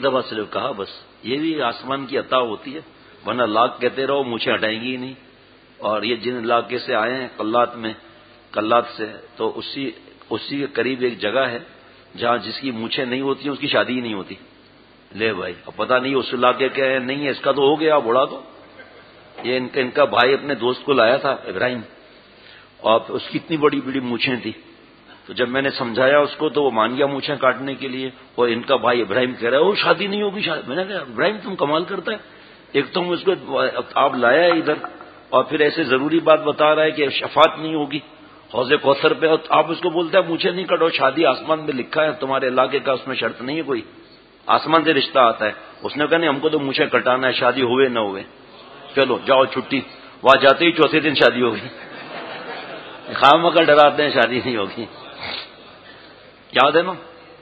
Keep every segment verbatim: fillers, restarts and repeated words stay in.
ایک دفعہ صرف کہا بس. یہ بھی آسمان کی عطا ہوتی ہے، ورنہ لاکھ کہتے رہو مونچھیں ہٹائیں گی ہی نہیں. اور یہ جن علاقے سے آئے ہیں کلات میں، کلات سے، تو اسی اسی کے قریب ایک جگہ ہے جہاں جس کی مونچھیں نہیں ہوتی ہیں اس کی شادی ہی نہیں ہوتی. لے بھائی، اب پتہ نہیں اس علاقے کے ہے نہیں ہے، اس کا تو ہو گیا بوڑھا. تو یہ ان کا ان کا بھائی اپنے دوست کو لایا تھا ابراہیم، اور اس کی اتنی بڑی بڑی مونچھیں تھی. تو جب میں نے سمجھایا اس کو تو وہ مان گیا مونچھیں کاٹنے کے لیے. اور ان کا بھائی ابراہیم کہہ رہا ہے وہ شادی نہیں ہوگی. شادی میں نے کہا ابراہیم تم کمال کرتا ہے، ایک تم اس کو آپ لایا ہے ادھر اور پھر ایسے ضروری بات بتا رہا ہے کہ شفاعت نہیں ہوگی حوض کوثر پہ، اور آپ اس کو بولتے ہیں مونچھیں نہیں کٹو. شادی آسمان میں لکھا ہے تمہارے علاقے کا، اس میں شرط نہیں ہے کوئی، آسمان سے رشتہ آتا ہے. اس نے کہا نہیں ہم کو تو مونچھیں کٹانا ہے، شادی ہوئے نہ ہوئے. چلو جاؤ چھٹی. وہاں جاتے ہی چوتھے دن شادی ہو گئی. خام کا ڈراتے ہیں شادی نہیں ہوگی. یاد ہے نا؟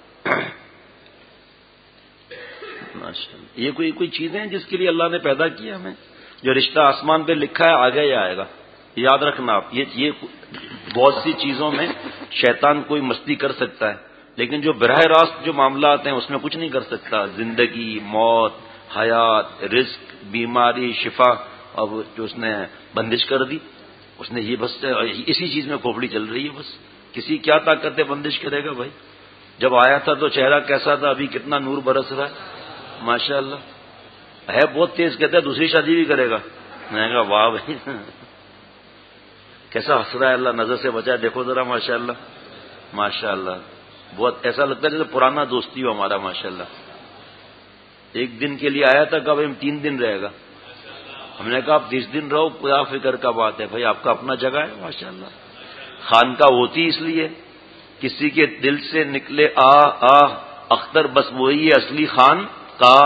یہ کوئی کوئی چیزیں ہیں جس کے لیے اللہ نے پیدا کیا ہمیں. جو رشتہ آسمان پہ لکھا ہے آگے ہی آئے گا. یاد رکھنا آپ، یہ یہ بہت سی چیزوں میں شیطان کوئی مستی کر سکتا ہے، لیکن جو براہ راست جو معاملات ہیں اس میں کچھ نہیں کر سکتا. زندگی، موت، حیات، رزق، بیماری، شفا، اب جو اس نے بندش کر دی اس نے، یہ بس اسی چیز میں کھوپڑی چل رہی ہے. بس کسی کیا طاقت بندش کرے گا بھائی. جب آیا تھا تو چہرہ کیسا تھا، ابھی کتنا نور برس رہا ہے ماشاء اللہ. ہے بہت تیز، کہتا ہے دوسری شادی بھی کرے گا. میں نے کہا واہ بھائی کیسا ہنس رہا ہے، اللہ نظر سے بچائے. دیکھو ذرا ماشاء اللہ ماشاء اللہ. بہت ایسا لگتا ہے جیسے پرانا دوستی ہو ہمارا ماشاء اللہ. ایک دن کے لیے آیا تھا، کب ہم تین دن رہے گا. ہم نے کہا آپ تیس دن رہو، کیا فکر کا بات ہے بھائی، آپ کا اپنا جگہ ہے ماشاء اللہ. خانقاہ ہوتی اس لیے کسی کے دل سے نکلے آ آ اختر، بس وہی ہے اصلی خان کا.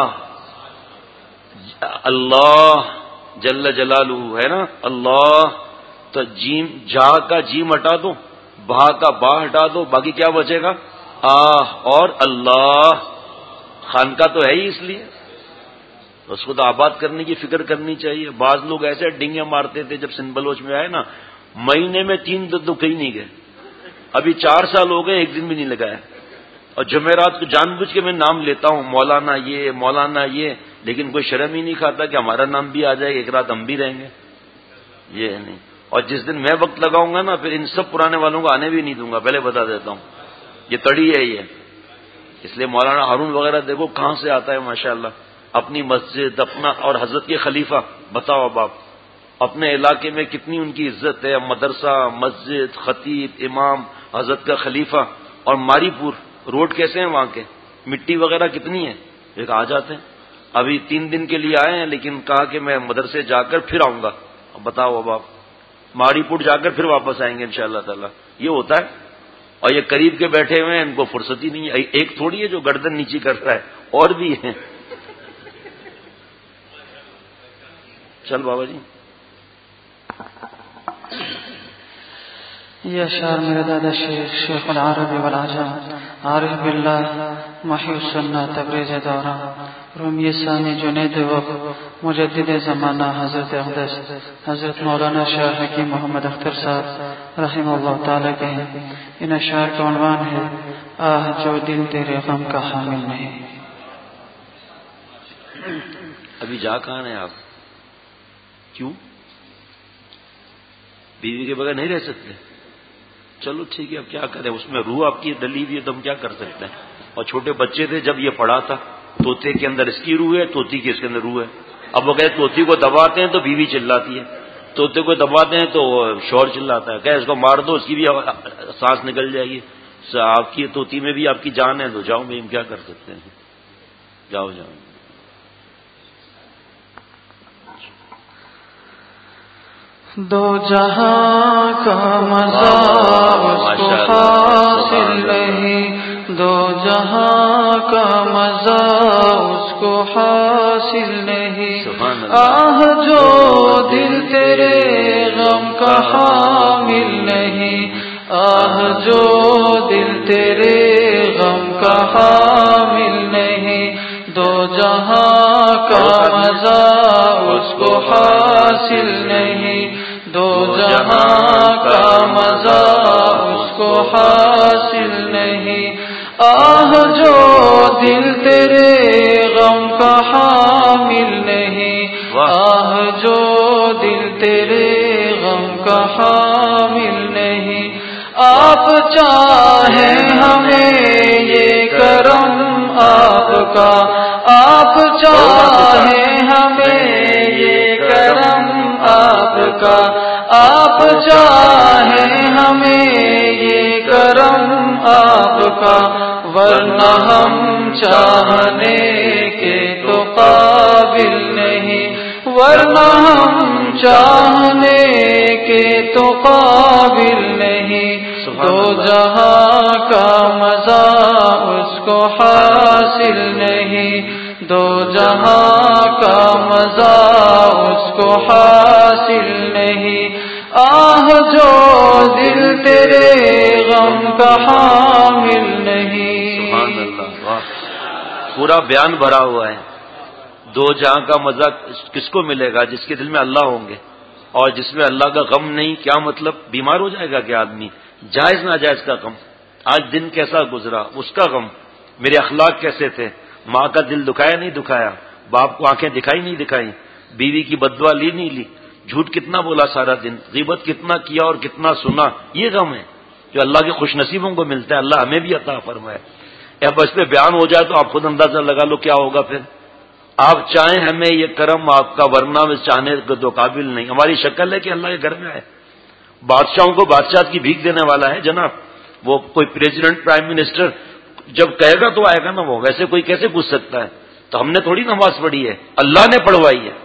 اللہ جل جلالہ ہے نا اللہ. تو جیم جا کا جیم ہٹا دو، بہا کا با ہٹا دو، باقی کیا بچے گا؟ آہ اور اللہ. خانقاہ تو ہے ہی اس لیے اس کو تو آباد کرنے کی فکر کرنی چاہیے. بعض لوگ ایسے ڈنگے مارتے تھے جب سندھ بلوچ میں آئے نا، مہینے میں تین دن تو کہیں نہیں گئے. ابھی چار سال ہو گئے ایک دن بھی نہیں لگایا. اور جمعرات کو جان بوجھ کے میں نام لیتا ہوں، مولانا یہ مولانا یہ، لیکن کوئی شرم ہی نہیں کھاتا کہ ہمارا نام بھی آ جائے، ایک رات ہم بھی رہیں گے. یہ نہیں. اور جس دن میں وقت لگاؤں گا نا پھر ان سب پرانے والوں کو آنے بھی نہیں دوں گا، پہلے بتا دیتا ہوں. یہ تڑی ہے یہ. اس لیے مولانا ہارون وغیرہ دیکھو کہاں سے آتا ہے ماشاءاللہ. اپنی مسجد اپنا، اور حضرت کے خلیفہ بتاؤ اب آپ اپنے علاقے میں کتنی ان کی عزت ہے. مدرسہ، مسجد، خطیب، امام، حضرت کا خلیفہ. اور ماری پور روڈ کیسے ہیں وہاں کے، مٹی وغیرہ کتنی ہے. ایک آ جاتے ہیں، ابھی تین دن کے لیے آئے ہیں لیکن کہا کہ میں مدرسے جا کر پھر آؤں گا. اب بتاؤ اب آپ ماری پور جا کر پھر واپس آئیں گے انشاءاللہ تعالی. یہ ہوتا ہے. اور یہ قریب کے بیٹھے ہوئے ہیں، ان کو فرصت ہی نہیں ہے. ایک تھوڑی ہے جو گردن نیچی کر رہا ہے، اور بھی ہیں. چل بابا جی. یہ اشعار میرے دادا شیخ شیخ العرب والعجم عارف باللہ محی السنہ تبریز دورہ رومی ثانی جنید وقت مجدد زمانہ حضرت اقدس حضرت مولانا شاہ حکیم محمد اختر صاحب رحمہ اللہ تعالیٰ کے ہیں. ان اشعار کا عنوان ہے آہ جو دل تیرے غم کا حامل نہیں. ابھی جا کہاں ہیں آپ؟ کیوں؟ بیوی کے بغیر نہیں رہ سکتے؟ چلو ٹھیک ہے، اب کیا کریں، اس میں روح آپ کی ڈلی ہوئی ہے تو ہم کیا کر سکتے ہیں. اور چھوٹے بچے تھے جب یہ پڑھا تھا، طوطے کے اندر اس کی روح ہے، طوطی کی اس کے اندر روح ہے. اب وہ کہتے طوطی کو دباتے ہیں تو بیوی چلاتی ہے، طوطے کو دباتے ہیں تو شور چلاتا ہے. کہ اس کو مار دو، اس کی بھی سانس نکل جائے گی. آپ کی طوطی میں بھی آپ کی جان ہے تو جاؤ بھائی، ہم کیا کر سکتے ہیں. جاؤ جاؤ. دو جہاں کا مزہ اس کو حاصل نہیں، دو جہاں کا مزہ اس کو حاصل نہیں. آہ جو دل تیرے غم کا حامل نہیں، آہ جو دل تیرے غم کا حامل نہیں. دو جہاں کا مزہ اس کو حاصل نہیں، دو جہاں کا مزہ اس کو حاصل نہیں. آہ جو دل تیرے کا حامل نہیں، آہ جو دل تیرے غم کا حامل نہیں، آپ چاہیں ہمیں یہ کرم آپ کا، آپ چاہیں ہمیں یہ کرم آپ کا، آپ چاہیں ہمیں یہ کرم آپ کا، ورنہ ہم چاہنے کے تو قابل نہیں، ورنہ ہم چاہنے کے تو قابل نہیں، دو جہاں کا مزہ اس کو حاصل نہیں، دو جہاں کا مزہ اس کو حاصل نہیں، آہ جو دل تیرے غم کا حامل نہیں۔ سبحان اللہ، واہ، پورا بیان بھرا ہوا ہے۔ دو جہاں کا مزہ کس کو ملے گا؟ جس کے دل میں اللہ ہوں گے، اور جس میں اللہ کا غم نہیں۔ کیا مطلب؟ بیمار ہو جائے گا کیا آدمی؟ جائز ناجائز کا غم، آج دن کیسا گزرا اس کا غم، میرے اخلاق کیسے تھے، ماں کا دل دکھایا نہیں دکھایا، باپ کو آنکھیں دکھائی نہیں دکھائی، بیوی کی بددعا لی نہیں لی، جھوٹ کتنا بولا سارا دن، غیبت کتنا کیا اور کتنا سنا، یہ غم ہے جو اللہ کے خوش نصیبوں کو ملتا ہے۔ اللہ ہمیں بھی عطا فرمائے۔ اب اس پہ بیان ہو جائے تو آپ خود اندازہ لگا لو کیا ہوگا پھر۔ آپ چاہیں ہمیں یہ کرم آپ کا، ورنہ میں چاہنے کو تو قابل نہیں۔ ہماری شکل ہے کہ اللہ کے گھر میں آئے، بادشاہوں کو بادشاہ کی بھیک دینے والا ہے جناب۔ وہ کوئی پریزیڈنٹ پرائم منسٹر جب کہے گا تو آئے گا نا، وہ ویسے کوئی کیسے پوچھ سکتا ہے؟ تو ہم نے تھوڑی نماز پڑھی ہے، اللہ نے پڑھوائی ہے۔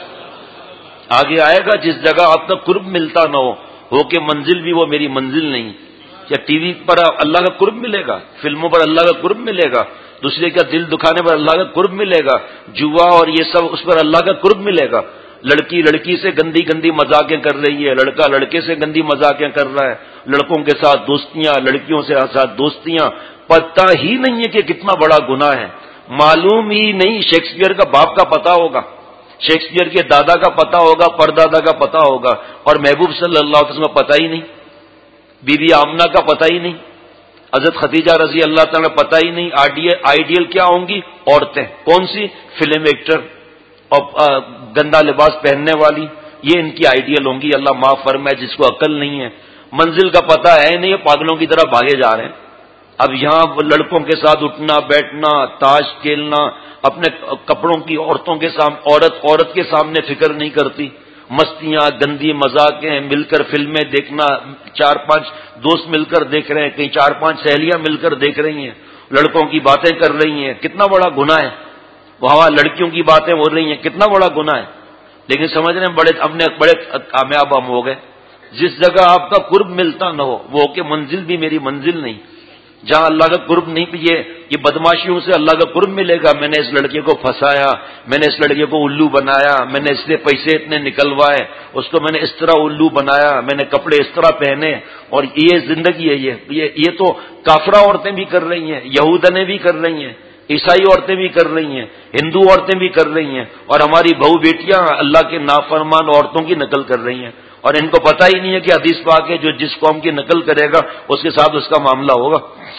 آگے آئے گا جس جگہ آپ کا قرب ملتا نہ ہو، ہو کہ منزل بھی وہ میری منزل نہیں۔ کیا ٹی وی پر اللہ کا قرب ملے گا؟ فلموں پر اللہ کا قرب ملے گا؟ دوسرے کا دل دکھانے پر اللہ کا قرب ملے گا؟ جوا اور یہ سب اس پر اللہ کا قرب ملے گا؟ لڑکی لڑکی سے گندی گندی مذاقیں کر رہی ہے، لڑکا لڑکے سے گندی مذاقیں کر رہا ہے، لڑکوں کے ساتھ دوستیاں، لڑکیوں سے ساتھ دوستیاں، پتہ ہی نہیں ہے کہ کتنا بڑا گناہ ہے، معلوم ہی نہیں۔ شیکسپیئر کا باپ کا پتہ ہوگا، شیکسپیئر کے دادا کا پتہ ہوگا، پردادا کا پتہ ہوگا، اور محبوب صلی اللہ علیہ وسلم کا پتہ ہی نہیں، بی بی آمنہ کا پتہ ہی نہیں، حضرت خدیجہ رضی اللہ تعالیٰ کا پتہ ہی نہیں۔ آئیڈیل کیا ہوں گی؟ عورتیں، کون سی؟ فلم ایکٹر اور گندا لباس پہننے والی، یہ ان کی آئیڈیل ہوں گی۔ اللہ معاف فرمائے جس کو عقل نہیں ہے، منزل کا پتہ ہے نہیں، پاگلوں کی طرح بھاگے جا رہے ہیں۔ اب یہاں لڑکوں کے ساتھ اٹھنا بیٹھنا، تاش کھیلنا، اپنے کپڑوں کی عورتوں کے سامنے، عورت عورت کے سامنے فکر نہیں کرتی، مستیاں، گندی مذاقیں، مل کر فلمیں دیکھنا، چار پانچ دوست مل کر دیکھ رہے ہیں، کہیں چار پانچ سہیلیاں مل کر دیکھ رہی ہیں، لڑکوں کی باتیں کر رہی ہیں، کتنا بڑا گناہ ہے۔ وہاں لڑکیوں کی باتیں ہو رہی ہیں، کتنا بڑا گناہ ہے۔ لیکن سمجھ رہے ہیں بڑے اپنے بڑے کامیاب ہم ہو گئے۔ جس جگہ آپ کا قرب ملتا نہ ہو، وہ کہ منزل بھی میری منزل نہیں، جہاں اللہ کا قرب نہیں پیے، یہ بدماشیوں سے اللہ کا قرب ملے گا۔ میں نے اس لڑکے کو پھنسایا، میں نے اس لڑکے کو الو بنایا، میں نے اس سے پیسے اتنے نکلوائے، اس کو میں نے اس طرح الو بنایا، میں نے کپڑے اس طرح پہنے، اور یہ زندگی ہے۔ یہ یہ تو کافرہ عورتیں بھی کر رہی ہیں، یہودنیں بھی کر رہی ہیں، عیسائی عورتیں بھی کر رہی ہیں، ہندو عورتیں بھی کر رہی ہیں، اور ہماری بہو بیٹیاں اللہ کے نافرمان عورتوں کی نقل کر رہی ہیں، اور ان کو پتہ ہی نہیں ہے کہ حدیث پاک ہے جو جس قوم کی نقل کرے گا اس کے ساتھ اس کا معاملہ ہوگا۔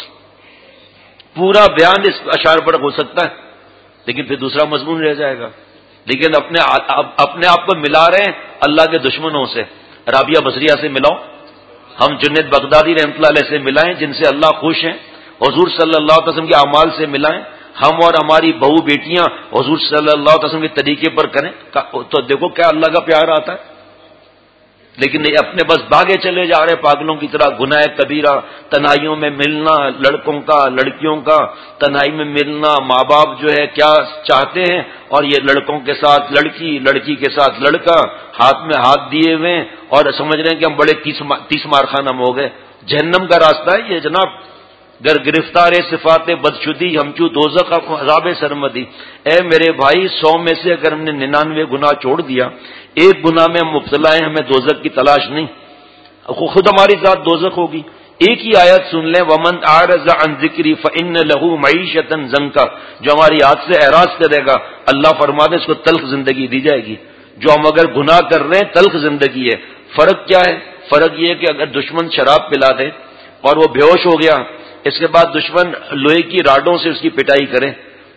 پورا بیان اس اشعار پر ہو سکتا ہے، لیکن پھر دوسرا مضمون رہ جائے گا۔ لیکن اپنے اپنے آپ کو ملا رہے ہیں اللہ کے دشمنوں سے۔ رابعہ بصریہ سے ملاؤ، ہم جنید بغدادی رحمۃ اللہ علیہ سے ملائیں جن سے اللہ خوش ہیں، حضور صلی اللہ علیہ وسلم کے اعمال سے ملائیں، ہم اور ہماری بہو بیٹیاں حضور صلی اللہ علیہ وسلم کے طریقے پر کریں، تو دیکھو کیا اللہ کا پیار آتا ہے۔ لیکن نہیں، اپنے بس بھاگے چلے جا رہے پاگلوں کی طرح، گناہ کبیرہ، تنہائیوں میں ملنا، لڑکوں کا لڑکیوں کا تنہائی میں ملنا، ماں باپ جو ہے کیا چاہتے ہیں، اور یہ لڑکوں کے ساتھ لڑکی، لڑکی کے ساتھ لڑکا، ہاتھ میں ہاتھ دیے ہوئے، اور سمجھ رہے ہیں کہ ہم بڑے تیس مار خانم ہو گئے۔ جہنم کا راستہ ہے یہ جناب۔ گر گرفتار صفات بدشدی ہمچو دوزخ عذاب سرمدی۔ اے میرے بھائی، سو میں سے اگر ہم نے ننانوے گناہ چھوڑ دیا، ایک گناہ میں ہم مبتلا ہیں، ہمیں دوزخ کی تلاش نہیں، خود ہماری ذات دوزخ ہوگی۔ ایک ہی آیت سن لیں، ومن اعرض عن ذکری فإن له معیشۃ ضنکا، جو ہماری یاد سے اعراض کرے گا اللہ فرماتے اس کو تلخ زندگی دی جائے گی۔ جو ہم اگر گناہ کر رہے ہیں تلخ زندگی ہے۔ فرق کیا ہے؟ فرق یہ ہے کہ اگر دشمن شراب پلا دے اور وہ بے ہوش ہو گیا، اس کے بعد دشمن لوہے کی راڈوں سے اس کی پٹائی کرے،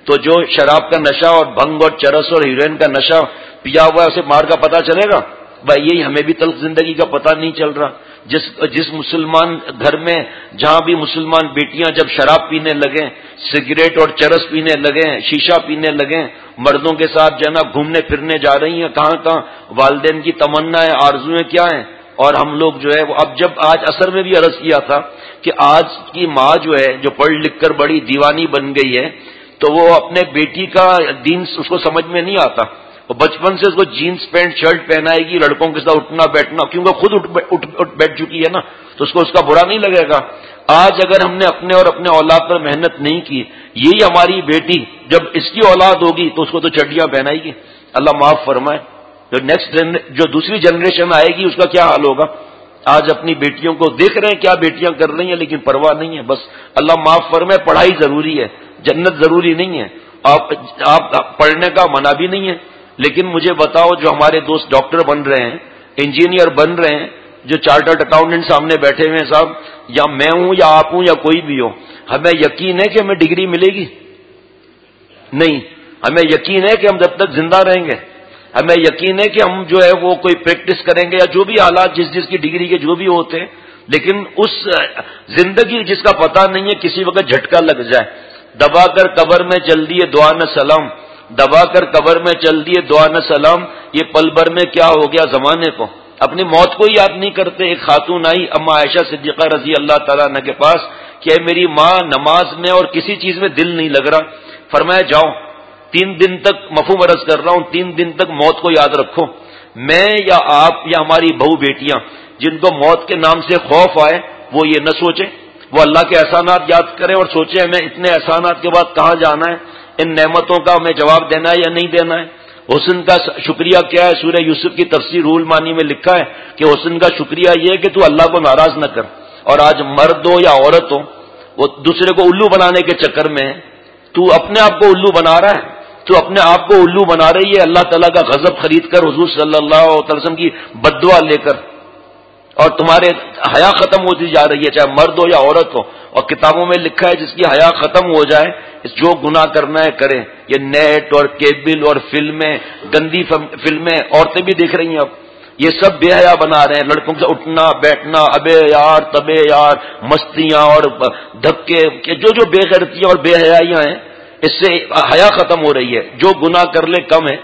تو جو شراب کا نشہ اور بھنگ اور چرس اور ہیروئن کا نشہ پیا ہوا ہے اسے مار کا پتہ چلے گا؟ بھائی یہی ہمیں بھی تلخ زندگی کا پتہ نہیں چل رہا. جس جس مسلمان گھر میں جہاں بھی مسلمان بیٹیاں جب شراب پینے لگیں، سگریٹ اور چرس پینے لگیں، شیشہ پینے لگیں، مردوں کے ساتھ جو ہے نا گھومنے پھرنے جا رہی ہیں، کہاں کہاں والدین کی تمنا ہے، آرزویں کیا ہیں، اور ہم لوگ جو ہے وہ اب جب آج اثر میں بھی عرض کیا تھا کہ آج کی ماں جو ہے جو پڑھ لکھ کر بڑی دیوانی بن گئی ہے، تو وہ اپنے بیٹی کا دین اس کو سمجھ میں نہیں آتا، وہ بچپن سے اس کو جینس پینٹ شرٹ پہنائے گی، لڑکوں کے ساتھ اٹھنا بیٹھنا، کیونکہ خود اٹھ, اٹھ, اٹھ بیٹھ چکی ہے نا، تو اس کو اس کا برا نہیں لگے گا. آج اگر ہم نے اپنے اور اپنے اولاد پر محنت نہیں کی، یہی ہماری بیٹی جب اس کی اولاد ہوگی تو اس کو تو چڈیاں پہنائے گی. اللہ معاف فرمائے. جو نیکسٹ جو دوسری جنریشن آئے گی اس کا کیا حال ہوگا؟ آج اپنی بیٹیوں کو دیکھ رہے ہیں کیا بیٹیاں کر رہی ہیں، لیکن پرواہ نہیں ہے. بس اللہ معاف فرمائے. پڑھائی ضروری ہے، جنت ضروری نہیں ہے. آپ آپ پڑھنے کا منع بھی نہیں ہے، لیکن مجھے بتاؤ جو ہمارے دوست ڈاکٹر بن رہے ہیں، انجینئر بن رہے ہیں، جو چارٹرڈ اکاؤنٹنٹ سامنے بیٹھے ہوئے ہیں صاحب، یا میں ہوں یا آپ ہوں یا کوئی بھی ہو، ہمیں یقین ہے کہ ہمیں ڈگری ملے گی؟ نہیں. ہمیں یقین ہے کہ ہم جب تک زندہ رہیں گے، ہمیں یقین ہے کہ ہم جو ہے وہ کوئی پریکٹس کریں گے یا جو بھی حالات جس جس کی ڈگری کے جو بھی ہوتے ہیں، لیکن اس زندگی جس کا پتہ نہیں ہے کسی وقت جھٹکا لگ جائے. دبا کر قبر میں چل دیے دعا نہ سلام، دبا کر قبر میں چل دیے دعا نہ سلام. یہ پل بھر میں کیا ہو گیا زمانے کو، اپنی موت کو ہی یاد نہیں کرتے. ایک خاتون آئی اما عائشہ صدیقہ رضی اللہ تعالیٰ عنہ کے پاس کہ میری ماں نماز میں اور کسی چیز میں دل نہیں لگ رہا. فرمایا جاؤ تین دن تک، مفہوم عرض کر رہا ہوں، تین دن تک موت کو یاد رکھو. میں یا آپ یا ہماری بہو بیٹیاں جن کو موت کے نام سے خوف آئے وہ یہ نہ سوچیں، وہ اللہ کے احسانات یاد کریں اور سوچیں ہمیں اتنے احسانات کے بعد کہاں جانا ہے، ان نعمتوں کا ہمیں جواب دینا ہے یا نہیں دینا ہے. حسن کا شکریہ کیا ہے؟ سورہ یوسف کی تفسیر روح المعانی میں لکھا ہے کہ حسن کا شکریہ یہ ہے کہ تو اللہ کو ناراض نہ کر. اور آج مرد ہو یا عورت ہو وہ دوسرے کو الو بنانے کے چکر میں ہے. تو اپنے آپ کو الو بنا رہا ہے، تو اپنے آپ کو الو بنا رہی ہے اللہ تعالیٰ کا غضب خرید کر، حضور صلی اللہ علیہ وسلم کی بددعا لے کر، اور تمہارے حیا ختم ہوتی جا رہی ہے چاہے مرد ہو یا عورت ہو. اور کتابوں میں لکھا ہے جس کی حیا ختم ہو جائے جو گناہ کرنا ہے کرے. یہ نیٹ اور کیبل اور فلمیں، گندی فلمیں عورتیں بھی دیکھ رہی ہیں اب، یہ سب بے حیا بنا رہے ہیں. لڑکوں سے اٹھنا بیٹھنا، ابے یار تبے یار، مستیاں اور دھکے، جو جو بے غیرتیاں اور بے حیائیاں ہیں اس سے حیا ختم ہو رہی ہے. جو گناہ کر لے کم ہے.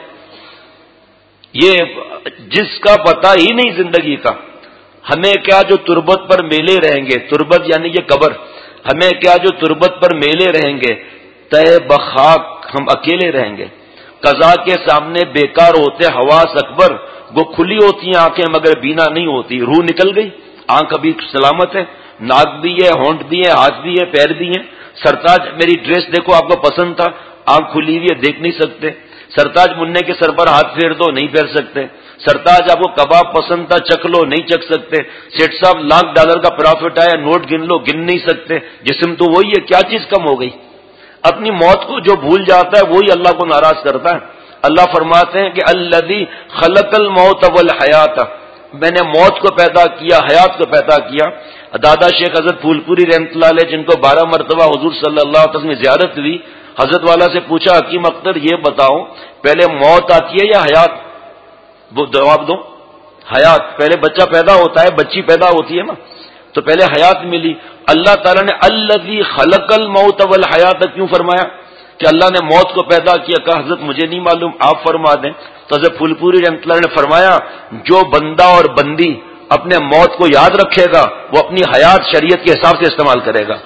یہ جس کا پتہ ہی نہیں زندگی کا، ہمیں کیا جو تربت پر میلے رہیں گے، تربت یعنی یہ قبر، ہمیں کیا جو تربت پر میلے رہیں گے، تہ بخاک ہم اکیلے رہیں گے. قضا کے سامنے بیکار ہوتے حواس اکبر، وہ کھلی ہوتی ہیں آنکھیں مگر بینا نہیں ہوتی. روح نکل گئی، آنکھ ابھی سلامت ہے، ناک بھی ہے، ہونٹ بھی ہے، ہاتھ بھی ہے، پیر بھی ہیں. سرتاج میری ڈریس دیکھو آپ کو پسند تھا، آنکھ کھلی ہوئی ہے دیکھ نہیں سکتے. سرتاج مننے کے سر پر ہاتھ پھیر دو نہیں پھیر سکتے. سرتاج آپ کو کباب پسند تھا چکھ لو نہیں چکھ سکتے. سیٹ صاحب لاکھ ڈالر کا پرافٹ آیا نوٹ گن لو گن نہیں سکتے. جسم تو وہی ہے، کیا چیز کم ہو گئی؟ اپنی موت کو جو بھول جاتا ہے وہی اللہ کو ناراض کرتا ہے. اللہ فرماتے ہیں کہ الذی خلق الموت والحیات، میں نے موت کو پیدا کیا، حیات کو پیدا کیا. دادا شیخ حضرت پھول پوری رحمۃ اللہ علیہ جن کو بارہ مرتبہ حضور صلی اللہ علیہ وسلم زیارت ہوئی، حضرت والا سے پوچھا حکیم اختر یہ بتاؤ پہلے موت آتی ہے یا حیات؟ وہ جواب دو حیات. پہلے بچہ پیدا ہوتا ہے، بچی پیدا ہوتی ہے نا، تو پہلے حیات ملی. اللہ تعالیٰ نے الذی خلق الموت والحیات کیوں فرمایا کہ اللہ نے موت کو پیدا کیا؟ کہا حضرت مجھے نہیں معلوم، آپ فرما دیں. تو حضرت پھول پوری رحمۃ اللہ نے فرمایا جو بندہ اور بندی اپنے موت کو یاد رکھے گا وہ اپنی حیات شریعت کے حساب سے استعمال کرے گا.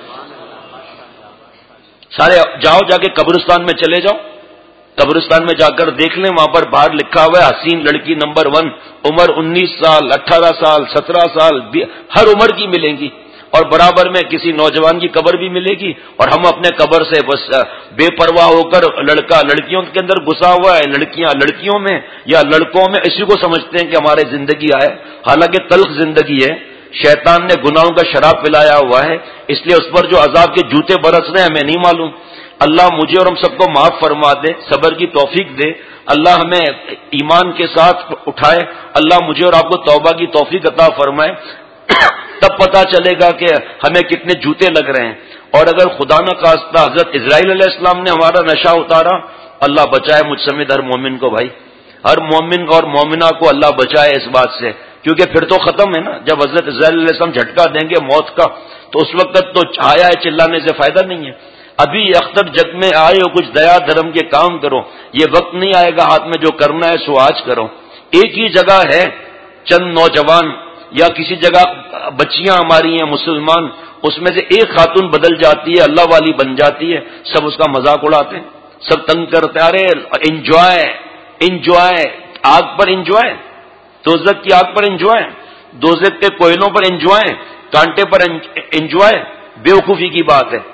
سارے جاؤ جا کے قبرستان میں چلے جاؤ، قبرستان میں جا کر دیکھ لیں، وہاں پر باہر لکھا ہوا ہے حسین لڑکی نمبر ون، عمر انیس سال، اٹھارہ سال، سترہ سال، ہر عمر کی ملیں گی. اور برابر میں کسی نوجوان کی قبر بھی ملے گی. اور ہم اپنے قبر سے بس بے پرواہ ہو کر لڑکا لڑکیوں کے اندر گھسا ہوا ہے، لڑکیاں لڑکیوں میں یا لڑکوں میں، اسی کو سمجھتے ہیں کہ ہمارے زندگی آئے، حالانکہ تلخ زندگی ہے. شیطان نے گناہوں کا شراب پلایا ہوا ہے، اس لیے اس پر جو عذاب کے جوتے برس رہے ہیں ہمیں نہیں معلوم. اللہ مجھے اور ہم سب کو معاف فرما دے، صبر کی توفیق دے. اللہ ہمیں ایمان کے ساتھ اٹھائے. اللہ مجھے اور آپ کو توبہ کی توفیق عطا فرمائے. تب پتا چلے گا کہ ہمیں کتنے جوتے لگ رہے ہیں. اور اگر خدا نہ خواستہ حضرت اسرائیل علیہ السلام نے ہمارا نشہ اتارا، اللہ بچائے مجھ سمیت ہر مومن کو بھائی، ہر مومن اور مومنہ کو اللہ بچائے اس بات سے، کیونکہ پھر تو ختم ہے نا، جب حضرت اسرائیل علیہ السلام جھٹکا دیں گے موت کا تو اس وقت تو چھایا ہے چلانے سے فائدہ نہیں ہے۔ ابھی اختر جگ میں آئے ہو، کچھ دیا دھرم کے کام کرو، یہ وقت نہیں آئے گا ہاتھ میں جو کرنا ہے سو آج کرو۔ ایک ہی جگہ ہے چند نوجوان یا کسی جگہ بچیاں ہماری ہیں مسلمان، اس میں سے ایک خاتون بدل جاتی ہے، اللہ والی بن جاتی ہے، سب اس کا مذاق اڑاتے ہیں، سب تنگ کرتے ہیں، ارے انجوائے انجوائے، آگ پر انجوائے، دوزخ کی آگ پر انجوائے، دوزخ کے کوئلوں پر انجوائے، کانٹے پر انجوائے، بیوقوفی کی بات ہے۔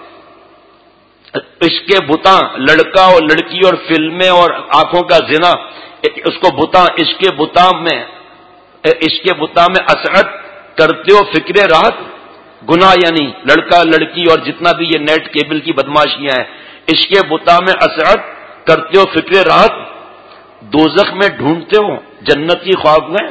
عشق کے بتاں، لڑکا اور لڑکی اور فلمیں اور آنکھوں کا زنا، اس کو بتاں عشق کے بتاں میں عشق کے بتاں میں اسعد کرتے ہو فکر راحت، گناہ یعنی لڑکا لڑکی اور جتنا بھی یہ نیٹ کیبل کی بدماشیاں ہیں، عشق کے بتاں میں اسعد کرتے ہو فکر راحت، دوزخ میں ڈھونڈتے ہو جنت کی خوابگاہیں،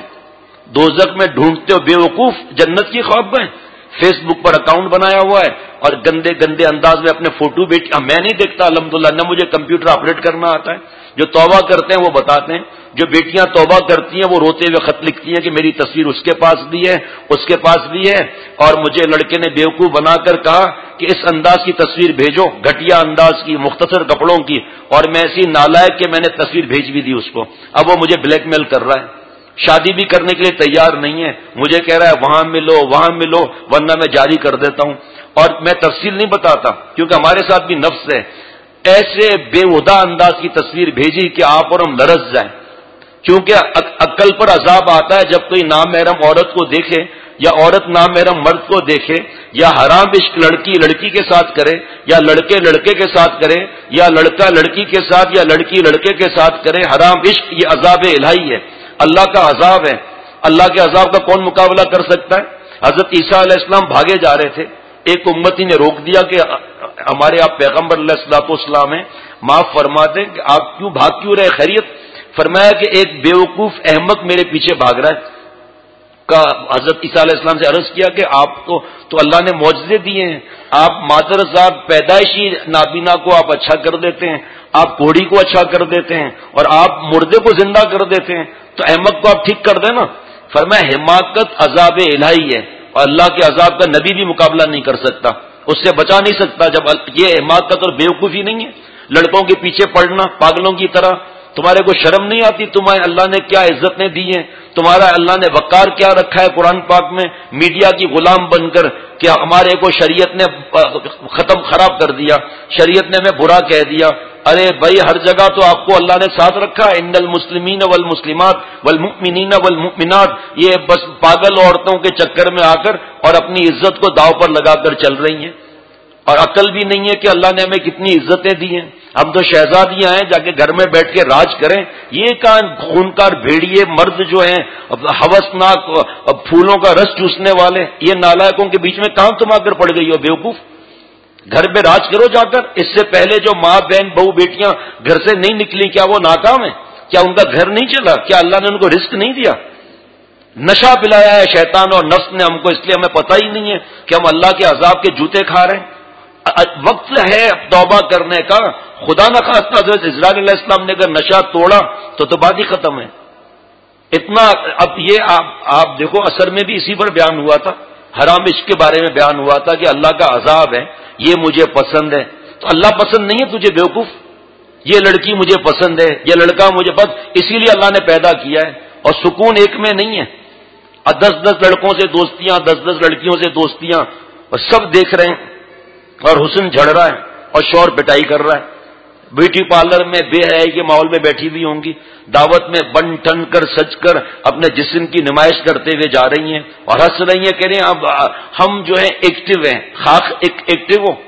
دوزخ میں ڈھونڈتے ہو بے وقوف جنت کی خوابگاہیں۔ فیس بک پر اکاؤنٹ بنایا ہوا ہے اور گندے گندے انداز میں اپنے فوٹو بیٹی، میں نہیں دیکھتا الحمدللہ، نہ مجھے کمپیوٹر آپریٹ کرنا آتا ہے، جو توبہ کرتے ہیں وہ بتاتے ہیں، جو بیٹیاں توبہ کرتی ہیں وہ روتے ہوئے خط لکھتی ہیں کہ میری تصویر اس کے پاس بھی ہے اس کے پاس بھی ہے، اور مجھے لڑکے نے بیوقوف بنا کر کہا کہ اس انداز کی تصویر بھیجو، گھٹیا انداز کی، مختصر کپڑوں کی، اور میں ایسی نالائق کہ میں نے تصویر بھیج بھی دی اس کو، اب وہ مجھے بلیک میل کر رہا ہے، شادی بھی کرنے کے لیے تیار نہیں ہے، مجھے کہہ رہا ہے وہاں ملو وہاں ملو ورنہ میں جاری کر دیتا ہوں، اور میں تفصیل نہیں بتاتا کیونکہ ہمارے ساتھ بھی نفس ہے، ایسے بے ہدا انداز کی تصویر بھیجی کہ آپ اور ہم لرز جائیں، کیونکہ عقل پر عذاب آتا ہے جب کوئی نامحرم عورت کو دیکھے یا عورت نامحرم مرد کو دیکھے، یا حرام عشق لڑکی لڑکی کے ساتھ کرے یا لڑکے لڑکے کے ساتھ کرے یا لڑکا لڑکی کے ساتھ یا لڑکی لڑکے کے ساتھ کرے، حرام عشق یہ عذاب الہی ہے، اللہ کا عذاب ہے، اللہ کے عذاب کا کون مقابلہ کر سکتا ہے؟ حضرت عیسیٰ علیہ السلام بھاگے جا رہے تھے، ایک امتی نے روک دیا کہ ہمارے آپ پیغمبر علیہ الصلوۃ والسلام ہیں، معاف فرما دیں کہ آپ کیوں بھاگ کیوں رہے، خیریت؟ فرمایا کہ ایک بیوقوف احمق میرے پیچھے بھاگ رہا ہے۔ کا حضرت عیسیٰ علیہ السلام سے عرض کیا کہ آپ کو تو اللہ نے معجزے دیے ہیں، آپ مادر صاحب پیدائشی نابینا کو آپ اچھا کر دیتے ہیں، آپ کوڑی کو اچھا کر دیتے ہیں، اور آپ مردے کو زندہ کر دیتے ہیں، تو احمق کو آپ ٹھیک کر دیں نا۔ فرمایا حماقت عذاب الہی ہے، اور اللہ کے عذاب کا نبی بھی مقابلہ نہیں کر سکتا، اس سے بچا نہیں سکتا، جب یہ حماقت اور بیوقوفی نہیں ہے، لڑکوں کے پیچھے پڑنا پاگلوں کی طرح۔ تمہارے کو شرم نہیں آتی؟ تمہیں اللہ نے کیا عزتیں دی ہیں، تمہارا اللہ نے وقار کیا رکھا ہے قرآن پاک میں، میڈیا کی غلام بن کر کہ ہمارے کو شریعت نے ختم خراب کر دیا، شریعت نے ہمیں برا کہہ دیا۔ ارے بھائی ہر جگہ تو آپ کو اللہ نے ساتھ رکھا ہے، ان المسلمین والمسلمات والمؤمنین والمؤمنات، یہ بس پاگل عورتوں کے چکر میں آ کر اور اپنی عزت کو داؤ پر لگا کر چل رہی ہیں، اور عقل بھی نہیں ہے کہ اللہ نے ہمیں کتنی عزتیں دی ہیں۔ ہم تو شہزادیاں ہیں، جا کے گھر میں بیٹھ کے راج کریں، یہ کہاں خونکار بھیڑیے مرد جو ہیں ہوسناک پھولوں کا رس چوسنے والے، یہ نالائقوں کے بیچ میں کہاں تم آ کر پڑ گئی ہو بیوقوف؟ گھر میں راج کرو جا کر۔ اس سے پہلے جو ماں بہن بہو بیٹیاں گھر سے نہیں نکلی، کیا وہ ناکام ہیں؟ کیا ان کا گھر نہیں چلا؟ کیا اللہ نے ان کو رزق نہیں دیا؟ نشہ پلایا ہے شیطان اور نفس نے ہم کو، اس لیے ہمیں پتہ ہی نہیں ہے کہ ہم اللہ کے عذاب کے جوتے کھا رہے ہیں۔ وقت ہے توبہ کرنے کا، خدا نہ خواستہ حضرت اسرائیل علیہ السلام نے اگر نشہ توڑا تو تو بات ہی ختم ہے۔ اتنا اب یہ آپ آپ دیکھو اثر میں بھی اسی پر بیان ہوا تھا، حرام عشق کے بارے میں بیان ہوا تھا کہ اللہ کا عذاب ہے، یہ مجھے پسند ہے، تو اللہ پسند نہیں ہے تجھے بیوقوف؟ یہ لڑکی مجھے پسند ہے، یہ لڑکا مجھے پسند، اسی لیے اللہ نے پیدا کیا ہے، اور سکون ایک میں نہیں ہے، دس دس لڑکوں سے دوستیاں، دس دس لڑکیوں سے دوستیاں، اور سب دیکھ رہے ہیں، اور حسن جھڑ رہا ہے اور شور پٹائی کر رہا ہے۔ بیوٹی پارلر میں بے حیائی کے ماحول میں بیٹھی ہوئی ہوں گی، دعوت میں بن ٹن کر سج کر اپنے جسم کی نمائش کرتے ہوئے جا رہی ہیں اور ہنس رہی ہیں، کہہ رہی ہیں اب ہم جو ہیں ایکٹیو ہیں۔ خاک ایکٹیو ہو،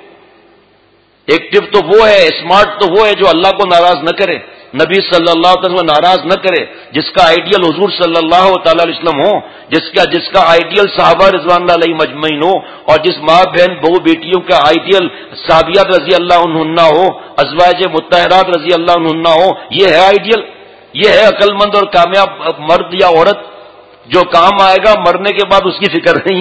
ایکٹیو تو وہ ہے، اسمارٹ تو وہ ہے جو اللہ کو ناراض نہ کرے، نبی صلی اللہ علیہ وسلم ناراض نہ کرے، جس کا آئیڈیل حضور صلی اللہ تعالی علیہ وسلم ہو، جس کا جس کا آئیڈیل صحابہ رضوان اللہ علیہ مجمعین ہو، اور جس ماں بہن بہو بیٹیوں کا آئیڈیل صحابیات رضی اللہ عنہن ہو، ازواج مطہرات رضی اللہ عنہن ہو۔ یہ ہے آئیڈیل، یہ ہے عقل مند اور کامیاب مرد یا عورت جو کام آئے گا، مرنے کے بعد اس کی فکر نہیں ہے،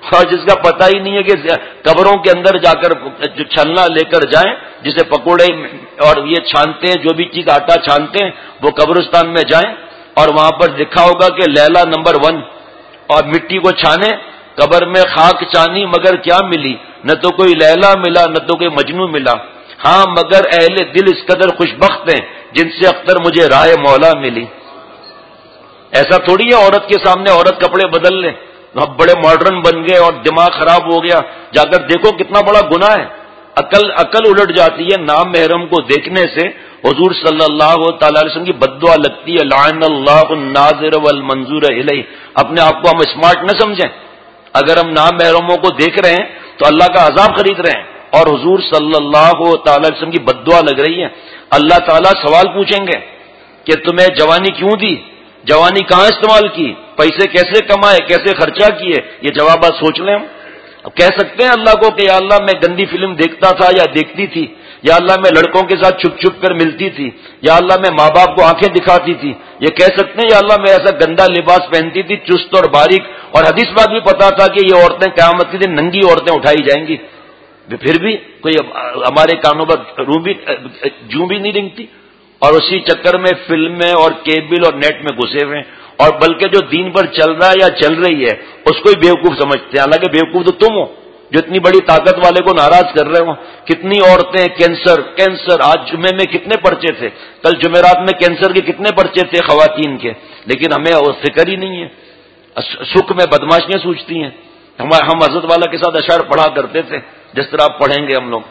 اور جس کا پتہ ہی نہیں ہے کہ قبروں کے اندر جا کر جو چھلنا لے کر جائیں، جسے پکوڑے اور یہ چھانتے ہیں، جو بھی چیز آٹا چھانتے ہیں، وہ قبرستان میں جائیں اور وہاں پر لکھا ہوگا کہ لیلا نمبر ون، اور مٹی کو چھانے، قبر میں خاک چانی مگر کیا ملی، نہ تو کوئی لیلا ملا نہ تو کوئی مجنوں ملا، ہاں مگر اہل دل اس قدر خوش بخت ہیں جن سے اختر مجھے راہ مولا ملی۔ ایسا تھوڑی ہے عورت کے سامنے عورت کپڑے بدل لے، اب بڑے ماڈرن بن گئے اور دماغ خراب ہو گیا، جا کر دیکھو کتنا بڑا گناہ ہے، عقل عقل الٹ جاتی ہے، نام محرم کو دیکھنے سے حضور صلی اللہ تعالی علیہ وسلم کی بددعا لگتی ہے، لعن اللہ الناظر والمنظور الیہ۔ اپنے آپ کو ہم اسمارٹ نہ سمجھیں، اگر ہم نام محرموں کو دیکھ رہے ہیں تو اللہ کا عذاب خرید رہے ہیں، اور حضور صلی اللہ تعالی علیہ وسلم کی بددعا لگ رہی ہے۔ اللہ تعالیٰ سوال پوچھیں گے کہ تمہیں جوانی کیوں دی، جوانی کہاں استعمال کی، پیسے کیسے کمائے، کیسے خرچہ کیے، یہ جوابات سوچ لیں ہم۔ اب کہہ سکتے ہیں اللہ کو کہ یا اللہ میں گندی فلم دیکھتا تھا یا دیکھتی تھی، یا اللہ میں لڑکوں کے ساتھ چھپ چھپ کر ملتی تھی، یا اللہ میں ماں باپ کو آنکھیں دکھاتی تھی، یہ کہہ سکتے ہیں یا اللہ میں ایسا گندا لباس پہنتی تھی چست اور باریک، اور حدیث بات بھی پتا تھا کہ یہ عورتیں قیامت کے دن ننگی عورتیں اٹھائی جائیں گی، پھر بھی کوئی ہمارے کانوں پر روح بھی جوں بھی نہیں رنگتی، اور اسی چکر میں فلمیں اور کیبل اور نیٹ میں گھسے ہوئے ہیں، اور بلکہ جو دین پر چل رہا ہے یا چل رہی ہے اس کو ہی بیوقوف سمجھتے ہیں، حالانکہ بیوقوف تو تم ہو جو اتنی بڑی طاقت والے کو ناراض کر رہے ہو۔ کتنی عورتیں کینسر کینسر آج جمعے میں کتنے پرچے تھے، کل جمعرات میں کینسر کے کتنے پرچے تھے خواتین کے، لیکن ہمیں فکر ہی نہیں ہے، سکھ میں بدماشیاں سوچتی ہیں۔ ہم حضرت والا کے ساتھ اشعار پڑھا کرتے تھے جس طرح آپ پڑھیں گے ہم لوگ۔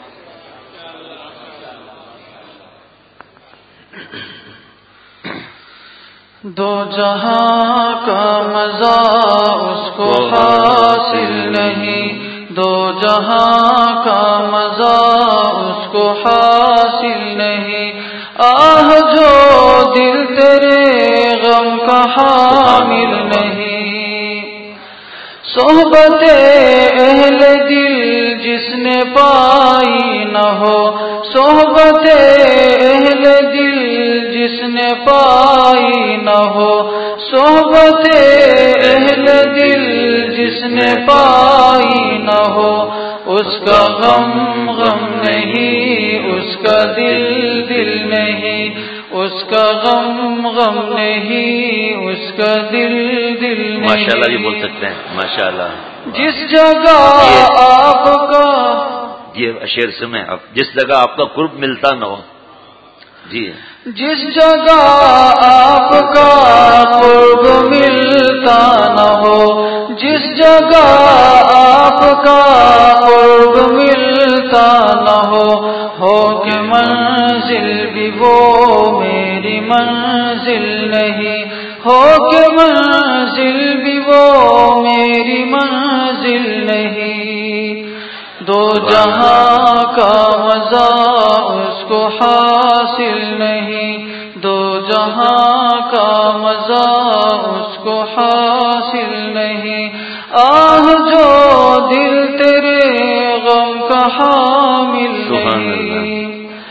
دو جہاں کا مزہ اس کو حاصل نہیں، دو جہاں کا مزہ اس کو حاصل نہیں، آہ جو دل تیرے غم کا حامل نہیں، صحبت اہل دل جس نے پائی نہ ہو، صحبت اہل دل جس نے پائی نہ ہو، صحبت اہل دل جس نے پائی نہ ہو، اس کا غم غم نہیں، اس کا دل دل نہیں، اس کا غم غم نہیں، اس کا دل دل نہیں۔ ماشاءاللہ یہ بول سکتے ہیں ماشاءاللہ۔ جس جگہ آپ کا، یہ شعر سنیں آپ، جس جگہ آپ کا قرب ملتا نہ ہو، جی جس جگہ آپ کا قرب ملتا نہ ہو، جس جگہ آپ کا قرب ملتا نہ ہو، ہو کہ منزل بھی وہ میری منزل نہیں، ہو کہ منزل بھی وہ میری منزل نہیں، دو جہاں کا مزہ اس کو حاصل نہیں، دو جہاں کا مزہ اس کو حاصل نہیں، آہ جو دل تیرے غم کا حامل نہیں،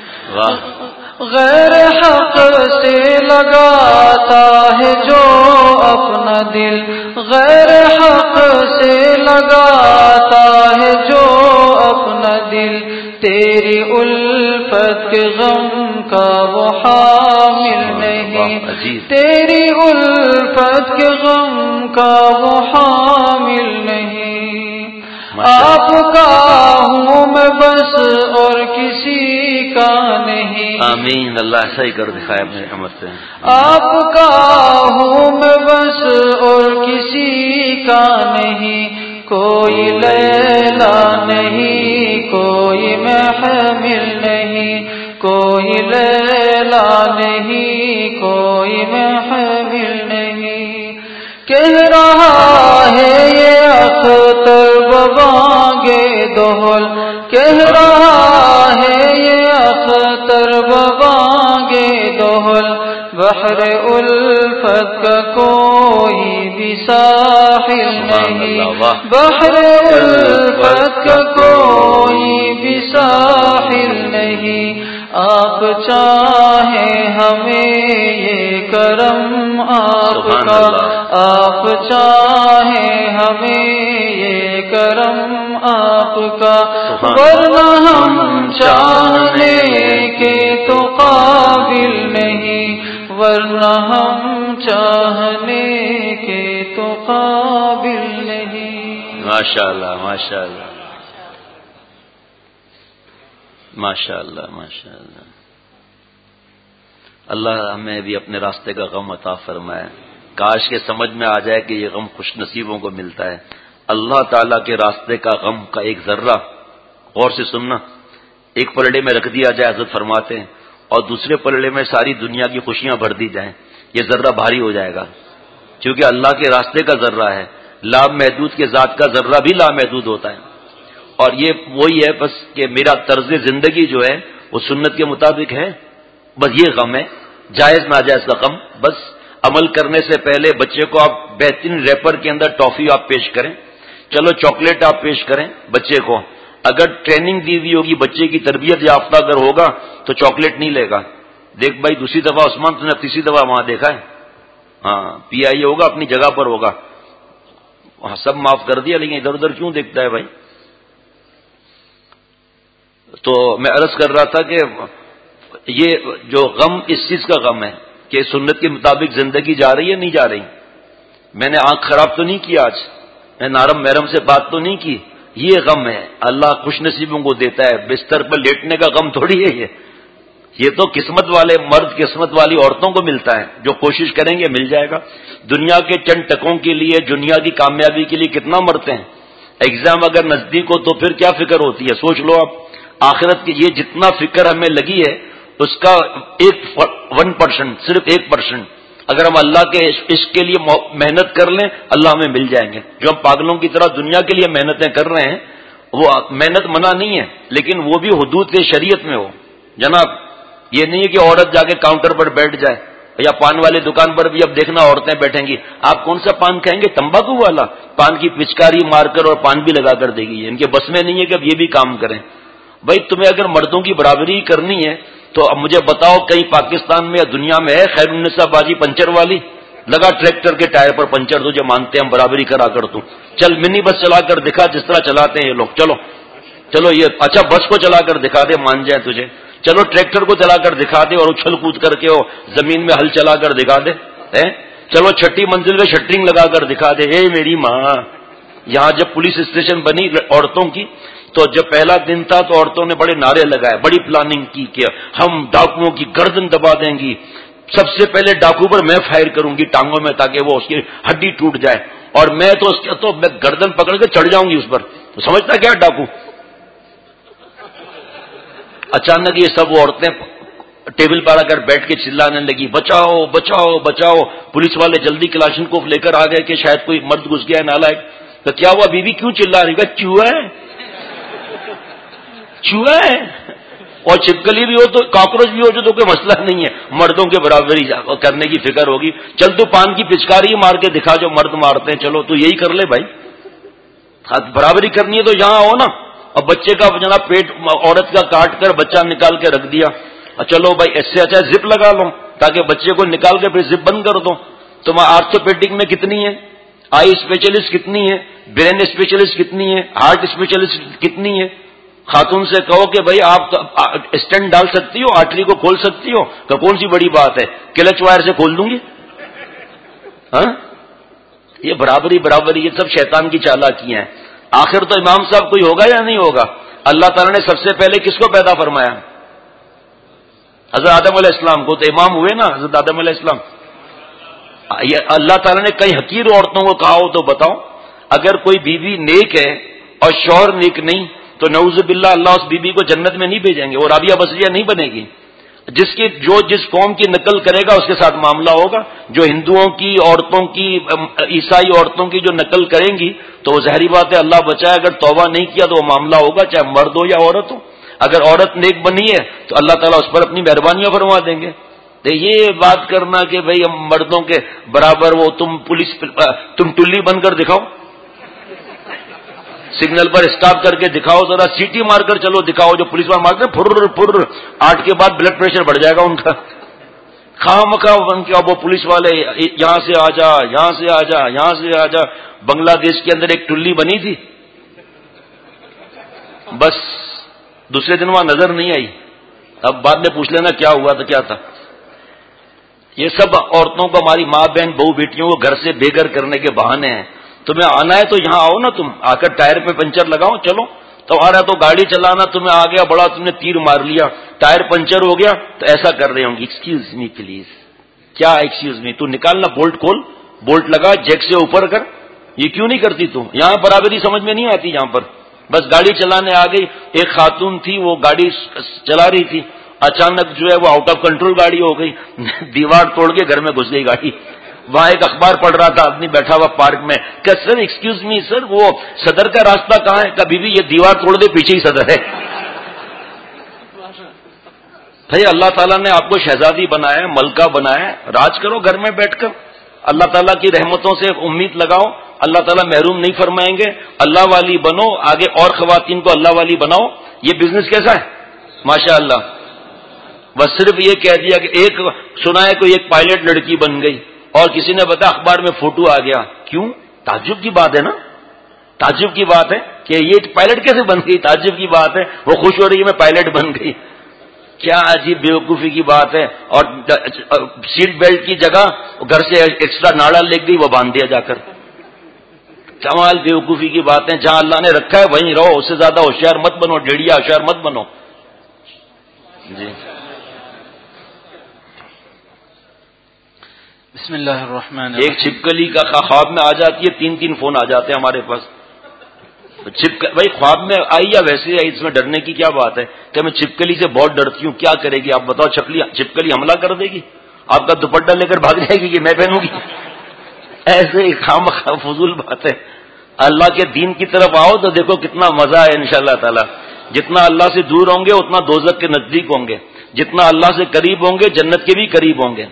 غیر حق سے لگاتا ہے جو اپنا دل، غیر حق سے لگاتا ہے جو اپنا دل، تیری الفت کے غم کا وہ حامل نہیں، تیری الفت کے غم کا وہ حامل نہیں، آپ کا ہوں میں بس اور کسی کا نہیں، آمین، اللہ ایسا ہی کر دکھائے اپنے رحمت سے، آپ کا ہوں میں بس اور کسی کا نہیں، کوئی لیلا نہیں، کوئی محمل نہیں، کوئی لیلا نہیں، کوئی محمل نہیں، کہہ رہا ہے یہ اختر ببانگے دہل، کہہ رہا ہے یہ اختر ببانگے دہل، بحر الفت کا کوئی بھی ساحل نہیں، بحر الفت کا کوئی بھی ساحل نہیں، آپ چاہیں ہمیں یہ کرم آپ کا، آپ چاہیں ہمیں یہ کرم کرم آپ کا، ورنہ ہم چاہنے کے تو قابل نہیں، ورنہ ہم چاہنے کے تو قابل نہیں۔ ماشاء اللہ ماشاء اللہ ماشاء اللہ ماشاء اللہ۔ اللہ ہمیں بھی اپنے راستے کا غم عطا فرمائے۔ کاش کے سمجھ میں آ جائے کہ یہ غم خوش نصیبوں کو ملتا ہے۔ اللہ تعالیٰ کے راستے کا غم کا ایک ذرہ، غور سے سننا، ایک پلڑے میں رکھ دیا جائے حضرت فرماتے ہیں، اور دوسرے پلڑے میں ساری دنیا کی خوشیاں بھر دی جائیں، یہ ذرہ بھاری ہو جائے گا، کیونکہ اللہ کے راستے کا ذرہ ہے۔ لامحدود کے ذات کا ذرہ بھی لامحدود ہوتا ہے، اور یہ وہی ہے بس کہ میرا طرز زندگی جو ہے وہ سنت کے مطابق ہے، بس یہ غم ہے، جائز ناجائز کا غم۔ بس عمل کرنے سے پہلے بچے کو آپ بہترین ریپر کے اندر ٹافی آپ پیش کریں، چلو چاکلیٹ آپ پیش کریں بچے کو، اگر ٹریننگ دی ہوئی ہوگی، بچے کی تربیت یافتہ اگر ہوگا تو چاکلیٹ نہیں لے گا۔ دیکھ بھائی دوسری دفعہ عثمان تم نے تیسری دفعہ وہاں دیکھا ہے، ہاں پی آئی ہوگا اپنی جگہ پر ہوگا، وہاں سب معاف کر دیا، لیکن ادھر ادھر کیوں دیکھتا ہے بھائی؟ تو میں عرض کر رہا تھا کہ یہ جو غم اس چیز کا غم ہے کہ سنت کے مطابق زندگی جا رہی ہے نہیں جا رہی۔ میں نے آنکھ خراب تو نہیں کی آج، میں نارم محرم سے بات تو نہیں کی، یہ غم ہے۔ اللہ خوش نصیبوں کو دیتا ہے، بستر پر لیٹنے کا غم تھوڑی ہے یہ یہ تو قسمت والے مرد، قسمت والی عورتوں کو ملتا ہے، جو کوشش کریں گے مل جائے گا۔ دنیا کے چند ٹکوں کے لیے، دنیا کی کامیابی کے لیے کتنا مرتے ہیں۔ ایگزام اگر نزدیک ہو تو پھر کیا فکر ہوتی ہے، سوچ لو آپ۔ آخرت کی یہ جتنا فکر ہمیں لگی ہے اس کا ایک ون پرسنٹ، صرف ایک پرسنٹ اگر ہم اللہ کے عشق کے لیے محنت کر لیں اللہ ہمیں مل جائیں گے۔ جو ہم پاگلوں کی طرح دنیا کے لیے محنتیں کر رہے ہیں وہ محنت منع نہیں ہے، لیکن وہ بھی حدود کے شریعت میں ہو جناب۔ یہ نہیں ہے کہ عورت جا کے کاؤنٹر پر بیٹھ جائے، یا پان والے دکان پر بھی اب دیکھنا عورتیں بیٹھیں گی، آپ کون سا پان کھائیں گے؟ تمباکو والا پان کی پچکاری مار کر اور پان بھی لگا کر دے گی، ان کے بس میں نہیں ہے کہ اب یہ بھی کام کریں۔ بھائی تمہیں اگر مردوں کی برابری کرنی ہے تو اب مجھے بتاؤ کہیں پاکستان میں یا دنیا میں ہے خیر النساء بازی پنچر والی؟ لگا ٹریکٹر کے ٹائر پر پنچر، تجھے مانتے ہیں ہم برابری کرا کر، تو چل منی بس چلا کر دکھا جس طرح چلاتے ہیں یہ لوگ، چلو چلو یہ اچھا بس کو چلا کر دکھا دے مان جائے تجھے، چلو ٹریکٹر کو چلا کر دکھا دے اور اچھل کود کر کے وہ زمین میں ہل چلا کر دکھا دے، چلو چھٹی منزل میں شٹرنگ لگا کر دکھا دے۔ اے میری ماں، یہاں جب پولیس اسٹیشن بنی عورتوں کی تو جب پہلا دن تھا تو عورتوں نے بڑے نعرے لگائے، بڑی پلاننگ کی کہ ہم ڈاکوؤں کی گردن دبا دیں گی، سب سے پہلے ڈاکو پر میں فائر کروں گی ٹانگوں میں تاکہ وہ اس کی ہڈی ٹوٹ جائے، اور میں تو اس کے تو میں گردن پکڑ کے چڑھ جاؤں گی اس پر۔ تو سمجھتا کیا ڈاکو؟ اچانک یہ سب عورتیں ٹیبل پر آ کر بیٹھ کے چلانے لگی، بچاؤ بچاؤ بچاؤ۔ پولیس والے جلدی کلاشنکوف لے کر آ گئے کہ شاید کوئی مرد گھس گیا ہے نالائق۔ تو کیا ہوا بیوی کیوں چلا رہی ہے؟ چوہا ہے چوہا ہے، اور چھپکلی بھی ہو تو کاکروچ بھی ہو جو تو کوئی مسئلہ نہیں ہے، مردوں کے برابری کرنے کی فکر ہوگی۔ چل تو پان کی پچکاری مار کے دکھا جو مرد مارتے ہیں، چلو تو یہی کر لے بھائی، برابری کرنی ہے تو یہاں ہو نا۔ اور بچے کا جناب پیٹ عورت کا کاٹ کر بچہ نکال کے رکھ دیا، چلو بھائی اس سے اچھا زپ لگا لو تاکہ بچے کو نکال کے پھر زپ بند کر دو۔ تم آرتھوپیڈک میں کتنی ہے، آئی اسپیشلسٹ کتنی ہے، برین اسپیشلسٹ کتنی ہے، ہارٹ اسپیشلسٹ کتنی ہے؟ خاتون سے کہو کہ بھائی آپ اسٹینڈ ڈال سکتی ہو، آرٹری کو کھول سکتی ہو، تو کون سی بڑی بات ہے، کلچ وائر سے کھول دوں گی؟ ہاں یہ برابری برابری یہ سب شیطان کی چالاکیاں ہیں۔ آخر تو امام صاحب کوئی ہوگا یا نہیں ہوگا؟ اللہ تعالیٰ نے سب سے پہلے کس کو پیدا فرمایا؟ حضرت آدم علیہ السلام کو، تو امام ہوئے نا حضرت آدم علیہ السلام۔ اللہ تعالیٰ نے کئی حقیر عورتوں کو کہا ہو تو بتاؤ، اگر کوئی بیوی نیک ہے اور شوہر نیک نہیں تو نعوذ باللہ اللہ اس بیوی کو جنت میں نہیں بھیجیں گے، اور رابعہ بصریہ نہیں بنے گی۔ جس کی جو جس قوم کی نقل کرے گا اس کے ساتھ معاملہ ہوگا۔ جو ہندوؤں کی عورتوں کی، عیسائی عورتوں کی جو نقل کریں گی تو وہ ظاہری بات ہے اللہ بچائے اگر توبہ نہیں کیا تو وہ معاملہ ہوگا، چاہے مرد ہو یا عورت ہو۔ اگر عورت نیک بنی ہے تو اللہ تعالیٰ اس پر اپنی مہربانیاں فرما دیں گے۔ تو یہ بات کرنا کہ بھئی ہم مردوں کے برابر، وہ تم پولیس تم ٹلی بن کر دکھاؤ، سگنل پر اسٹاپ کر کے دکھاؤ، ذرا سیٹی مار کر چلو دکھاؤ، جو پولیس والے مارتے ہیں پھر پھر آٹھ کے بعد بلڈ پریشر بڑھ جائے گا ان کا۔ خواہ مخواہ بن کے وہ پولیس والے یہاں سے آ جا، یہاں سے آ جا، یہاں سے آ جا۔ بنگلہ دیش کے اندر ایک ٹلی بنی تھی، بس دوسرے دن وہاں نظر نہیں آئی. اب بعد میں پوچھ لینا کیا ہوا تھا کیا تھا. یہ سب عورتوں کو ہماری ماں بہن بہو بیٹیوں کو گھر سے بے گھر کرنے کے بہانے ہیں. تمہیں آنا ہے تو یہاں آؤ نا, تم آ کر ٹائر پہ پنچر لگاؤ. چلو تو آ رہا تو گاڑی چلانا تمہیں آ گیا بڑا, تم نے تیر مار لیا, ٹائر پنچر ہو گیا تو ایسا کر رہے ہوں گے. Excuse me please. کیا ایکسکیوز می؟ تو نکالنا بولٹ کھول, بولٹ لگا, جیک سے اوپر کر. یہ کیوں نہیں کرتی تو؟ یہاں برابری سمجھ میں نہیں آتی. یہاں پر بس گاڑی چلانے آ گئی. ایک خاتون تھی وہ گاڑی چلا رہی تھی, اچانک جو ہے وہ آؤٹ آف کنٹرول گاڑی ہو گئی, دیوار توڑ کے گھر میں گھس گئی گاڑی. وہاں ایک اخبار پڑھ رہا تھا آدمی بیٹھا ہوا پارک میں کہ سر ایکسکیوز می سر وہ صدر کا راستہ کہاں ہے؟ کبھی بھی یہ دیوار توڑ دے پیچھے ہی صدر ہے. بھائی اللہ تعالیٰ نے آپ کو شہزادی بنایا ہے, ملکہ بنایا ہے, راج کرو گھر میں بیٹھ کر. اللہ تعالیٰ کی رحمتوں سے امید لگاؤ, اللہ تعالیٰ محروم نہیں فرمائیں گے. اللہ والی بنو, آگے اور خواتین کو اللہ والی بناؤ. یہ بزنس کیسا ہے ماشاء اللہ. بس صرف یہ کہہ دیا کہ ایک سنا ہے کوئی ایک پائلٹ لڑکی بن گئی, اور کسی نے بتایا اخبار میں فوٹو آ گیا. کیوں؟ تعجب کی بات ہے نا, تعجب کی بات ہے کہ یہ پائلٹ کیسے بن گئی. تعجب کی بات ہے, وہ خوش ہو رہی ہے میں پائلٹ بن گئی. کیا عجیب بیوقوفی کی بات ہے. اور سیٹ بیلٹ کی جگہ گھر سے ایکسٹرا ناڑا لے گئی, وہ باندھ دیا جا کر. کمال بیوقوفی کی بات ہے. جہاں اللہ نے رکھا ہے وہیں رہو, اس سے زیادہ ہوشیار مت بنو, ڈیڑیا ہوشیار مت بنو. جی بسم اللہ الرحمن ایک چھپکلی کا خواب میں آ جاتی ہے, تین تین فون آ جاتے ہیں ہمارے پاس. چھپ بھائی خواب میں آئی یا ویسے آئی, اس میں ڈرنے کی کیا بات ہے کہ میں چھپکلی سے بہت ڈرتی ہوں. کیا کرے گی آپ بتاؤ؟ چھپکلی چھپکلی حملہ کر دے گی, آپ کا دوپٹہ لے کر بھاگ جائے گی کہ میں پہنوں گی. ایسے خام خام فضول بات ہے. اللہ کے دین کی طرف آؤ تو دیکھو کتنا مزہ ہے انشاءاللہ تعالی. جتنا اللہ سے دور ہوں گے اتنا دوزخ کے نزدیک ہوں گے, جتنا اللہ سے قریب ہوں گے جنت کے بھی قریب ہوں گے.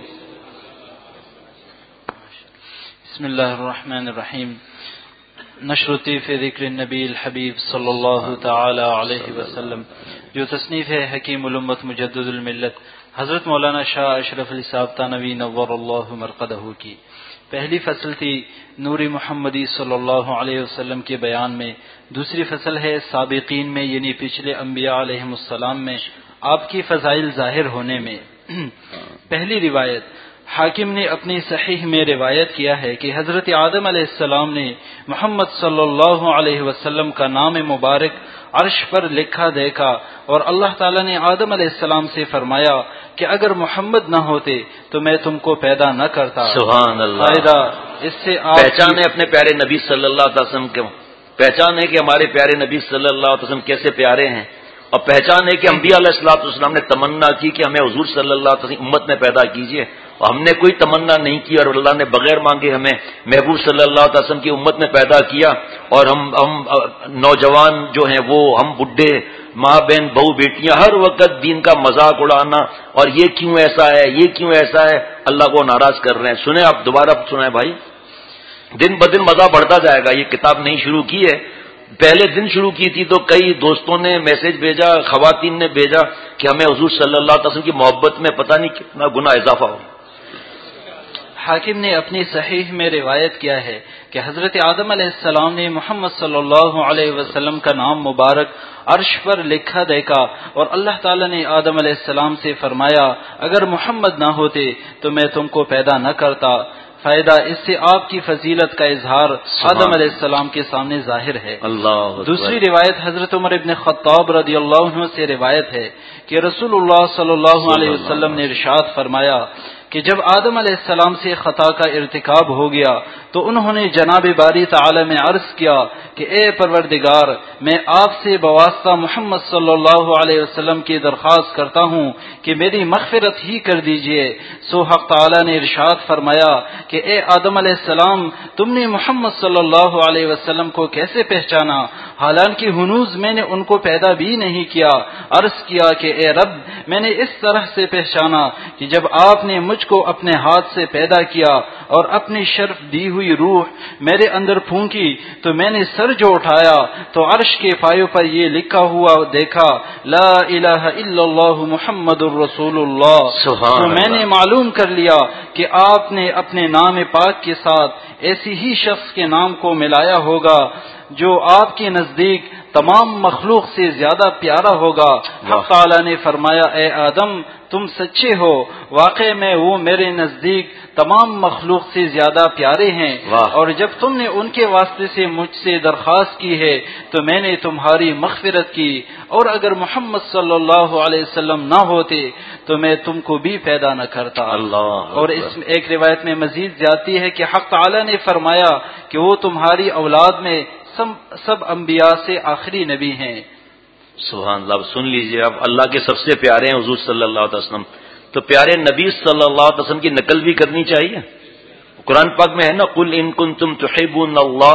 بسم اللہ الرحمن الرحیم. نشرتی فی ذکر النبی الحبیب صلی اللہ تعالی علیہ وسلم, جو تصنیف ہے حکیم الامت مجدد الملت حضرت مولانا شاہ اشرف علی صاحب تانوی نور اللہ مرقدہ کی. پہلی فصل تھی نور محمدی صلی اللہ علیہ وسلم کے بیان میں. دوسری فصل ہے سابقین میں, یعنی پچھلے انبیاء علیہ السلام میں آپ کی فضائل ظاہر ہونے میں. پہلی روایت, حاکم نے اپنی صحیح میں روایت کیا ہے کہ حضرت آدم علیہ السلام نے محمد صلی اللہ علیہ وسلم کا نام مبارک عرش پر لکھا دیکھا, اور اللہ تعالیٰ نے آدم علیہ السلام سے فرمایا کہ اگر محمد نہ ہوتے تو میں تم کو پیدا نہ کرتا. سبحان اللہ. فائدہ اس سے آپ پہچان ہے اپنے پیارے نبی صلی اللہ علیہ وسلم کے, پہچان ہے کہ ہمارے پیارے نبی صلی اللہ علیہ وسلم کیسے پیارے ہیں, اور پہچان ہے کہ انبیاء علیہ الصلوۃ والسلام نے تمنا کی کہ ہمیں حضور صلی اللہ علیہ وسلم امت میں پیدا کیجیے, اور ہم نے کوئی تمنا نہیں کی, اور اللہ نے بغیر مانگے ہمیں محبوب صلی اللہ علیہ وسلم کی امت میں پیدا کیا. اور ہم ہم نوجوان جو ہیں وہ, ہم بڈھے, ماں بہن بہو بیٹیاں, ہر وقت دین کا مذاق اڑانا, اور یہ کیوں ایسا ہے یہ کیوں ایسا ہے, اللہ کو ناراض کر رہے ہیں. سنیں آپ دوبارہ سنیں بھائی, دن بدن مزہ بڑھتا جائے گا. یہ کتاب نہیں شروع کی ہے, پہلے دن شروع کی تھی تو کئی دوستوں نے میسج بھیجا, خواتین نے بھیجا کہ ہمیں حضور صلی اللہ علیہ وسلم کی محبت میں پتہ نہیں کتنا گنا اضافہ ہو. حاکم نے اپنی صحیح میں روایت کیا ہے کہ حضرت آدم علیہ السلام نے محمد صلی اللہ علیہ وسلم کا نام مبارک عرش پر لکھا دیکھا, اور اللہ تعالیٰ نے آدم علیہ السلام سے فرمایا اگر محمد نہ ہوتے تو میں تم کو پیدا نہ کرتا. فائدہ اس سے آپ کی فضیلت کا اظہار آدم علیہ السلام کے سامنے ظاہر ہے. اللہ. دوسری روایت حضرت عمر ابن خطاب رضی اللہ عنہ سے روایت ہے کہ رسول اللہ صلی اللہ علیہ وسلم نے ارشاد فرمایا کہ جب آدم علیہ السلام سے خطا کا ارتکاب ہو گیا تو انہوں نے جناب باری تعالی میں عرض کیا کہ اے پروردگار, میں آپ سے بواسطہ محمد صلی اللہ علیہ وسلم کی درخواست کرتا ہوں کہ میری مغفرت ہی کر دیجئے. سو حق تعالی نے ارشاد فرمایا کہ اے آدم علیہ السلام, تم نے محمد صلی اللہ علیہ وسلم کو کیسے پہچانا حالانکہ ہنوز میں نے ان کو پیدا بھی نہیں کیا. عرض کیا کہ اے رب, میں نے اس طرح سے پہچانا کہ جب آپ نے مجھ کو اپنے ہاتھ سے پیدا کیا اور اپنی شرف دی ہوئی روح میرے اندر پھونکی تو میں نے سر جو اٹھایا تو عرش کے پایوں پر یہ لکھا ہوا دیکھا, لا الہ الا اللہ محمد الرسول اللہ. تو میں نے معلوم کر لیا کہ آپ نے اپنے نام پاک کے ساتھ ایسی ہی شخص کے نام کو ملایا ہوگا جو آپ کے نزدیک تمام مخلوق سے زیادہ پیارا ہوگا۔ حق تعالیٰ نے فرمایا اے آدم تم سچے ہو، واقع میں وہ میرے نزدیک تمام مخلوق سے زیادہ پیارے ہیں، اور جب تم نے ان کے واسطے سے مجھ سے درخواست کی ہے تو میں نے تمہاری مغفرت کی، اور اگر محمد صلی اللہ علیہ وسلم نہ ہوتے تو میں تم کو بھی پیدا نہ کرتا۔ اللہ اور اس میں ایک روایت میں مزید جاتی ہے کہ حق تعالیٰ نے فرمایا کہ وہ تمہاری اولاد میں سب, سب انبیاء سے آخری نبی ہیں۔ سبحان اللہ، سن لیجئے آپ، اللہ کے سب سے پیارے ہیں حضور صلی اللہ علیہ وسلم، تو پیارے نبی صلی اللہ علیہ وسلم کی نقل بھی کرنی چاہیے۔ قرآن پاک میں ہے نا، قل ان کنتم تحبون اللہ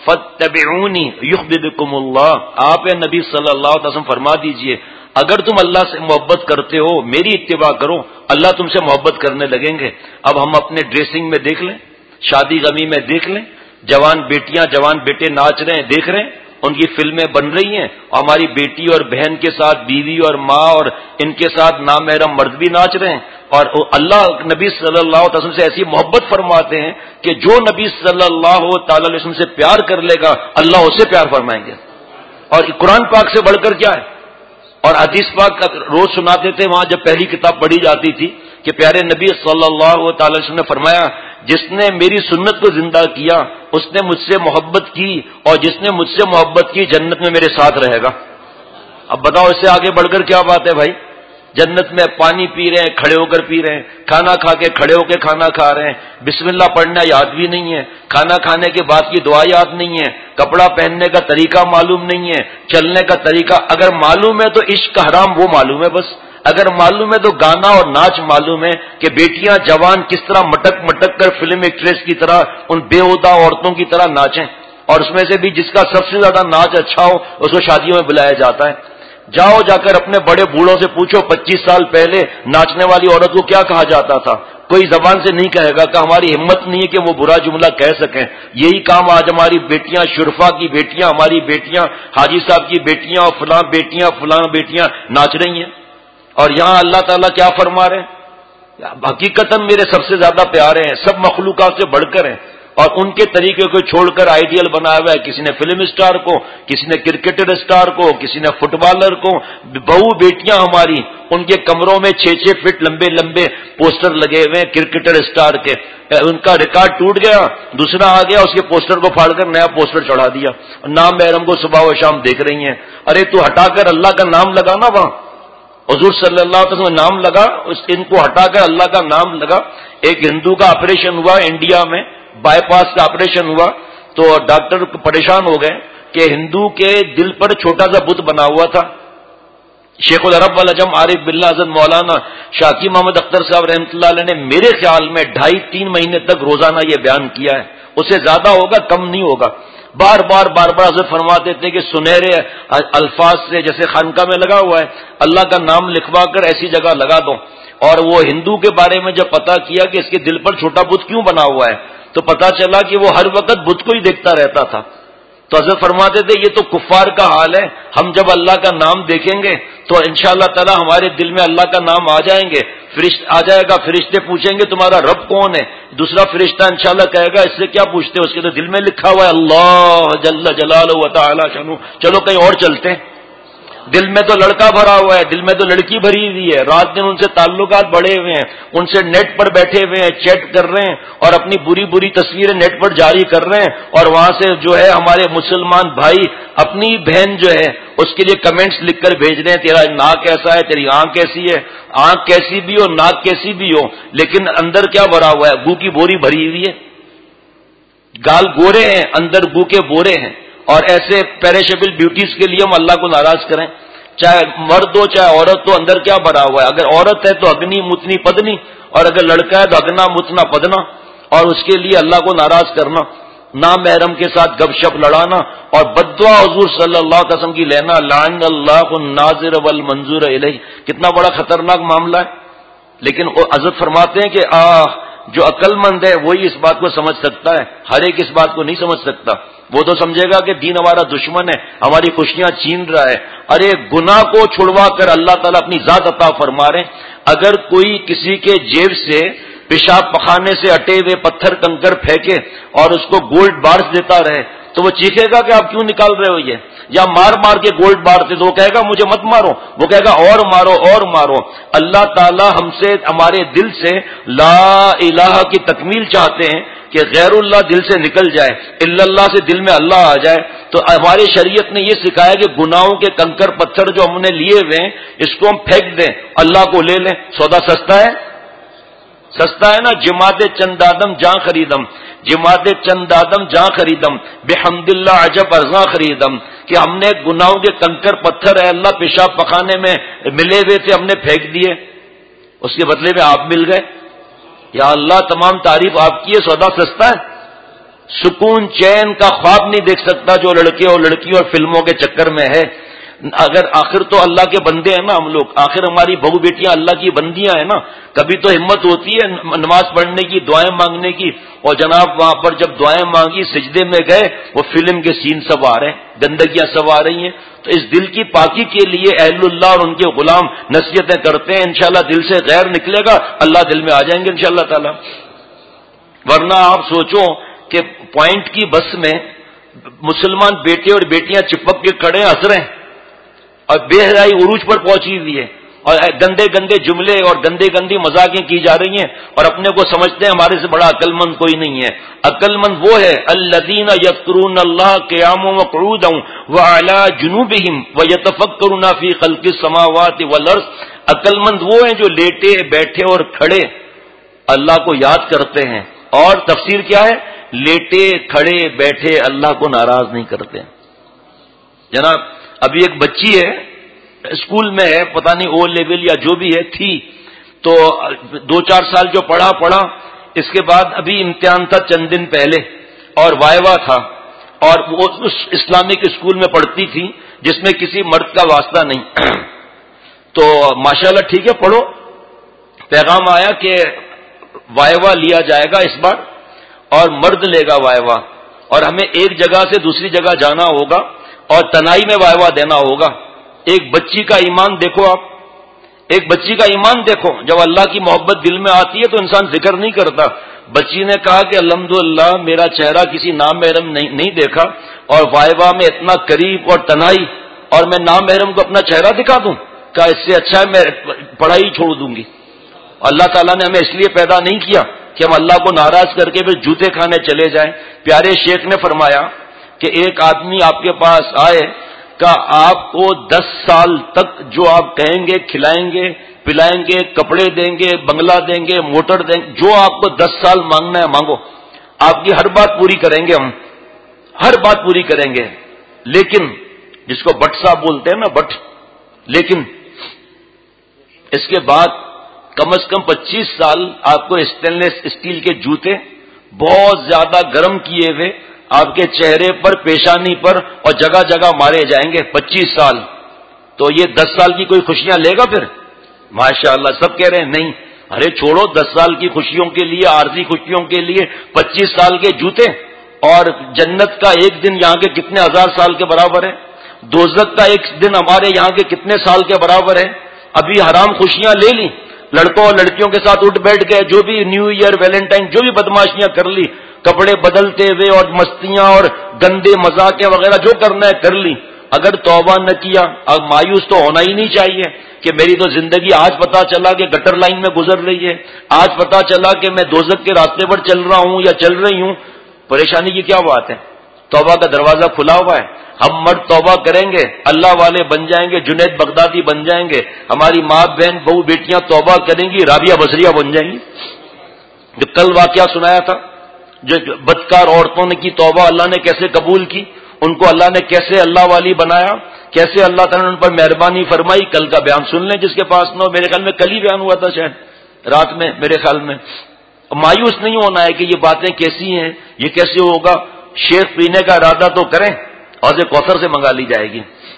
فاتبعونی یحببکم اللہ، آپ نبی صلی اللہ علیہ وسلم فرما دیجئے اگر تم اللہ سے محبت کرتے ہو میری اتباع کرو، اللہ تم سے محبت کرنے لگیں گے۔ اب ہم اپنے ڈریسنگ میں دیکھ لیں، شادی غمی میں دیکھ لیں، جوان بیٹیاں جوان بیٹے ناچ رہے ہیں، دیکھ رہے ہیں، ان کی فلمیں بن رہی ہیں، اور ہماری بیٹی اور بہن کے ساتھ بیوی اور ماں اور ان کے ساتھ نامحرم مرد بھی ناچ رہے ہیں، اور اللہ نبی صلی اللہ علیہ وسلم سے ایسی محبت فرماتے ہیں کہ جو نبی صلی اللہ تعالی علیہ وسلم سے پیار کر لے گا اللہ اسے پیار فرمائیں گے۔ اور قرآن پاک سے بڑھ کر کیا ہے؟ اور حدیث پاک روز سناتے تھے وہاں جب پہلی کتاب پڑھی جاتی تھی کہ پیارے نبی صلی اللہ تعالی وسلم نے فرمایا جس نے میری سنت کو زندہ کیا اس نے مجھ سے محبت کی، اور جس نے مجھ سے محبت کی جنت میں میرے ساتھ رہے گا۔ اب بتاؤ اس سے آگے بڑھ کر کیا بات ہے بھائی؟ جنت میں پانی پی رہے ہیں، کھڑے ہو کر پی رہے ہیں، کھانا کھا کے کھڑے ہو کے کھانا کھا رہے ہیں، بسم اللہ پڑھنا یاد بھی نہیں ہے، کھانا کھانے کے بعد کی دعا یاد نہیں ہے، کپڑا پہننے کا طریقہ معلوم نہیں ہے، چلنے کا طریقہ اگر معلوم ہے تو عشق کا حرام وہ معلوم ہے بس، اگر معلوم ہے تو گانا اور ناچ معلوم ہے کہ بیٹیاں جوان کس طرح مٹک مٹک کر فلم ایکٹریس کی طرح ان بےہودہ عورتوں کی طرح ناچیں، اور اس میں سے بھی جس کا سب سے زیادہ ناچ اچھا ہو اس کو شادیوں میں بلایا جاتا ہے۔ جاؤ جا کر اپنے بڑے بوڑھوں سے پوچھو پچیس سال پہلے ناچنے والی عورت کو کیا کہا جاتا تھا، کوئی زبان سے نہیں کہے گا کہ ہماری ہمت نہیں ہے کہ وہ برا جملہ کہہ سکیں۔ یہی کام آج ہماری بیٹیاں، شرفا کی بیٹیاں، ہماری بیٹیاں، حاجی صاحب کی بیٹیاں اور فلاں بیٹیاں فلاں بیٹیاں ناچ رہی ہیں، اور یہاں اللہ تعالیٰ کیا فرما رہے ہیں؟ حقیقتاً میرے سب سے زیادہ پیارے ہیں، سب مخلوقات سے بڑھ کر ہیں، اور ان کے طریقے کو چھوڑ کر آئیڈیل بنایا ہوا ہے، کسی نے فلم اسٹار کو، کسی نے کرکٹر اسٹار کو، کسی نے فٹ بالر کو، بہو بیٹیاں ہماری ان کے کمروں میں چھ چھ فٹ لمبے لمبے پوسٹر لگے ہوئے ہیں کرکٹر اسٹار کے، ان کا ریکارڈ ٹوٹ گیا، دوسرا آ گیا اس کے پوسٹر کو پھاڑ کر نیا پوسٹر چڑھا دیا، نام محرم کو صبح و شام دیکھ رہی ہیں۔ ارے تو ہٹا کر اللہ کا نام لگانا، وہاں حضور صلی اللہ علیہ وسلم نام لگا، ان کو ہٹا کر اللہ کا نام لگا۔ ایک ہندو کا آپریشن ہوا انڈیا میں، بائی پاس کا آپریشن ہوا، تو ڈاکٹر پریشان ہو گئے کہ ہندو کے دل پر چھوٹا سا بت بنا ہوا تھا۔ شیخ العرب والعجم عارف باللہ حضرت مولانا شاکی محمد اختر صاحب رحمۃ اللہ علیہ نے میرے خیال میں ڈھائی تین مہینے تک روزانہ یہ بیان کیا ہے، اس سے زیادہ ہوگا کم نہیں ہوگا، بار بار بار بار حضرت فرماتے تھے کہ سنہرے الفاظ سے جیسے خانقاہ میں لگا ہوا ہے اللہ کا نام لکھوا کر ایسی جگہ لگا دو۔ اور وہ ہندو کے بارے میں جب پتا کیا کہ اس کے دل پر چھوٹا بت کیوں بنا ہوا ہے تو پتا چلا کہ وہ ہر وقت بت کو ہی دیکھتا رہتا تھا۔ تو حضرت فرماتے تھے یہ تو کفار کا حال ہے، ہم جب اللہ کا نام دیکھیں گے تو انشاءاللہ تعالی ہمارے دل میں اللہ کا نام آ جائیں گے، فرشت آ جائے گا، فرشتے پوچھیں گے تمہارا رب کون ہے، دوسرا فرشتہ انشاءاللہ کہے گا اس سے کیا پوچھتے ہو، اس کے تو دل میں لکھا ہوا ہے اللہ جل جلالہ و تعالی شانہ، چلو کہیں اور چلتے ہیں۔ دل میں تو لڑکا بھرا ہوا ہے، دل میں تو لڑکی بھری ہوئی ہے، رات دن ان سے تعلقات بڑھے ہوئے ہیں، ان سے نیٹ پر بیٹھے ہوئے ہیں، چیٹ کر رہے ہیں اور اپنی بری بری تصویریں نیٹ پر جاری کر رہے ہیں، اور وہاں سے جو ہے ہمارے مسلمان بھائی اپنی بہن جو ہے اس کے لیے کمنٹس لکھ کر بھیج رہے ہیں تیرا ناک کیسا ہے، تیری آنکھ کیسی ہے، آنکھ کیسی بھی ہو ناک کیسی بھی ہو، لیکن اندر کیا بھرا ہوا ہے، گو کی بوری بھری ہوئی ہے، گال گورے ہیں اندر گو کے بورے ہیں، اور ایسے پیریشیبل بیوٹیز کے لیے ہم اللہ کو ناراض کریں، چاہے مرد ہو چاہے عورت ہو، اندر کیا بھرا ہوا ہے، اگر عورت ہے تو اگنی متنی پدنی، اور اگر لڑکا ہے تو اگنا متنا پدنا، اور اس کے لیے اللہ کو ناراض کرنا، نام محرم کے ساتھ گپ شپ لڑانا، اور بددعا حضور صلی اللہ علیہ وسلم کی لینا، لعن اللہ الناظر والمنظور الیہ، کتنا بڑا خطرناک معاملہ ہے۔ لیکن وہ حضرت فرماتے ہیں کہ آہ جو عقل مند ہے وہی اس بات کو سمجھ سکتا ہے، ہر ایک اس بات کو نہیں سمجھ سکتا، وہ تو سمجھے گا کہ دین ہمارا دشمن ہے، ہماری خوشیاں چھین رہا ہے۔ ارے گناہ کو چھڑوا کر اللہ تعالیٰ اپنی ذات عطا فرما رہے ہیں، اگر کوئی کسی کے جیب سے پیشاب پخانے سے اٹے ہوئے پتھر کنکر پھینکے اور اس کو گولڈ بارز دیتا رہے تو وہ چیخے گا کہ آپ کیوں نکال رہے ہو یہ، یا مار مار کے گولڈ بارتے تو وہ کہے گا مجھے مت مارو، وہ کہے گا اور مارو اور مارو۔ اللہ تعالی ہم سے ہمارے دل سے لا الہ کی تکمیل چاہتے ہیں کہ غیر اللہ دل سے نکل جائے، الا اللہ سے دل میں اللہ آ جائے۔ تو ہماری شریعت نے یہ سکھایا کہ گناہوں کے کنکر پتھر جو ہم نے لیے ہوئے ہیں اس کو ہم پھینک دیں، اللہ کو لے لیں۔ سودا سستا ہے، سستا ہے نا۔ جماعت چند آدم جاں خریدم، جماعت چند آدم جاں خریدم، بحمد اللہ عجب ارزاں خریدم، کہ ہم نے گناہوں کے کنکر پتھر ہے اللہ پیشاب پخانے میں ملے ہوئے تھے ہم نے پھینک دیے، اس کے بدلے میں آپ مل گئے۔ یا اللہ تمام تعریف آپ کی ہے، سودا سستا ہے۔ سکون چین کا خواب نہیں دیکھ سکتا جو لڑکے اور لڑکیوں اور فلموں کے چکر میں ہے۔ اگر آخر تو اللہ کے بندے ہیں نا ہم لوگ، آخر ہماری بہو بیٹیاں اللہ کی بندیاں ہیں نا، کبھی تو ہمت ہوتی ہے نماز پڑھنے کی، دعائیں مانگنے کی، اور جناب وہاں پر جب دعائیں مانگی سجدے میں گئے وہ فلم کے سین سب آ رہے ہیں، گندگیاں سب آ رہی ہیں۔ تو اس دل کی پاکی کے لیے اہل اللہ اور ان کے غلام نصیحتیں کرتے ہیں، انشاءاللہ دل سے غیر نکلے گا اللہ دل میں آ جائیں گے انشاءاللہ تعالی۔ ورنہ آپ سوچو کہ پوائنٹ کی بس میں مسلمان بیٹے اور بیٹیاں چپک کے کھڑے ہنس رہے ہیں اور بے حیائی عروج پر پہنچی ہوئی ہے، اور گندے گندے جملے اور گندے گندی مذاقیں کی جا رہی ہیں، اور اپنے کو سمجھتے ہیں ہمارے سے بڑا عقل مند کوئی نہیں ہے۔ عقل مند وہ ہے الذین یذکرون اللہ قیاما وقعودا وعلی جنوبہم ویتفکرون فی خلق السماوات والارض۔ عقل مند وہ ہیں جو لیٹے بیٹھے اور کھڑے اللہ کو یاد کرتے ہیں، اور تفسیر کیا ہے؟ لیٹے کھڑے بیٹھے اللہ کو ناراض نہیں کرتے۔ جناب ابھی ایک بچی ہے اسکول میں ہے، پتہ نہیں او لیول یا جو بھی ہے تھی، تو دو چار سال جو پڑھا پڑھا اس کے بعد ابھی امتحان تھا چند دن پہلے اور وائوا تھا، اور وہ اس اسلامک اسکول میں پڑھتی تھی جس میں کسی مرد کا واسطہ نہیں۔ تو ماشاءاللہ ٹھیک ہے پڑھو، پیغام آیا کہ وائوا لیا جائے گا اس بار اور مرد لے گا وائوا، اور ہمیں ایک جگہ سے دوسری جگہ جانا ہوگا اور تنہائی میں وائوا دینا ہوگا۔ ایک بچی کا ایمان دیکھو آپ، ایک بچی کا ایمان دیکھو، جب اللہ کی محبت دل میں آتی ہے تو انسان ذکر نہیں کرتا۔ بچی نے کہا کہ الحمدللہ میرا چہرہ کسی نامحرم نہیں, نہیں دیکھا، اور وائوا میں اتنا قریب اور تنہائی، اور میں نامحرم کو اپنا چہرہ دکھا دوں، کہا اس سے اچھا ہے میں پڑھائی چھوڑ دوں گی۔ اللہ تعالیٰ نے ہمیں اس لیے پیدا نہیں کیا کہ ہم اللہ کو ناراض کر کے پھر جوتے کھانے چلے جائیں۔ پیارے شیخ نے فرمایا کہ ایک آدمی آپ کے پاس آئے کہ آپ کو دس سال تک جو آپ کہیں گے کھلائیں گے پلائیں گے، کپڑے دیں گے، بنگلہ دیں گے، موٹر دیں گے، جو آپ کو دس سال مانگنا ہے مانگو، آپ کی ہر بات پوری کریں گے، ہم ہر بات پوری کریں گے، لیکن جس کو بٹ صاحب بولتے ہیں نا بٹ، لیکن اس کے بعد کم از کم پچیس سال آپ کو اسٹین لیس اسٹیل کے جوتے بہت زیادہ گرم کیے ہوئے آپ کے چہرے پر، پیشانی پر اور جگہ جگہ مارے جائیں گے، پچیس سال۔ تو یہ دس سال کی کوئی خوشیاں لے گا پھر؟ ماشاءاللہ سب کہہ رہے ہیں نہیں، ارے چھوڑو، دس سال کی خوشیوں کے لیے، عارضی خوشیوں کے لیے پچیس سال کے جوتے، اور جنت کا ایک دن یہاں کے کتنے ہزار سال کے برابر ہے، دوزخ کا ایک دن ہمارے یہاں کے کتنے سال کے برابر ہے۔ ابھی حرام خوشیاں لے لی، لڑکوں اور لڑکیوں کے ساتھ اٹھ بیٹھ گئے، جو بھی نیو ایئر ویلنٹائن جو بھی بدماشیاں کر لی، کپڑے بدلتے ہوئے اور مستیاں اور گندے مذاقیں وغیرہ جو کرنا ہے کر لی۔ اگر توبہ نہ کیا، اب مایوس تو ہونا ہی نہیں چاہیے کہ میری تو زندگی آج پتا چلا کہ گٹر لائن میں گزر رہی ہے، آج پتا چلا کہ میں دوزخ کے راستے پر چل رہا ہوں یا چل رہی ہوں۔ پریشانی کی کیا بات ہے؟ توبہ کا دروازہ کھلا ہوا ہے، ہم مرد توبہ کریں گے اللہ والے بن جائیں گے، جنید بغدادی بن جائیں گے، ہماری ماں بہن بہو بیٹیاں توبہ کریں گی، رابعہ بصریہ بن جائیں گی۔ جو کل واقعہ سنایا تھا، جو بدکار عورتوں نے کی توبہ اللہ نے کیسے قبول کی، ان کو اللہ نے کیسے اللہ والی بنایا، کیسے اللہ تعالیٰ نے ان پر مہربانی فرمائی، کل کا بیان سن لیں جس کے پاس نہ ہو، میرے خیال میں کل ہی بیان ہوا تھا شاید رات میں میرے خیال میں۔ مایوس نہیں ہونا ہے کہ یہ باتیں کیسی ہیں، یہ کیسے ہوگا، شیخ پینے کا ارادہ تو کریں، حوض کوثر سے منگا لی جائے گی۔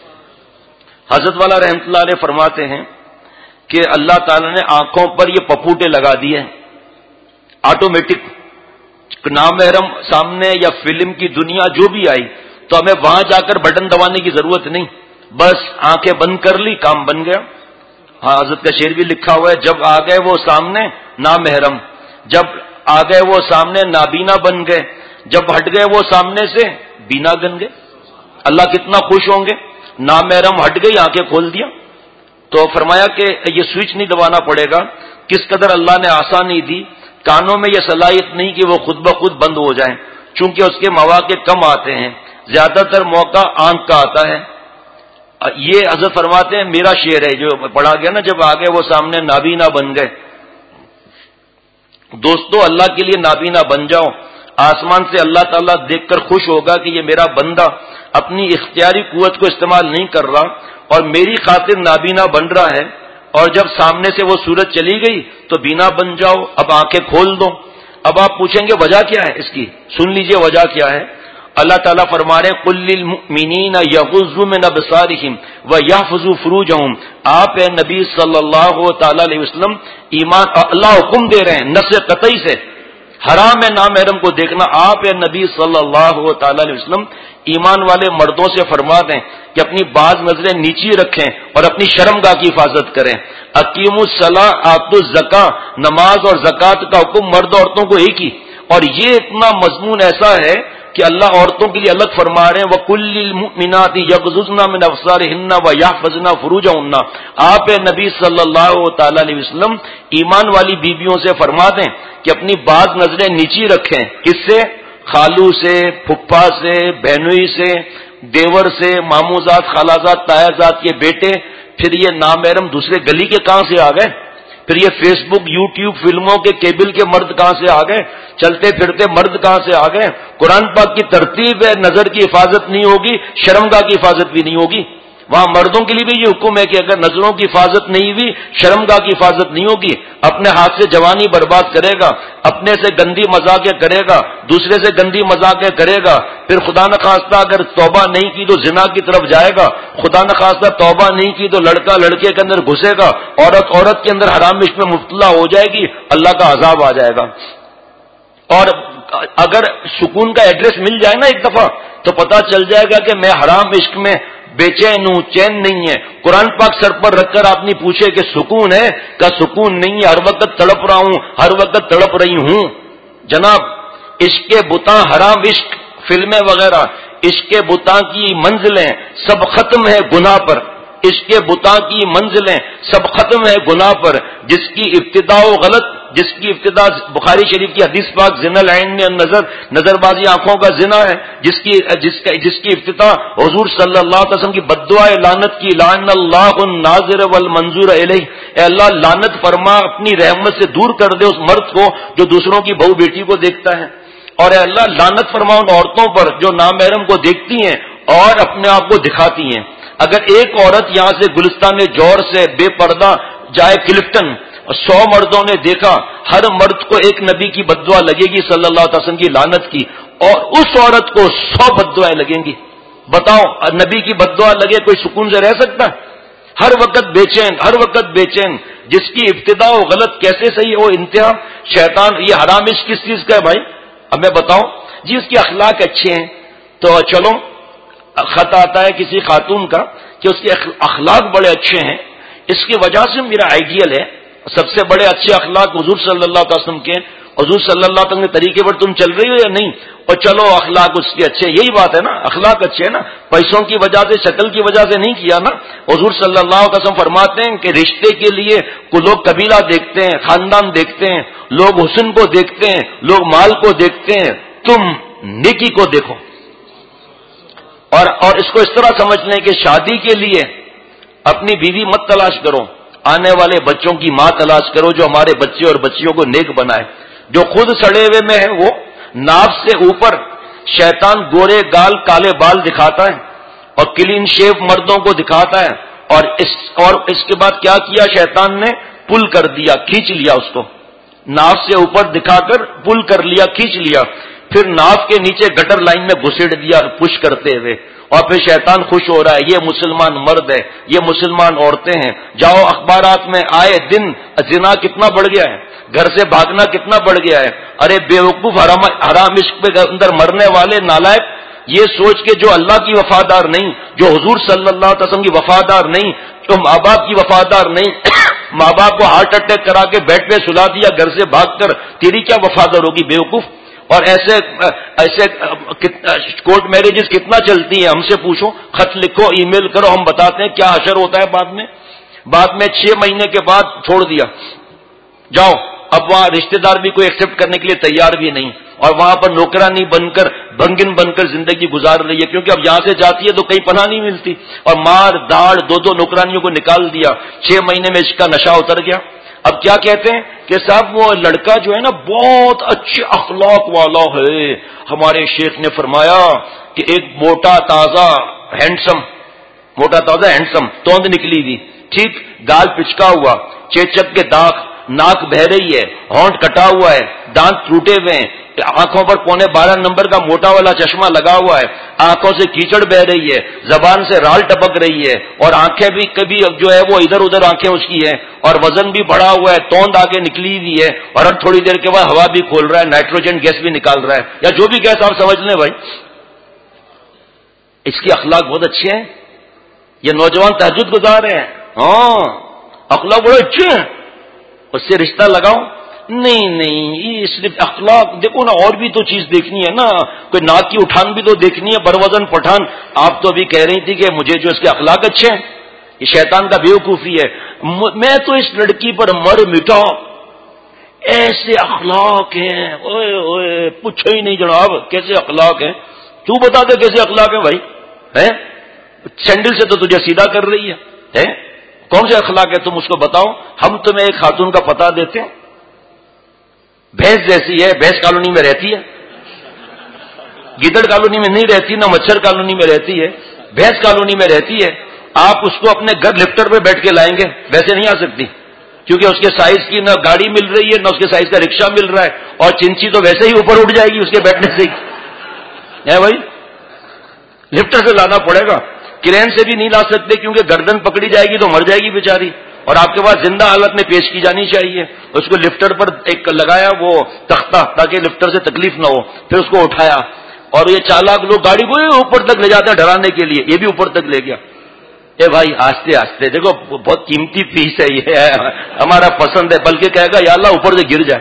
حضرت والا رحمۃ اللہ علیہ فرماتے ہیں کہ اللہ تعالیٰ نے آنکھوں پر یہ پپوٹے لگا دیے آٹومیٹک، نامحرم سامنے یا فلم کی دنیا جو بھی آئی تو ہمیں وہاں جا کر بٹن دبانے کی ضرورت نہیں، بس آنکھیں بند کر لی، کام بن گیا۔ ہاں حضرت کا شعر بھی لکھا ہوا ہے، جب آ گئے وہ سامنے نامحرم، جب آ گئے وہ سامنے نابینا بن گئے، جب ہٹ گئے وہ سامنے سے بینا گن گئے۔ اللہ کتنا خوش ہوں گے. نامحرم ہٹ گئی، آنکھیں کھول دیا. تو فرمایا کہ یہ سوئچ نہیں دبانا پڑے گا. کس قدر اللہ نے آسانی دی. کانوں میں یہ صلاحیت نہیں کہ وہ خود بخود بند ہو جائیں، چونکہ اس کے مواقع کم آتے ہیں، زیادہ تر موقع آنکھ کا آتا ہے. یہ حضرت فرماتے ہیں، میرا شعر ہے جو پڑھا گیا نا، جب آگے وہ سامنے نابینا بن گئے. دوستو اللہ کے لیے نابینا بن جاؤ. آسمان سے اللہ تعالیٰ دیکھ کر خوش ہوگا کہ یہ میرا بندہ اپنی اختیاری قوت کو استعمال نہیں کر رہا اور میری خاطر نابینا بن رہا ہے. اور جب سامنے سے وہ سورج چلی گئی تو بینا بن جاؤ، اب آنکھیں کھول دو. اب آپ پوچھیں گے وجہ کیا ہے اس کی؟ سن لیجئے وجہ کیا ہے. اللہ تعالیٰ فرما رہے قل للمؤمنین یغضوا من ابصارہم ویحفظوا فروجہم. آپ اے نبی صلی اللہ تعالی علیہ وسلم ایمان، اللہ حکم دے رہے ہیں نص قطعی سے، حرام ہے نامحرم کو دیکھنا. آپ اے نبی صلی اللہ تعالی علیہ وسلم ایمان والے مردوں سے فرما دیں کہ اپنی بعض نظریں نیچی رکھیں اور اپنی شرمگاہ کی حفاظت کریں. اقیموا الصلاۃ آتوا الزکاۃ، نماز اور زکوٰۃ کا حکم مرد عورتوں کو ایک ہی. اور یہ اتنا مضمون ایسا ہے کہ اللہ عورتوں کے لیے الگ فرما رہے ہیں وَقُلْ لِلْمُؤْمِنَاتِ يَغْضُضْنَ مِنْ أَبْصَارِهِنَّ وَيَحْفَظْنَ فُرُوجَهُنَّ. آپ اے نبی صلی اللہ تعالی علیہ وسلم ایمان والی بیویوں سے فرما دیں کہ اپنی بعض نظریں نیچی رکھیں. کس سے؟ خالو سے، پھپھا سے، بہنوئی سے، دیور سے، ماموزاد، خالازاد، تایازاد کے بیٹے. پھر یہ نامحرم دوسرے گلی کے کہاں سے آ گئے؟ پھر یہ فیس بک، یوٹیوب، فلموں کے کیبل کے مرد کہاں سے آ گئے؟ چلتے پھرتے مرد کہاں سے آ گئے؟ قرآن پاک کی ترتیب ہے، نظر کی حفاظت نہیں ہوگی، شرمگاہ کی حفاظت بھی نہیں ہوگی. وہاں مردوں کے لیے بھی یہ حکم ہے کہ اگر نظروں کی حفاظت نہیں ہوئی، شرمگاہ کی حفاظت نہیں ہوگی، اپنے ہاتھ سے جوانی برباد کرے گا، اپنے سے گندی مذاقیں کرے گا، دوسرے سے گندی مذاقیں کرے گا، پھر خدا نخواستہ اگر توبہ نہیں کی تو زنا کی طرف جائے گا، خدا نخواستہ توبہ نہیں کی تو لڑکا لڑکے کے اندر گھسے گا، عورت عورت کے اندر حرام عشق میں مبتلا ہو جائے گی، اللہ کا عذاب آ جائے گا. اور اگر سکون کا ایڈریس مل جائے نا ایک دفعہ تو پتہ چل جائے گا کہ میں حرام عشق میں بے چین ہوں، چین نہیں ہے. قرآن پاک سر پر رکھ کر آپ نے پوچھے کہ سکون ہے؟ کا سکون نہیں ہے، ہر وقت تڑپ رہا ہوں، ہر وقت تڑپ رہی ہوں. جناب عشق بتاں، حرام عشق، فلمیں وغیرہ، عشق بتاں کی منزلیں سب ختم ہے گناہ پر. عشق بتاں کی منزلیں سب ختم ہے گناہ پر. جس کی ابتدا و غلط، جس کی ابتدا بخاری شریف کی حدیث پاک زنا العین میں نظر نظر بازی آنکھوں کا زنا ہے، جس کی جس کا جس کی ابتدا حضور صلی اللہ علیہ وسلم کی بددعا لعنت کی، لعن اللہ الناظر والمنظور الیہ. اے اللہ لعنت فرما، اپنی رحمت سے دور کر دے اس مرد کو جو دوسروں کی بہو بیٹی کو دیکھتا ہے. اور اے اللہ لعنت فرما ان عورتوں پر جو نامحرم کو دیکھتی ہیں اور اپنے آپ کو دکھاتی ہیں. اگر ایک عورت یہاں سے گلستان جوہر سے بے پردہ جائے کلفٹن، سو مردوں نے دیکھا، ہر مرد کو ایک نبی کی بددعا لگے گی صلی اللہ علیہ وسلم کی لعنت کی، اور اس عورت کو سو بددعائیں لگیں گی. بتاؤ نبی کی بددعا لگے کوئی سکون سے رہ سکتا ہے؟ ہر وقت بے چین، ہر وقت بے چین. جس کی ابتدا و غلط کیسے صحیح وہ انتہا. شیطان یہ حرام عشق کس چیز کا ہے بھائی؟ اب میں بتاؤں جی. اس کے اخلاق اچھے ہیں تو چلو، خط آتا ہے کسی خاتون کا کہ اس کے اخلاق بڑے اچھے ہیں، اس کی وجہ سے میرا آئیڈیل ہے. سب سے بڑے اچھے اخلاق حضور صلی اللہ علیہ وسلم کے، حضور صلی اللہ علیہ وسلم کے طریقے پر تم چل رہی ہو یا نہیں؟ اور چلو اخلاق اس کے اچھے، یہی بات ہے نا، اخلاق اچھے ہیں نا، پیسوں کی وجہ سے، شکل کی وجہ سے نہیں کیا نا. حضور صلی اللہ علیہ وسلم فرماتے ہیں کہ رشتے کے لیے کو لوگ قبیلہ دیکھتے ہیں، خاندان دیکھتے ہیں، لوگ حسن کو دیکھتے ہیں، لوگ مال کو دیکھتے ہیں، تم نیکی کو دیکھو. اور اور اس کو اس طرح سمجھ لیں کہ شادی کے لیے اپنی بیوی مت تلاش کرو، آنے والے بچوں کی ماں تلاش کرو جو ہمارے بچے اور بچیوں کو نیک بنائے. جو خود سڑے ہوئے میں ہے وہ ناف سے اوپر شیطان گورے گال کالے بال دکھاتا ہے اور کلین شیو مردوں کو دکھاتا ہے. اور اس اور اس کے بعد کیا کیا شیطان نے؟ پل کر دیا، کھینچ لیا اس کو، ناف سے اوپر دکھا کر پل کر لیا، کھینچ لیا. پھر ناف کے نیچے گٹر لائن میں گھسیڑ دیا پش کرتے ہوئے. اور پھر شیطان خوش ہو رہا ہے، یہ مسلمان مرد ہے، یہ مسلمان عورتیں ہیں. جاؤ اخبارات میں آئے دن زنا کتنا بڑھ گیا ہے، گھر سے بھاگنا کتنا بڑھ گیا ہے. ارے بیوقوف، حرام حرام عشق پہ اندر مرنے والے نالائق، یہ سوچ کے جو اللہ کی وفادار نہیں، جو حضور صلی اللہ علیہ وسلم کی وفادار نہیں، جو ماں باپ کی وفادار نہیں، ماں باپ کو ہارٹ اٹیک کرا کے بیڈ پہ سلا دیا گھر سے بھاگ کر، تیری کیا وفادار ہوگی بیوقوف؟ اور ایسے ایسے کورٹ میرجز کتنا چلتی ہیں، ہم سے پوچھو، خط لکھو، ای میل کرو، ہم بتاتے ہیں کیا حشر ہوتا ہے بعد میں. بعد میں چھ مہینے کے بعد چھوڑ دیا، جاؤ. اب وہاں رشتہ دار بھی کوئی ایکسپٹ کرنے کے لیے تیار بھی نہیں، اور وہاں پر نوکرانی بن کر بنگن بن کر زندگی گزار رہی ہے، کیونکہ اب یہاں سے جاتی ہے تو کہیں پناہ نہیں ملتی، اور مار داڑ دو دو نوکرانیوں کو نکال دیا. چھ مہینے میں اس کا نشہ اتر گیا. اب کیا کہتے ہیں کہ صاحب وہ لڑکا جو ہے نا بہت اچھے اخلاق والا ہے. ہمارے شیخ نے فرمایا کہ ایک موٹا تازہ ہینڈسم موٹا تازہ ہینڈسم توند نکلی ہوئی، ٹھیک، گال پچکا ہوا، چیچک کے داغ، ناک بہ رہی ہے، ہونٹ کٹا ہوا ہے، دانت ٹوٹے ہوئے ہیں، آنکھوں پر پونے بارہ نمبر کا موٹا والا چشمہ لگا ہوا ہے، آنکھوں سے کیچڑ بہ رہی ہے، زبان سے رال ٹپک رہی ہے، اور آنکھیں بھی کبھی جو ہے وہ ادھر ادھر آنکھیں اس کی ہیں، اور وزن بھی بڑھا ہوا ہے، توند آگے نکلی ہوئی ہے، اور ہر تھوڑی دیر کے بعد ہوا بھی کھول رہا ہے، نائٹروجن گیس بھی نکال رہا ہے، یا جو بھی گیس آپ سمجھ لیں بھائی. اس کے اخلاق بہت اچھے ہیں. یہ نوجوان تہجد گزار ہیں، ہاں اخلاق بڑے اچھے ہیں، اس سے رشتہ لگاؤ. نہیں نہیں، یہ صرف اخلاق دیکھو نا، اور بھی تو چیز دیکھنی ہے نا، کوئی ناک کی اٹھان بھی تو دیکھنی ہے، بروزن پٹھان. آپ تو ابھی کہہ رہی تھی کہ مجھے جو اس کے اخلاق اچھے ہیں، یہ شیطان کا بیوقوفی ہے. میں تو اس لڑکی پر مر مٹا، ایسے اخلاق ہیں، اوئے اوئے پوچھو ہی نہیں جناب کیسے اخلاق ہیں. تو بتا دے کیسے اخلاق ہیں بھائی، ہے سینڈل سے تو تجھے سیدھا کر رہی ہے، کون سے اخلاق ہے تم اس کو بتاؤ. ہم تمہیں ایک خاتون کا پتہ دیتے ہیں، بھینس جیسی ہے، بھینس کالونی میں رہتی ہے، گیدڑ کالونی میں نہیں رہتی، نہ مچھر کالونی میں رہتی ہے، بھینس کالونی میں رہتی ہے. آپ اس کو اپنے گھر لفٹر پہ بیٹھ کے لائیں گے، ویسے نہیں آ سکتی، کیونکہ اس کے سائز کی نہ گاڑی مل رہی ہے، نہ اس کے سائز کا رکشہ مل رہا ہے، اور چنچی تو ویسے ہی اوپر اٹھ جائے گی اس کے بیٹھنے سے ہے بھائی. لفٹر سے لانا پڑے گا، کرین سے بھی نہیں لا سکتے کیونکہ گردن پکڑی جائے گی تو مر جائے گی بیچاری، اور آپ کے پاس زندہ حالت میں پیش کی جانی چاہیے. اس کو لفٹر پر ایک لگایا وہ تختہ تاکہ لفٹر سے تکلیف نہ ہو، پھر اس کو اٹھایا، اور یہ چالاک لوگ گاڑی کو اوپر تک لے جاتے ہیں ڈرانے کے لیے، یہ بھی اوپر تک لے گیا. اے بھائی آستے آستے، دیکھو بہت قیمتی پیس ہے یہ، ہمارا پسند ہے، بلکہ کہے گا یا اللہ اوپر سے گر جائے.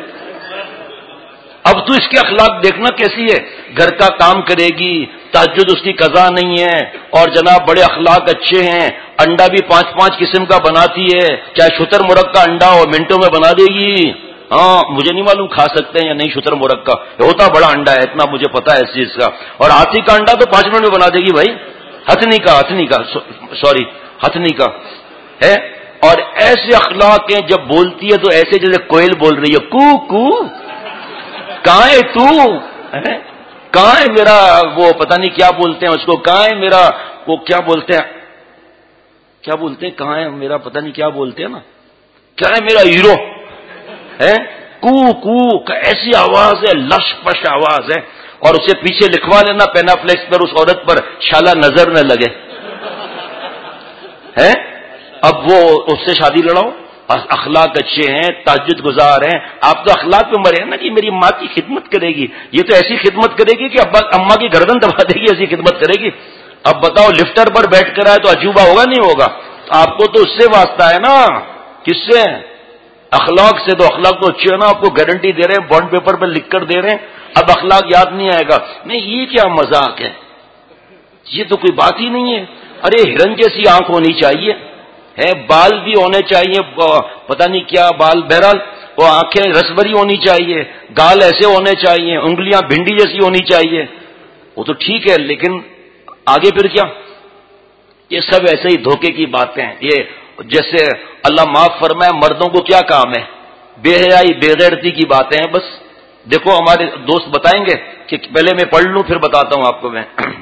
اب تو اس کے اخلاق دیکھنا کیسی ہے، گھر کا کام کرے گی، تہجد اس کی قضا نہیں ہے، اور جناب بڑے اخلاق اچھے ہیں، انڈا بھی پانچ پانچ قسم کا بناتی ہے، چاہے شتر مرغ کا انڈا ہو منٹوں میں بنا دے گی. ہاں مجھے نہیں معلوم کھا سکتے ہیں یا نہیں شتر مرغ کا، ہوتا بڑا انڈا ہے، اتنا مجھے پتا ہے اس چیز کا. اور ہاتھی کا انڈا تو پانچ منٹ میں بنا دے گی بھائی، ہتھنی کا ہتھنی کا سوری ہتھنی کا ہے. اور ایسے اخلاق ہیں جب بولتی ہے تو ایسے جیسے کوئل بول رہی ہے، کو کو کہاں ہے تو، کہاں ہے میرا وہ پتہ نہیں کیا بولتے ہیں اس کو، کہاں ہے میرا وہ کیا بولتے ہیں کیا بولتے ہیں کہاں ہے میرا پتہ نہیں کیا بولتے ہیں نا، کیا ہے میرا ہیرو ہے، کو کو ایسی آواز ہے، لش پش آواز ہے. اور اسے پیچھے لکھوا لینا پینا فلیکس پر اس عورت پر، شالا نظر نہ لگے ہے. اب وہ اس سے شادی لڑاؤ، اخلاق اچھے ہیں، تہجد گزار ہیں. آپ تو اخلاق پہ مرے ہیں نا کہ میری ماں کی خدمت کرے گی، یہ تو ایسی خدمت کرے گی کہ ابا اماں کی گردن دبا دے گی، ایسی خدمت کرے گی. اب بتاؤ لفٹر پر بیٹھ کر آئے تو عجوبہ ہوگا نہیں ہوگا؟ آپ کو تو اس سے واسطہ ہے نا، کس سے؟ اخلاق سے. تو اخلاق تو اچھے ہے نا، آپ کو گارنٹی دے رہے ہیں، بانڈ پیپر پر لکھ کر دے رہے ہیں. اب اخلاق یاد نہیں آئے گا، نہیں یہ کیا مذاق ہے، یہ تو کوئی بات ہی نہیں ہے. ارے ہرن جیسی آنکھ ہونی چاہیے ہے، بال بھی ہونے چاہیے، پتہ نہیں کیا بال، بہرحال وہ آنکھیں رسبری ہونی چاہیے، گال ایسے ہونے چاہیے، انگلیاں بھنڈی جیسی ہونی چاہیے. وہ تو ٹھیک ہے، لیکن آگے پھر کیا؟ یہ سب ایسے ہی دھوکے کی باتیں ہیں. یہ جیسے اللہ معاف فرمائے، مردوں کو کیا کام ہے؟ بے حیائی بے غیرتی کی باتیں ہیں بس. دیکھو ہمارے دوست بتائیں گے کہ پہلے میں پڑھ لوں پھر بتاتا ہوں آپ کو. میں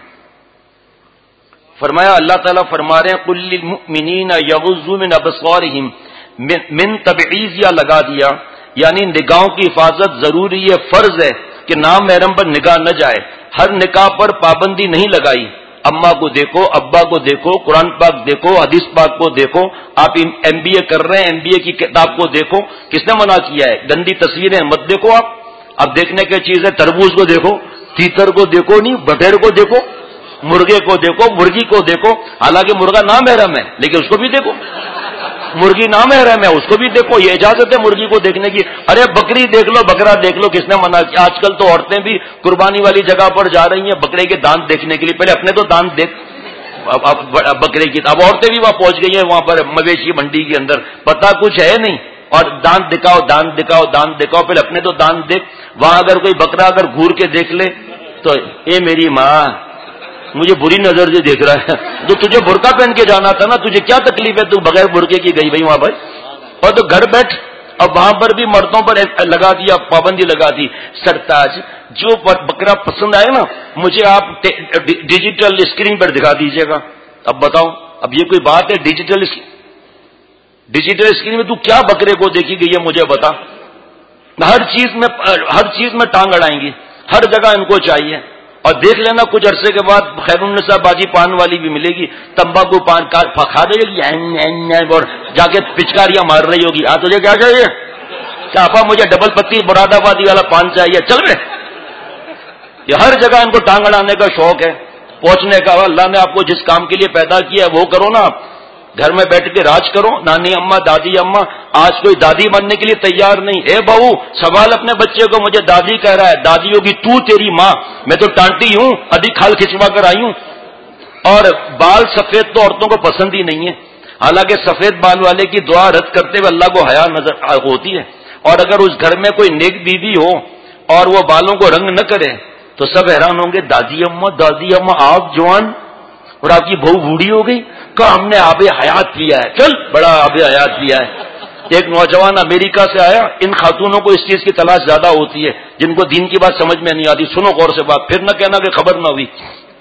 فرمایا اللہ تعالیٰ فرما رہے ہیں قل للمؤمنین یغضوا من ابصارہم، من تبعیضیہ لگا دیا، یعنی نگاہوں کی حفاظت ضروری ہے، فرض ہے کہ نامحرم پر نگاہ نہ جائے. ہر نکاح پر پابندی نہیں لگائی. اماں کو دیکھو، ابا کو دیکھو، قرآن پاک دیکھو، حدیث پاک کو دیکھو. آپ ایم بی اے کر رہے ہیں، ایم بی اے کی کتاب کو دیکھو. کس نے منع کیا ہے؟ گندی تصویریں مت دیکھو. آپ اب دیکھنے کی چیز ہے، تربوز کو دیکھو، تیتر کو دیکھو، نہیں بٹیر کو دیکھو، مرغے کو دیکھو، مرغی کو دیکھو. حالانکہ مرغا نامحرم ہے لیکن اس کو بھی دیکھو. مرغی نہ محرم ہے اس کو بھی دیکھو، یہ اجازت ہے مرغی کو دیکھنے کی. ارے بکری دیکھ لو، بکرا دیکھ لو، کس نے منع کیا؟ آج کل تو عورتیں بھی قربانی والی جگہ پر جا رہی ہیں بکرے کے دانت دیکھنے کے لیے. پہلے اپنے تو دانت دیکھ بکرے کی، اب عورتیں بھی وہاں پہنچ گئی ہیں، وہاں پر مویشی منڈی کے اندر پتا کچھ ہے نہیں، اور دانت دکھاؤ دانت دکھاؤ دانت دکھاؤ. پہلے اپنے تو دانت دیکھ. وہاں اگر کوئی بکرا اگر گھور کے دیکھ لے تو اے میری ماں مجھے بری نظر سے دیکھ رہا ہے. تو تجھے برقع پہن کے جانا تھا نا، تجھے کیا تکلیف ہے؟ تو بغیر برقعے کی گئی بھائی وہاں بھائی. اور تو گھر بیٹھ. اب وہاں پر بھی مردوں پر لگا دیا، پابندی لگا دی. سرتاج جو بکرا پسند آئے نا مجھے آپ ڈیجیٹل اسکرین پر دکھا دیجیے گا. اب بتاؤ، اب یہ کوئی بات ہے؟ ڈیجیٹل ڈیجیٹل اسکرین میں تو کیا بکرے کو دیکھی گئی ہے مجھے بتا. ہر چیز میں ہر چیز میں ٹانگ اڑائیں گی، ہر جگہ ان کو چاہیے. اور دیکھ لینا کچھ عرصے کے بعد خیر النساء باجی پان والی بھی ملے گی، تمباکو پان کھا رہی ہوگی اور جا کے پچکاریاں مار رہی ہوگی. آ تجھے کیا چاہیے؟ کیا آپا مجھے ڈبل پتی مراد آبادی والا پان چاہیے. چل رہے یہ ہر جگہ ان کو ٹانگ اڑانے کا شوق ہے، پہنچنے کا. اللہ نے آپ کو جس کام کے لیے پیدا کیا ہے وہ کرو نا. آپ گھر میں بیٹھ کے راج کرو. نانی اماں دادی اماں، آج کوئی دادی بننے کے لیے تیار نہیں. اے بہو سوال اپنے بچے کو، مجھے دادی کہہ رہا ہے. دادی ہوگی تو تیری ماں، میں تو ٹانٹی ہوں، ابھی کھال کھچوا کر آئی ہوں. اور بال سفید تو عورتوں کو پسند ہی نہیں ہے، حالانکہ سفید بال والے کی دعا رد کرتے ہوئے اللہ کو حیا نظر ہوتی ہے. اور اگر اس گھر میں کوئی نیک بیوی ہو اور وہ بالوں کو رنگ نہ کرے تو سب حیران ہوں گے. دادی اماں دادی اماں آپ جوان اور آپ کی بہو بوڑھی ہو گئی. کہ ہم نے آب حیات پیا ہے. چل بڑا آب حیات پیا ہے. ایک نوجوان امریکہ سے آیا. ان خاتونوں کو اس چیز کی تلاش زیادہ ہوتی ہے جن کو دین کی بات سمجھ میں نہیں آتی. سنو غور سے بات، پھر نہ کہنا کہ خبر نہ ہوئی.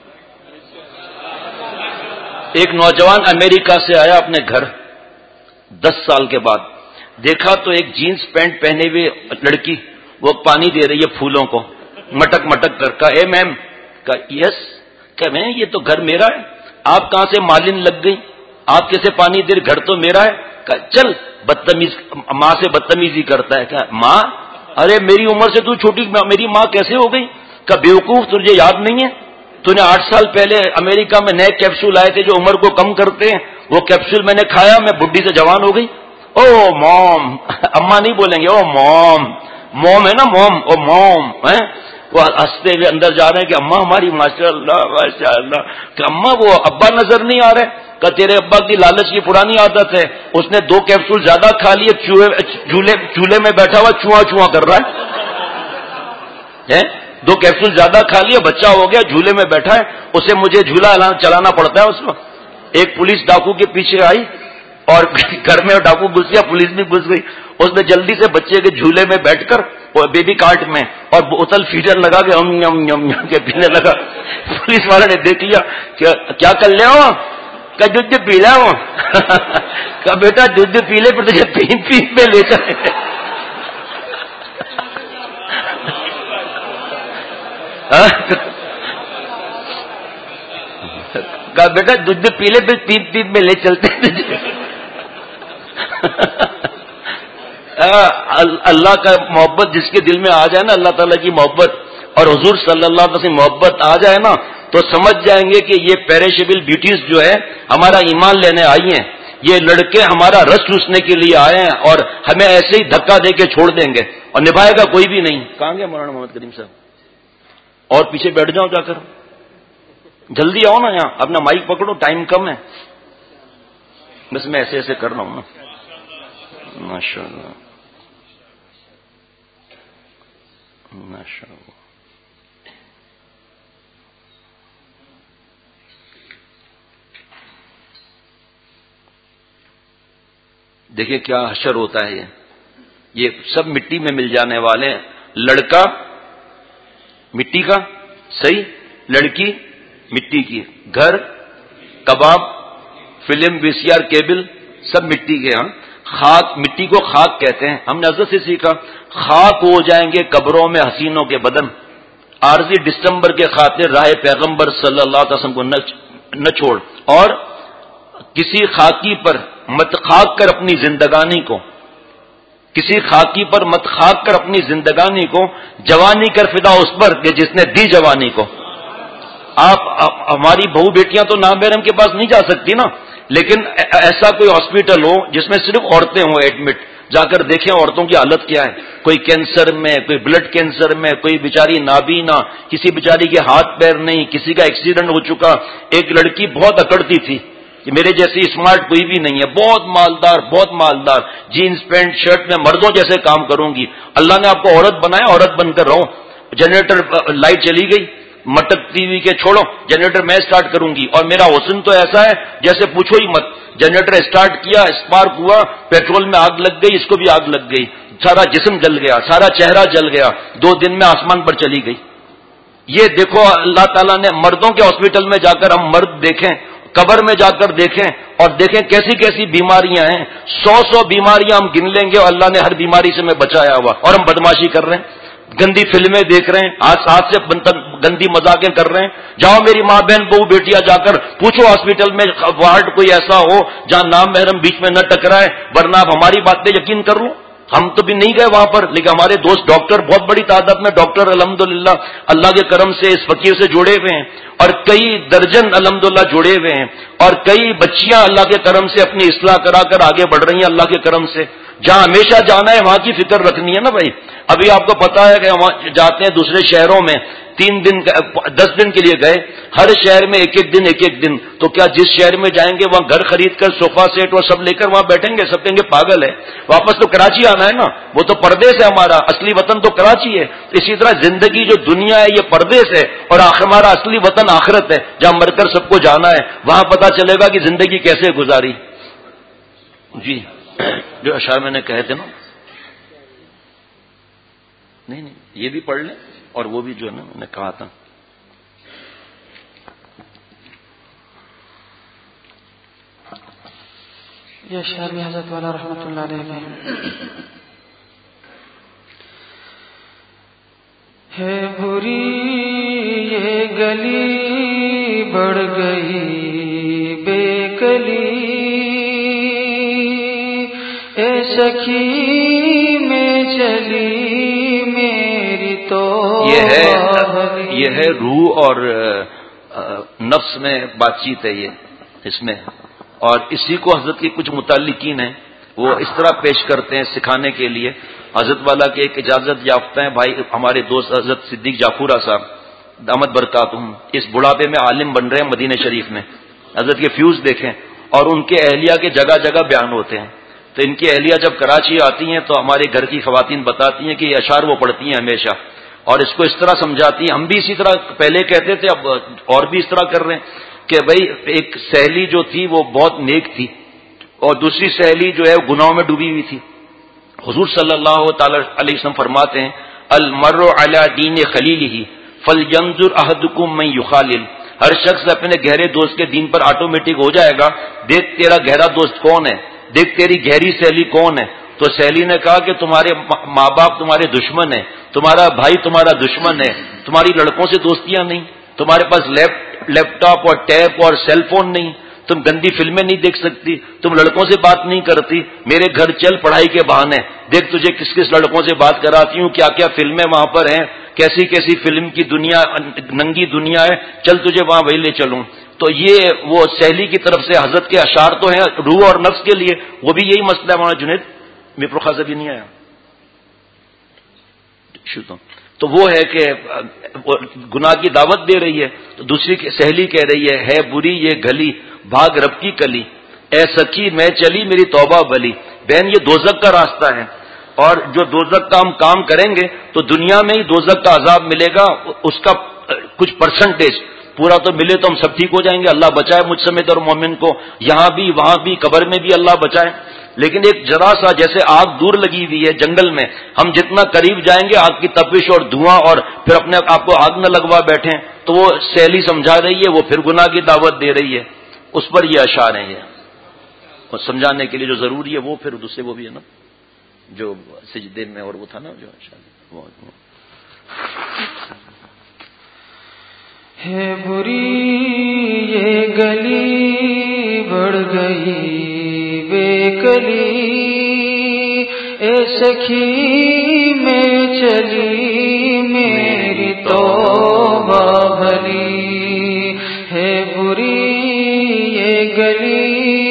ایک نوجوان امریکہ سے آیا اپنے گھر دس سال کے بعد. دیکھا تو ایک جینس پینٹ پہنے ہوئے لڑکی وہ پانی دے رہی ہے پھولوں کو مٹک مٹک کر. کہا اے میم. کہا یس. کہ میں یہ تو گھر میرا ہے. آپ کہاں سے مالن لگ گئی؟ آپ کیسے پانی دے؟ گھر تو میرا ہے. کہا چل بدتمیز، ماں سے بدتمیزی کرتا ہے. کہا ماں؟ ارے میری عمر سے تو چھوٹی، میری ماں کیسے ہو گئی؟ کہا بیوقوف تجھے یاد نہیں ہے؟ تو نے آٹھ سال پہلے امریکہ میں نئے کیپسول آئے تھے جو عمر کو کم کرتے ہیں، وہ کیپسول میں نے کھایا، میں بڈھی سے جوان ہو گئی. او موم، اماں نہیں بولیں گے، او موم. موم ہے نا موم، او موم ہے. وہ ہنستے ہوئے اندر جا رہے ہیں کہ اماں ہماری ماشاء اللہ ماشاء اللہ. کہ اماں وہ ابا نظر نہیں آ رہے. کہ تیرے ابا کی لالچ کی پرانی عادت ہے، اس نے دو کیپسول زیادہ کھا لیے، چولہے میں بیٹھا ہوا چواں چواں کر رہا ہے. دو کیپسول زیادہ کھا لیے، بچہ ہو گیا، جھولے میں بیٹھا ہے، اسے مجھے جھولا چلانا پڑتا ہے اس کو. ایک پولیس ڈاکو کے پیچھے آئی اور گھر میں ڈاکو گھس گیا، پولیس بھی گھس گئی. اس نے جلدی سے بچے کے جھولے میں بیٹھ کر بیبی کارٹ میں اور بوتل فیڈر لگا کے ام یم یم یم کے پینے لگا. پولیس والے نے دیکھ لیا کہ کیا کر لے ہو؟ کہ دودھ پی رہا ہوں. کہ بیٹا دودھ پی لے پھر تجھے پین پین پہ لے چلے. کہا بیٹا دودھ پی لے پھر پیپ پیپ میں لے چلتے. اللہ کا محبت جس کے دل میں آ جائے نا، اللہ تعالیٰ کی محبت اور حضور صلی اللہ علیہ وسلم محبت آ جائے نا، تو سمجھ جائیں گے کہ یہ پیریشیبل بیوٹیز جو ہے ہمارا ایمان لینے آئی ہیں، یہ لڑکے ہمارا رس چوسنے کے لیے آئے ہیں اور ہمیں ایسے ہی دھکا دے کے چھوڑ دیں گے اور نبھائے گا کوئی بھی نہیں. کہاں گے مولانا محمد کریم صاحب؟ اور پیچھے بیٹھ جاؤ جا کر، جلدی آؤ نا یہاں، اپنا مائک پکڑو، ٹائم کم ہے. بس میں ایسے ایسے کر رہا ہوں نا. ماشاء اللہ ماشاء اللہ. دیکھیے کیا حشر ہوتا ہے. یہ یہ سب مٹی میں مل جانے والے ہیں. لڑکا مٹی کا، صحیح، لڑکی مٹی کی، گھر، کباب، film, V C R cable سب مٹی کے. ہاں خاک، مٹی کو خاک کہتے ہیں. ہم نے حضرت سے سیکھا خاک ہو جائیں گے قبروں میں حسینوں کے بدن. عارضی دسمبر کے خاطر راہ پیغمبر صلی اللہ علیہ وسلم کو نہ چھوڑ، اور کسی خاکی پر مت خاک کر اپنی زندگانی کو، کسی خاکی پر مت خاک کر اپنی زندگانی کو، جوانی کر فدا اس پر کہ جس نے دی جوانی کو. آپ ہماری بہو بیٹیاں تو نام محرم کے پاس نہیں جا سکتی نا، لیکن ایسا کوئی ہاسپٹل ہو جس میں صرف عورتیں ہوں ایڈمٹ، جا کر دیکھیں عورتوں کی حالت کیا ہے، کوئی کینسر میں، کوئی بلڈ کینسر میں، کوئی بیچاری نابینا، کسی بیچاری کے ہاتھ پیر نہیں، کسی کا ایکسیڈنٹ ہو چکا. ایک لڑکی بہت اکڑتی تھی کہ میرے جیسی اسمارٹ کوئی بھی نہیں ہے، بہت مالدار بہت مالدار، جینز پینٹ شرٹ میں مردوں جیسے کام کروں گی. اللہ نے آپ کو عورت بنایا، عورت بن کر رہو. جنریٹر لائٹ چلی گئی، مٹکتی ہوئی کہ چھوڑو جنریٹر میں اسٹارٹ کروں گی، اور میرا حسن تو ایسا ہے جیسے پوچھو ہی مت. جنریٹر اسٹارٹ کیا، اسپارک ہوا، پیٹرول میں آگ لگ گئی، اس کو بھی آگ لگ گئی، سارا جسم جل گیا، سارا چہرہ جل گیا، دو دن میں آسمان پر چلی گئی. یہ دیکھو اللہ تعالیٰ نے مردوں کے ہاسپٹل میں جا کر ہم مرد دیکھیں، قبر میں جا کر دیکھیں اور دیکھیں کیسی کیسی بیماریاں ہیں. سو سو بیماریاں ہم گن لیں گے اور اللہ نے ہر بیماری سے میں بچایا ہوا، اور ہم بدماشی کر رہے ہیں، گندی فلمیں دیکھ رہے ہیں، آج ساتھ سے گندی مذاقیں کر رہے ہیں. جاؤ میری ماں بہن بہو بیٹیاں جا کر پوچھو ہاسپٹل میں وارڈ کوئی ایسا ہو جہاں نام محرم بیچ میں نہ ٹکرائے، ورنہ آپ ہماری بات پہ یقین کر لو. ہم تو بھی نہیں گئے وہاں پر، لیکن ہمارے دوست ڈاکٹر بہت بڑی تعداد میں ڈاکٹر الحمدللہ اللہ کے کرم سے اس فقیر سے جڑے ہوئے ہیں، اور کئی درجن الحمدللہ جڑے ہوئے ہیں، اور کئی بچیاں اللہ کے کرم سے اپنی اصلاح کرا کر آگے بڑھ رہی ہیں اللہ کے کرم سے. جہاں ہمیشہ جانا ہے وہاں کی فکر رکھنی ہے نا بھائی. ابھی آپ کو پتا ہے کہ ہم جاتے ہیں دوسرے شہروں میں، تین دن دس دن کے لیے گئے، ہر شہر میں ایک ایک دن ایک ایک دن. تو کیا جس شہر میں جائیں گے وہاں گھر خرید کر صوفہ سیٹ اور سب لے کر وہاں بیٹھیں گے؟ سب کہیں گے پاگل ہے. واپس تو کراچی آنا ہے نا، وہ تو پردیس ہے، ہمارا اصلی وطن تو کراچی ہے. اسی طرح زندگی جو دنیا ہے یہ پردیس ہے، اور ہمارا اصلی وطن آخرت ہے جہاں مر کر سب کو جانا ہے. وہاں پتا چلے گا کہ زندگی کیسے گزاری. جی جو اشعار میں نے کہے تھے نا، نہیں نہیں یہ بھی پڑھ لیں اور وہ بھی جو ہے نا میں نے کہا تھا. یہ اشعار بھی حضرت والا رحمۃ اللہ علیہ کے ہے. بری یہ گلی بڑھ گئی بے کلی، اے سخی میں چلی میری تو. یہ ہے یہ ہے روح اور نفس میں بات چیت ہے یہ اس میں، اور اسی کو حضرت کے کچھ متعلقین ہیں وہ اس طرح پیش کرتے ہیں سکھانے کے لیے. حضرت والا کے ایک اجازت یافتہ ہیں بھائی ہمارے دوست حضرت صدیق جعفورہ صاحب دامت برکاتہم، اس بڑھاپے میں عالم بن رہے ہیں مدینہ شریف میں. حضرت کے فیوز دیکھیں، اور ان کے اہلیہ کے جگہ جگہ بیان ہوتے ہیں. تو ان کی اہلیہ جب کراچی آتی ہیں تو ہمارے گھر کی خواتین بتاتی ہیں کہ یہ اشعار وہ پڑھتی ہیں ہمیشہ، اور اس کو اس طرح سمجھاتی ہیں. ہم بھی اسی طرح پہلے کہتے تھے، اب اور بھی اس طرح کر رہے ہیں کہ بھائی ایک سہیلی جو تھی وہ بہت نیک تھی، اور دوسری سہیلی جو ہے گناہوں میں ڈوبی ہوئی تھی. حضور صلی اللہ تعالی علیہ وسلم فرماتے ہیں المرء علی دین خلیلہ فلینظر احدکم من یخالل. ہر شخص اپنے گہرے دوست کے دین پر آٹومیٹک ہو جائے گا، دیکھ تیرا گہرا دوست کون ہے، دیکھ تیری گہری سہیلی کون ہے. تو سہیلی نے کہا کہ تمہارے ماں باپ تمہارے دشمن ہیں، تمہارا بھائی تمہارا دشمن ہے، تمہاری لڑکوں سے دوستیاں نہیں، تمہارے پاس لیپ ٹاپ اور ٹیپ اور سیل فون نہیں، تم گندی فلمیں نہیں دیکھ سکتی، تم لڑکوں سے بات نہیں کرتی، میرے گھر چل پڑھائی کے بہانے، دیکھ تجھے کس کس لڑکوں سے بات کراتی ہوں، کیا کیا فلمیں وہاں پر ہیں، کیسی کیسی فلم کی دنیا ننگی دنیا ہے، چل تجھے وہاں وہی لے چلوں. تو یہ وہ سہیلی کی طرف سے حضرت کے اشعار تو ہیں روح اور نفس کے لیے، وہ بھی یہی مسئلہ ہے. مولانا جنید میپرخا سے بھی نہیں آیا تو وہ ہے کہ گناہ کی دعوت دے رہی ہے، تو دوسری سہیلی کہہ رہی ہے ہے بری یہ گلی بھاگ رب کی کلی، اے سخی میں چلی میری توبہ بلی. بہن یہ دوزخ کا راستہ ہے، اور جو دوزخ کا ہم کام کریں گے تو دنیا میں ہی دوزخ کا عذاب ملے گا، اس کا کچھ پرسنٹیج، پورا تو ملے تو ہم سب ٹھیک ہو جائیں گے. اللہ بچائے مجھ سمیت اور مومن کو، یہاں بھی وہاں بھی قبر میں بھی اللہ بچائے. لیکن ایک ذرا سا جیسے آگ دور لگی ہوئی ہے جنگل میں، ہم جتنا قریب جائیں گے آگ کی تپش اور دھواں، اور پھر اپنے آپ کو آگ نہ لگوا بیٹھیں، تو وہ سہیلی سمجھا رہی ہے، وہ پھر گناہ کی دعوت دے رہی ہے. اس پر یہ اشعار ہیں، یہ اور سمجھانے کے لیے جو ضروری ہے وہ پھر دوسرے وہ بھی ہے نا جو سجدے میں، اور وہ تھا نا جو اشعار ہے بری یہ گلی بڑھ گئی بے کلی، اے سخی میں چلی میری توبہ بھلی. ہے بری یہ گلی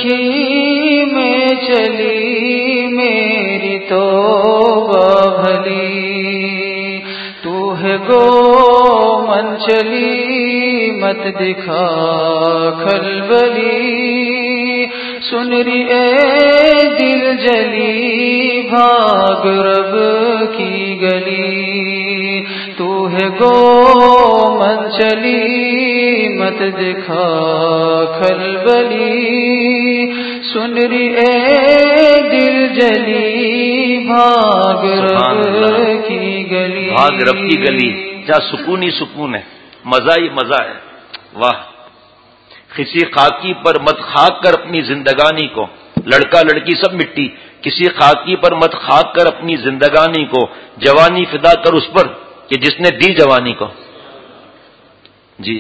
سخی میں چلی میری توبہ بھلی، تو ہے گو من چلی مت دکھا کھلبلی، سن ری اے دل جلی بھاگ رب کی گلی، تو ہے گو من چلی مت دکھا کھلبلی، سن ری اے دل جلی بھاگ رب کی گلی، بھاگ رب کی گلی جہاں سکون ہی سکون ہے، مزہ ہی مزہ ہے۔ واہ، کسی خاکی پر مت خاک کر اپنی زندگانی کو، لڑکا لڑکی سب مٹی، کسی خاکی پر مت خاک کر اپنی زندگانی کو، جوانی فدا کر اس پر کہ جس نے دی جوانی کو۔ جی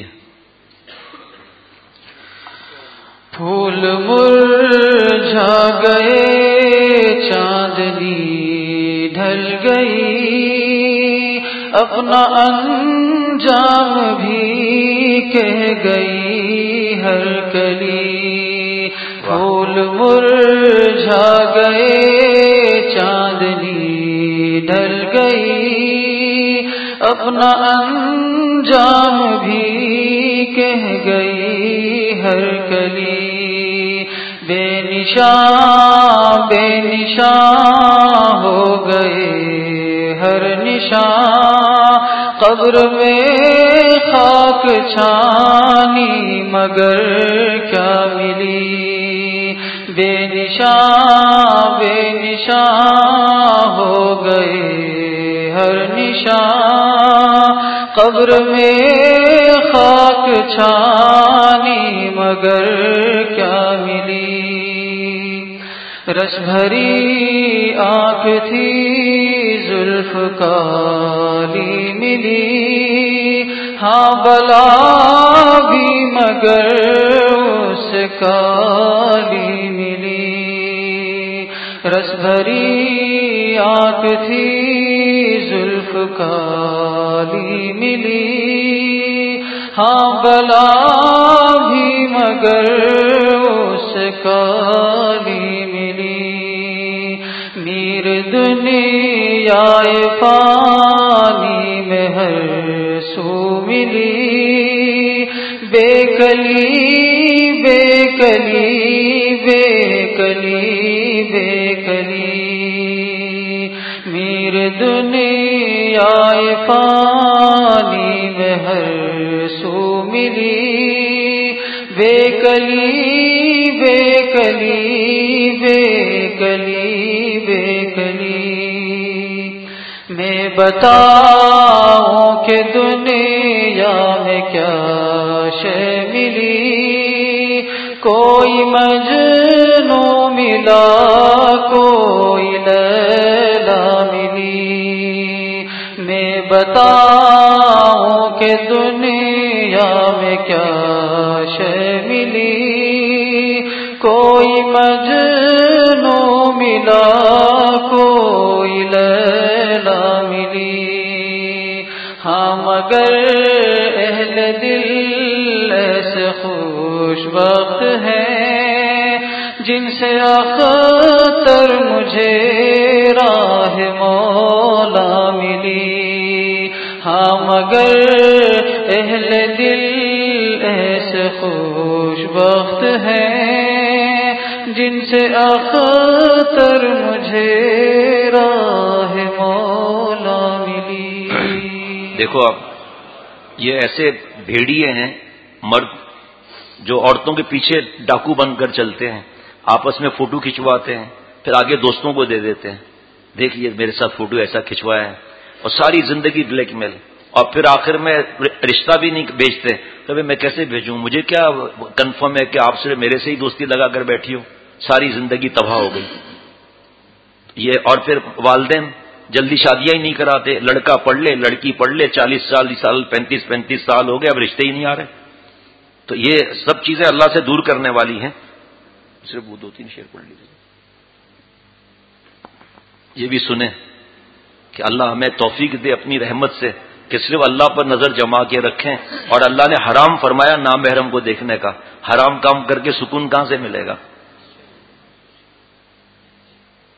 پھول مرجھا گئے چاندنی ڈھل گئی، اپنا انجام بھی کہہ گئی ہر کلی، پھول مرجھا گئے چاندنی ڈھل گئی، اپنا انجام بھی کہہ گئی ہر کلی، بے نشان بے نشان ہو گئے ہر نشان، قبر میں خاک چھانی مگر کیا ملی، بے نشان بے نشان ہو گئے ہر نشان، قبر میں خاک چھانی مگر کیا ملی، رس بھری آنکھ تھی زلف کالی ملی، ہاں بلا بھی مگر اس کالی ملی، رس بھری آنکھ تھی زلف کالی ملی، ہاں بلا بھی مگر اس کالی ملی، میر دنیا فانی میں ہر سو ملی، بے کلی بے کلی بے کلی بے کلی، میر دنیا فانی میں ہر سو ملی، بے کلی بے کلی بے کلی بے کلی، میں بتاؤں کہ دنیا میں کیا شے ملی، کوئی مجنو ملا کوئی لیلا ملی، میں بتاؤں کہ دنیا میں کیا شے ملی، کوئی مجنو ملا کوئی لیلا ملی، ہاں مگر اہل دل ایسے خوش بخت ہیں جن سے اختر مجھے راہ مولا ملی، ہاں مگر اہل دل ایسے خوش بخت ہیں جن سے اختر مجھے راہ مولا ملی۔ دیکھو اب یہ ایسے بھیڑیے ہیں مرد جو عورتوں کے پیچھے ڈاکو بن کر چلتے ہیں، آپس میں فوٹو کھنچواتے ہیں، پھر آگے دوستوں کو دے دیتے ہیں، دیکھیے میرے ساتھ فوٹو ایسا کھنچوایا ہے، اور ساری زندگی بلیک میل، اور پھر آخر میں رشتہ بھی نہیں بیچتے، تو میں کیسے بھیجوں، مجھے کیا کنفرم ہے کہ آپ سے میرے سے ہی دوستی لگا کر بیٹھی ہو، ساری زندگی تباہ ہو گئی یہ۔ اور پھر والدین جلدی شادیاں ہی نہیں کراتے، لڑکا پڑھ لے لڑکی پڑھ لے، چالیس چالیس سال پینتیس پینتیس سال ہو گئے، اب رشتے ہی نہیں آ رہے۔ تو یہ سب چیزیں اللہ سے دور کرنے والی ہیں۔ صرف وہ دو تین شعر پڑھ لیجیے، یہ بھی سنیں کہ اللہ ہمیں توفیق دے اپنی رحمت سے کہ صرف اللہ پر نظر جما کے رکھیں، اور اللہ نے حرام فرمایا نامحرم کو دیکھنے کا، حرام کام کر کے سکون کہاں سے ملے گا؟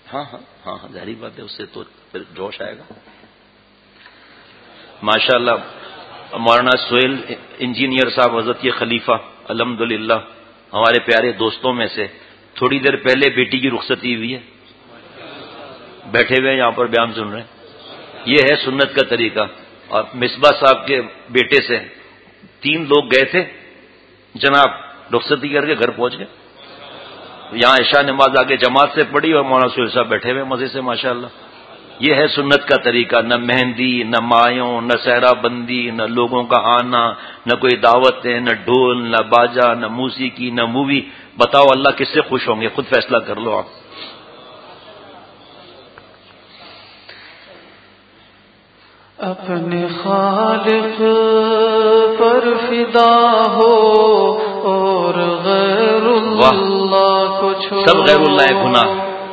ہاں ہاں ہاں ہاں ظاہری بات ہے، اس سے تو پھر جوش آئے گا. ماشاءاللہ مولانا سہیل انجینئر صاحب حضرت کے خلیفہ الحمدللہ ہمارے پیارے دوستوں میں سے، تھوڑی دیر پہلے بیٹی کی رخصتی ہوئی ہے، بیٹھے ہوئے یہاں پر بیان سن رہے ہیں. یہ ہے سنت کا طریقہ. اور مصباح صاحب کے بیٹے سے تین لوگ گئے تھے جناب، رخصتی کر کے گھر پہنچ گئے. یہاں عشاء نماز آگے جماعت سے پڑھی اور مولانا سہیل صاحب بیٹھے ہوئے مزے سے ماشاءاللہ. یہ ہے سنت کا طریقہ. نہ مہندی، نہ مایوں، نہ صحرا بندی، نہ لوگوں کا آنا، نہ کوئی دعوتیں، نہ ڈھول، نہ باجا، نہ موسیقی، نہ مووی. بتاؤ اللہ کس سے خوش ہوں گے؟ خود فیصلہ کر لو آپ. اپنے خالق پر فدا ہو اور غیر اللہ کو چھوڑو. سب غیر اللہ ہے گناہ.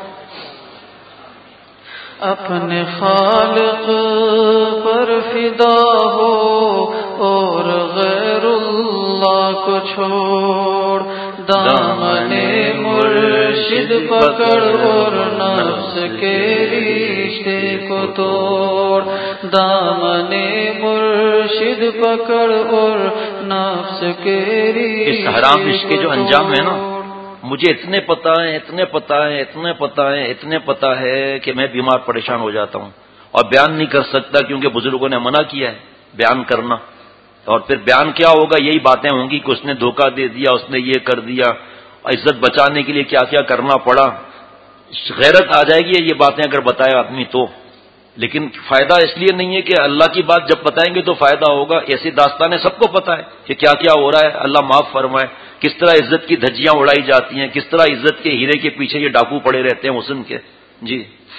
اپنے خالق پر فدا ہو اور غیر اللہ کو چھوڑ. دامن مرشد پکڑ اور نفس کے رشتے کو توڑ. دامن مرشد پکڑ اور نفس کے رشتے اس حرام عشق کے جو انجام ہے نا، مجھے اتنے پتہ ہے اتنے پتہ ہے اتنے پتہ ہے اتنے پتہ ہے کہ میں بیمار پریشان ہو جاتا ہوں اور بیان نہیں کر سکتا، کیونکہ بزرگوں نے منع کیا ہے بیان کرنا. اور پھر بیان کیا ہوگا؟ یہی باتیں ہوں گی کہ اس نے دھوکہ دے دیا، اس نے یہ کر دیا، عزت بچانے کے لیے کیا کیا کرنا پڑا. غیرت آ جائے گی یہ باتیں اگر بتائے آدمی تو. لیکن فائدہ اس لیے نہیں ہے کہ اللہ کی بات جب بتائیں گے تو فائدہ ہوگا. ایسی داستانیں سب کو پتہ ہے کہ کیا کیا ہو رہا ہے. اللہ معاف فرمائے. کس طرح عزت کی دھجیاں اڑائی جاتی ہیں، کس طرح عزت کے ہیرے کے پیچھے یہ ڈاکو پڑے رہتے ہیں حسن کے. جی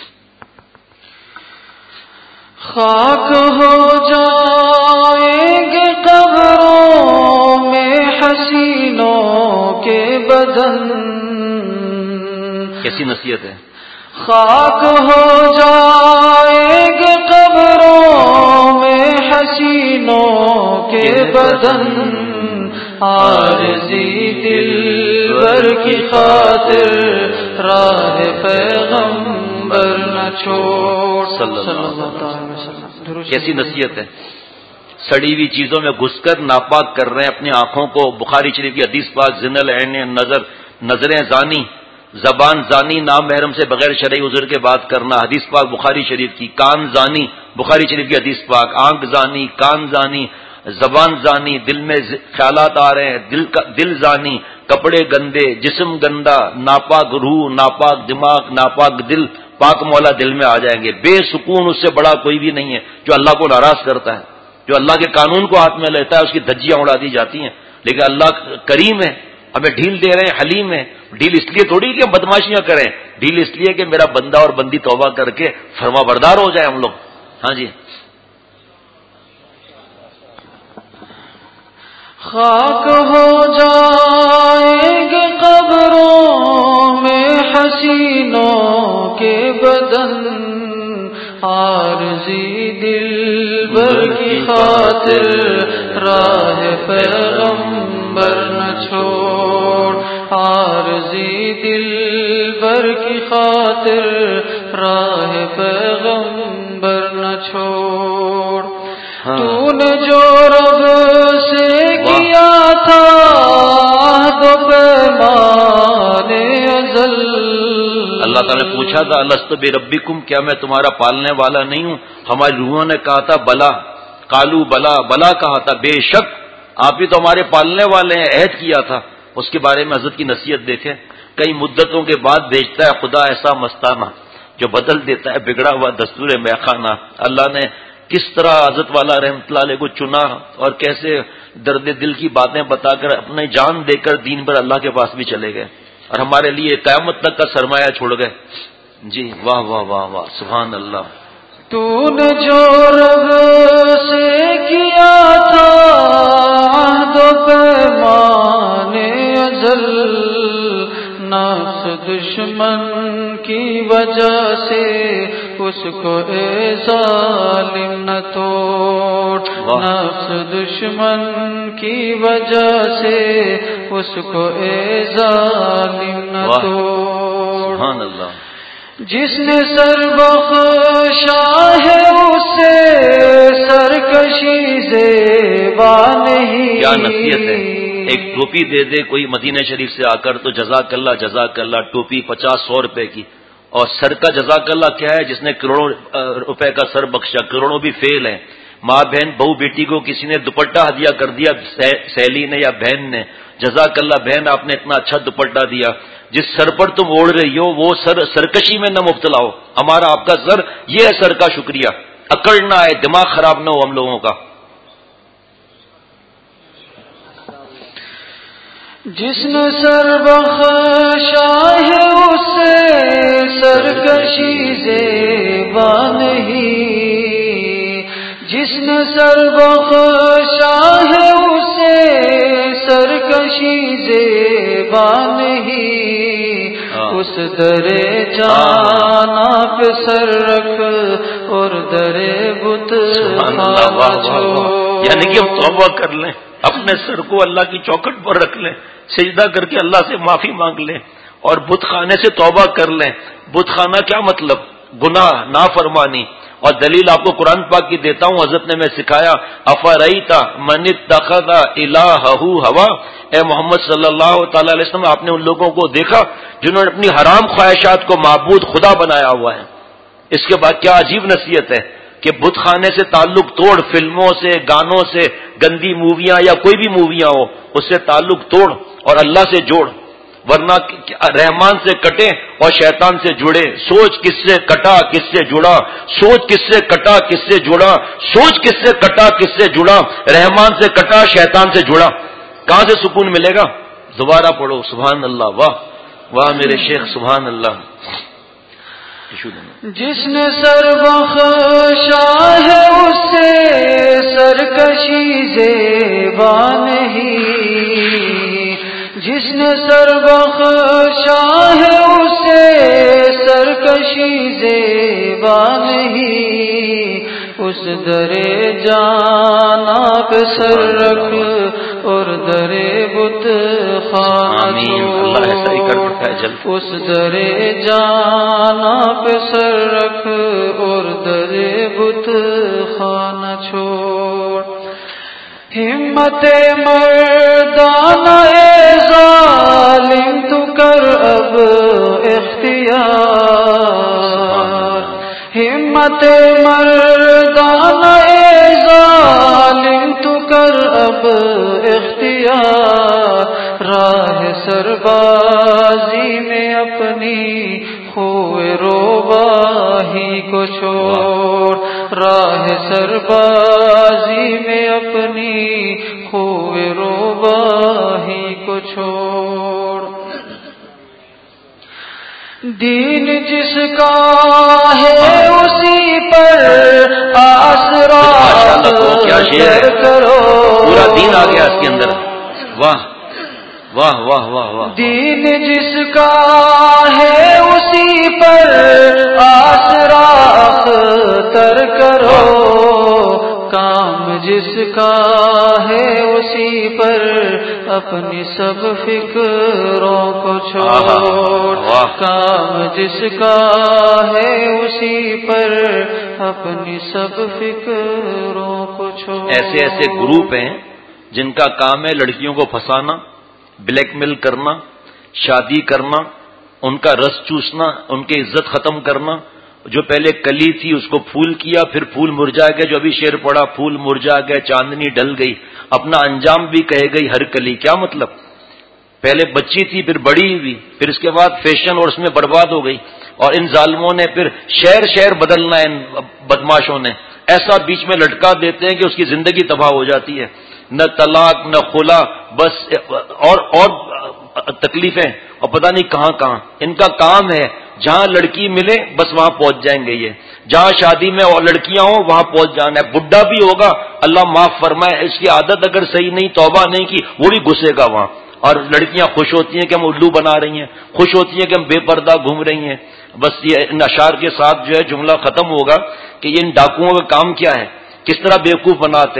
خاک ہو جائیں گے قبروں میں حسینوں کے بدن. کیسی نصیحت ہے. خاک ہو جائیں گے قبروں میں حسینوں کے بدن. عارضی دلبر کی خاطر راہ پیغمبر نہ چھوڑ. صلی اللہ علیہ وسلم. کیسی نصیحت ہے. سڑی ہوئی چیزوں میں گھس کر ناپاک کر رہے ہیں اپنی آنکھوں کو. بخاری شریف کی حدیث پاک زن العین نظر، نظریں زانی، زبان زانی، نام محرم سے بغیر شرعی عذر کے بات کرنا، حدیث پاک بخاری شریف کی. کان زانی، بخاری شریف کی حدیث پاک. آنکھ زانی، کان زانی، زبان زانی، دل میں خیالات آ رہے ہیں، دل کا دل زانی، کپڑے گندے، جسم گندا، ناپاک روح، ناپاک دماغ، ناپاک دل، پاک مولا دل میں آ جائیں گے. بے سکون اس سے بڑا کوئی بھی نہیں ہے جو اللہ کو ناراض کرتا ہے، جو اللہ کے قانون کو ہاتھ میں لیتا ہے. اس کی دھجیاں اڑا دی جاتی ہیں. لیکن اللہ کریم ہے، ہمیں ڈھیل دے رہے ہیں، حلیم ہے. ڈھیل اس لیے تھوڑی کہ ہم بدماشیاں کریں، ڈھیل اس لیے کہ میرا بندہ اور بندی توبہ کر کے فرما بردار ہو جائے ہم لوگ. ہاں جی. خاک ہو جائیں گے قبروں میں حسینوں کے بدن. عارضی دلبر کی خاطر راہ پیغمبر نہ چھوڑ. عارضی دلبر کی خاطر راہ پیغمبر نہ چھوڑ. تو نے جو رب سے کیا تھا عہد و پیمان ازل. اللہ تعالیٰ نے پوچھا تھا الست بربکم، کیا میں تمہارا پالنے والا نہیں ہوں؟ ہماری روحوں نے کہا تھا بلا. قالو بلا، بلا کہا تھا بے شک آپ ہی تو ہمارے پالنے والے ہیں، عہد کیا تھا. اس کے بارے میں حضرت کی نصیحت دیکھیں. کئی مدتوں کے بعد بھیجتا ہے خدا ایسا مستانہ جو بدل دیتا ہے بگڑا ہوا دستور میخانہ. اللہ نے کس طرح حضرت والا رحمت اللہ علیہ کو چنا اور کیسے درد دل کی باتیں بتا کر اپنی جان دے کر دین پر اللہ کے پاس بھی چلے گئے اور ہمارے لیے قیامت تک کا سرمایہ چھوڑ گئے. جی واہ واہ واہ واہ سبحان اللہ. تو نے جو رب سے کیا تھا عہد و پیمان ازل. نفس دشمن کی وجہ سے اس کو اے ظالم نہ توڑ. نفس دشمن کی وجہ سے اس کو اے ظالم نہ توڑ. سبحان اللہ. جس نے سر بخشا ہے اسے سرکشی زیبا نہیں. کیا نصیحت ہے. ایک ٹوپی دے دے کوئی مدینہ شریف سے آ کر تو جزاک اللہ جزاک اللہ، ٹوپی پچاس سو روپے کی. اور سر کا جزاک اللہ کیا ہے؟ جس نے کروڑوں روپے کا سر بخشا. کروڑوں بھی فیل ہیں. ماں بہن بہو بیٹی کو کسی نے دوپٹہ ہدیہ کر دیا، سہیلی نے یا بہن نے، جزاک اللہ بہن آپ نے اتنا اچھا دوپٹہ دیا. جس سر پر تم اوڑھ رہی ہو وہ سر سرکشی میں نہ مبتلا ہو. ہمارا آپ کا سر یہ ہے سر کا شکریہ. اکڑ نہ آئے، دماغ خراب نہ ہو ہم لوگوں کا. جس نے سر بخشا ہے اسے سرکشی زیبا نہیں. جس نے سر بخشا ہے اسے سرکشی زیبا نہیں. اس درے جانا پہ سر رکھ اور درے بت خانہ چھوڑ. یعنی کہ ہم توبہ کر لیں، اپنے سر کو اللہ کی چوکھٹ پر رکھ لیں، سجدہ کر کے اللہ سے معافی مانگ لیں اور بت خانے سے توبہ کر لیں. بت خانہ کیا مطلب؟ گناہ، نافرمانی. اور دلیل آپ کو قرآن پاک کی دیتا ہوں. حضرت نے میں سکھایا افرأیت من اتخذ الہہ ہوا. اے محمد صلی اللہ تعالی علیہ وسلم، آپ نے ان لوگوں کو دیکھا جنہوں نے اپنی حرام خواہشات کو معبود خدا بنایا ہوا ہے. اس کے بعد کیا عجیب نصیحت ہے کہ بت خانے سے تعلق توڑ، فلموں سے، گانوں سے، گندی موویاں یا کوئی بھی موویاں ہو اس سے تعلق توڑ اور اللہ سے جوڑ، ورنہ رحمان سے کٹے اور شیطان سے جڑے. سوچ کس سے کٹا کس سے جڑا، سوچ کس سے کٹا کس سے جڑا، سوچ کس سے کٹا کس سے جڑا، رحمان سے کٹا شیطان سے جڑا. کہاں سے سکون ملے گا؟ دوبارہ پڑھو. سبحان اللہ. واہ واہ میرے شیخ، سبحان اللہ. جس نے سر بخشا ہے اسے سرکشی زیبا نہیں. جس نے سر بخشا ہے اسے سرکشی زیبا نہیں. اس درے جانا پہ سر رکھ اور درے بت خانہ چھوڑ. اس درے جانا پہ سر رکھ اور درے بت خانہ چھوڑ. ہمت مردانہ اے ظالم تو کر اب اختیار. ہمت مردانہ اے ظالم تو کر اب اختیار. راہ سربازی میں اپنی خوئے روباہی کو چھوڑ. راہ سربازی میں اپنی خوئے روباہی کو چھوڑ. دین جس کا ہے اسی پر آسرا کرو. پورا دین آ گیا اس کے اندر. واہ واہ واہ واہ واہ. دین جس کا ہے اسی پر آسرا اختر کرو. کام جس کا ہے اسی پر اپنی سب فکروں کو چھوڑ. کام جس کا ہے اسی پر اپنی سب فکروں کو چھوڑ. ایسے ایسے گروپ ہیں جن کا کام ہے لڑکیوں کو پھنسانا، بلیک میل کرنا، شادی کرنا، ان کا رس چوسنا، ان کی عزت ختم کرنا. جو پہلے کلی تھی اس کو پھول کیا، پھر پھول مرجا گئے. جو ابھی شعر پڑا، پھول مرجا گئے چاندنی ڈل گئی. اپنا انجام بھی کہے گئی ہر کلی. کیا مطلب؟ پہلے بچی تھی پھر بڑی ہوئی، پھر اس کے بعد فیشن اور اس میں برباد ہو گئی. اور ان ظالموں نے پھر شہر شہر بدلنا ہے. ان بدماشوں نے ایسا بیچ میں لٹکا دیتے ہیں کہ اس کی زندگی تباہ ہو جاتی ہے. نہ طلاق نہ خلا، بس اور اور تکلیفیں اور پتہ نہیں کہاں کہاں. ان کا کام ہے جہاں لڑکی ملے بس وہاں پہنچ جائیں گے. یہ جہاں شادی میں اور لڑکیاں ہوں وہاں پہنچ جانا ہے. بڈھا بھی ہوگا اللہ معاف فرمائے، اس کی عادت اگر صحیح نہیں، توبہ نہیں کی، وہ بھی گھسے گا وہاں. اور لڑکیاں خوش ہوتی ہیں کہ ہم الو بنا رہی ہیں، خوش ہوتی ہیں کہ ہم بے پردہ گھوم رہی ہیں. بس یہ ان اشعار کے ساتھ جو ہے جملہ ختم ہوگا کہ یہ ان ڈاکوؤں کا کام کیا ہے، کس طرح بیوقوف بناتے ہیں.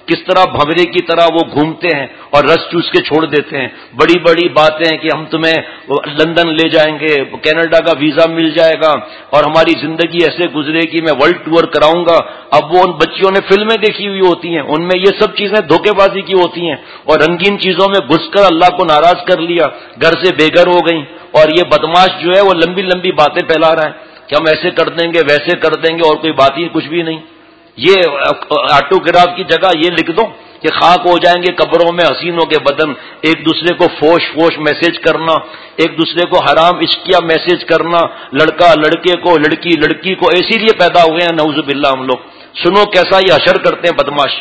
کس طرح بھنورے کی طرح وہ گھومتے ہیں اور رس چوس کے چھوڑ دیتے ہیں. بڑی بڑی باتیں ہیں کہ ہم تمہیں لندن لے جائیں گے, کینیڈا کا ویزا مل جائے گا اور ہماری زندگی ایسے گزرے گی, میں ورلڈ ٹور کراؤں گا. اب وہ ان بچیوں نے فلمیں دیکھی ہوئی ہوتی ہیں, ان میں یہ سب چیزیں دھوکے بازی کی ہوتی ہیں اور رنگین چیزوں میں گھس کر اللہ کو ناراض کر لیا, گھر سے بے گھر ہو گئیں. اور یہ بدماش جو ہے وہ لمبی لمبی باتیں پھیلا رہا ہے کہ ہم ایسے کر دیں گے ویسے کر دیں گے اور کوئی بات ہی کچھ بھی نہیں. یہ آٹوگراف کی جگہ یہ لکھ دو کہ خاک ہو جائیں گے قبروں میں حسینوں کے بدن, ایک دوسرے کو فوش فوش میسج کرنا, ایک دوسرے کو حرام عشقیہ میسج کرنا, لڑکا لڑکے کو لڑکی لڑکی کو, اسی لیے پیدا ہوئے ہیں نعوذ باللہ ہم لوگ. سنو کیسا یہ حشر کرتے ہیں بدماش.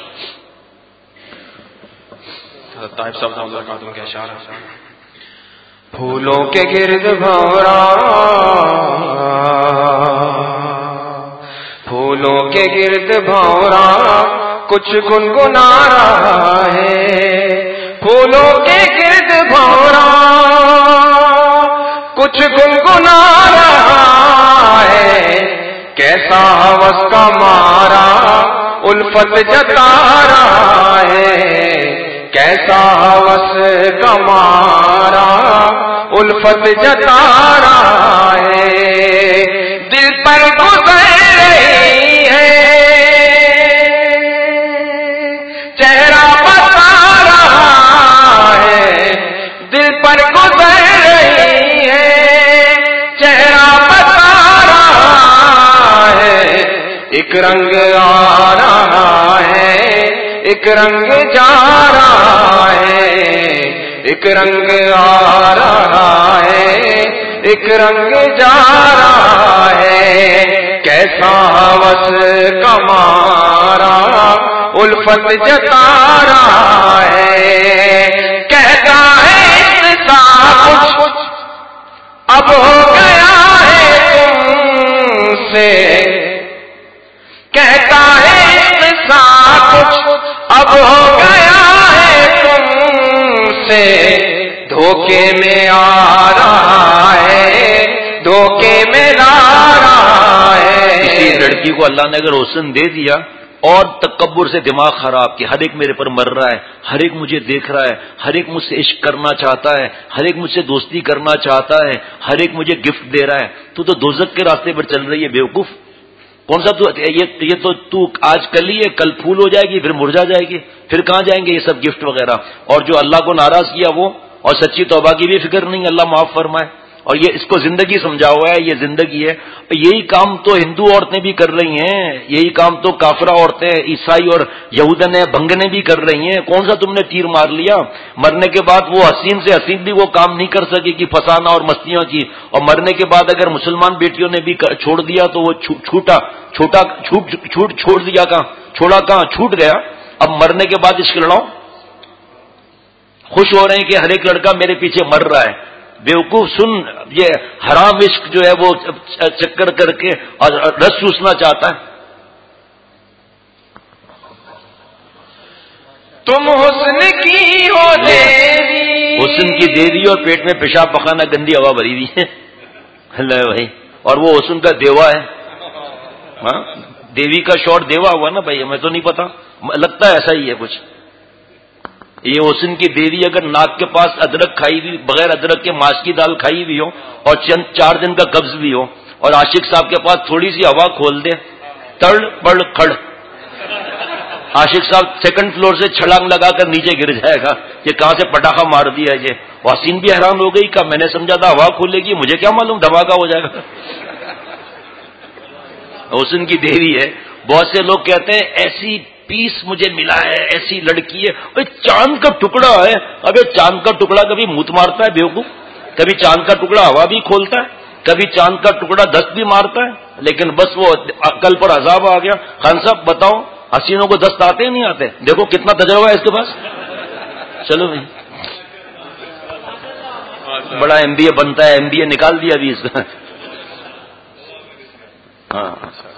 پھولوں کے گرد بھورا, پھولوں کے گرد بھورا کچھ گنگنا رہا ہے. پھولوں کے گرد بھورا کچھ گنگنا رہا ہے. کیسا ہوس کا مارا الفت جتا رہا ہے. کیسا ہوس کا مارا الفت جتا رہا ہے. دل پر گزر رہی ہے چہرہ بتا رہا ہے. دل پر گزر رہی ہے چہرہ بتا رہا ہے. ایک رنگ آ رہا ہے ایک رنگ جا رہا ہے. ایک رنگ آ رہا ہے ایک رنگ جا رہا ہے. کیسا ہوس کا مارا الفت جتا رہا ہے. کہتا ہے اس کا کچھ اب ہو گیا ہے تم سے. کہتا ہے اس کا کچھ اب ہو گیا ہے تم سے. دھوکے میں آ رہا ہے دھوکے میں لا رہا ہے. کسی لڑکی کو اللہ نے اگر حسن دے دیا اور تکبر سے دماغ خراب کہ ہر ایک میرے پر مر رہا ہے, ہر ایک مجھے دیکھ رہا ہے, ہر ایک مجھ سے عشق کرنا چاہتا ہے, ہر ایک مجھ سے دوستی کرنا چاہتا ہے, ہر ایک مجھے گفٹ دے رہا ہے, تو تو دوزخ کے راستے پر چل رہی ہے بیوقوف. کون سا تو یہ تو تو آج کل ہی ہے, کل پھول ہو جائے گی پھر مرجا جائے گی, پھر کہاں جائیں گے یہ سب گفٹ وغیرہ. اور جو اللہ کو ناراض کیا وہ, اور سچی توبہ کی بھی فکر نہیں, اللہ معاف فرمائے. اور یہ اس کو زندگی سمجھا ہوا ہے, یہ زندگی ہے. یہی کام تو ہندو عورتیں بھی کر رہی ہیں, یہی کام تو کافرہ عورتیں عیسائی اور یہودن بھنگنے بھی کر رہی ہیں. کون سا تم نے تیر مار لیا؟ مرنے کے بعد وہ حسین سے حسین بھی وہ کام نہیں کر سکے کہ فسانہ اور مستیاں کی, اور مرنے کے بعد اگر مسلمان بیٹیوں نے بھی چھوڑ دیا تو وہ چھوٹا چھوٹا چھوٹ چھوٹ چھوڑ دیا, کہاں چھوڑا, کہاں چھوٹ گیا. اب مرنے کے بعد عشق لڑاؤ, خوش ہو رہے ہیں کہ ہر ایک لڑکا میرے پیچھے مر رہا ہے. بیوقوف سن, یہ حرام عشق جو ہے وہ چکر کر کے اور رس چوسنا چاہتا ہے. تم حسن کی ہو دیوی, حسن کی دیوی اور پیٹ میں پیشاب پخانا گندی ہوا بھری ہوئی ہے. اللہ بھائی, اور وہ حسن کا دیوا ہے. ہاں, دیوی کا شارٹ دیوا ہوا نا بھائی, ہمیں تو نہیں پتا, لگتا ہے ایسا ہی ہے کچھ. یہ حسن کی دیوی اگر ناک کے پاس ادرک کھائی ہوئی, بغیر ادرک کے ماش کی دال کھائی ہوئی ہو اور چند چار دن کا قبض بھی ہو, اور عاشق صاحب کے پاس تھوڑی سی ہوا کھول دے, تڑ بڑ کھڑ, عاشق صاحب سیکنڈ فلور سے چھلانگ لگا کر نیچے گر جائے گا کہ کہاں سے پٹاخہ مار دیا ہے. یہ حسین بھی حیران ہو گئی, کہ میں نے سمجھا تھا ہوا کھولے گی, مجھے کیا معلوم دھماکہ ہو جائے گا. حسن کی دیوی ہے. بہت سے لوگ کہتے ہیں ایسی پیس مجھے ملا ہے, ایسی لڑکی ہے, چاند کا ٹکڑا ہے. ابے چاند کا ٹکڑا کبھی موت مارتا ہے بیوقوف؟ کبھی چاند کا ٹکڑا ہوا بھی کھولتا ہے, کبھی چاند کا ٹکڑا دست بھی مارتا ہے. لیکن بس وہ عقل پر عذاب آ گیا. خان صاحب بتاؤ, حسینوں کو دست آتے نہیں آتے؟ دیکھو کتنا تجربہ ہے اس کے پاس. چلو بھائی, بڑا ایم بی اے بنتا ہے, ایم بی اے نکال دیا ابھی اس کا. ہاں,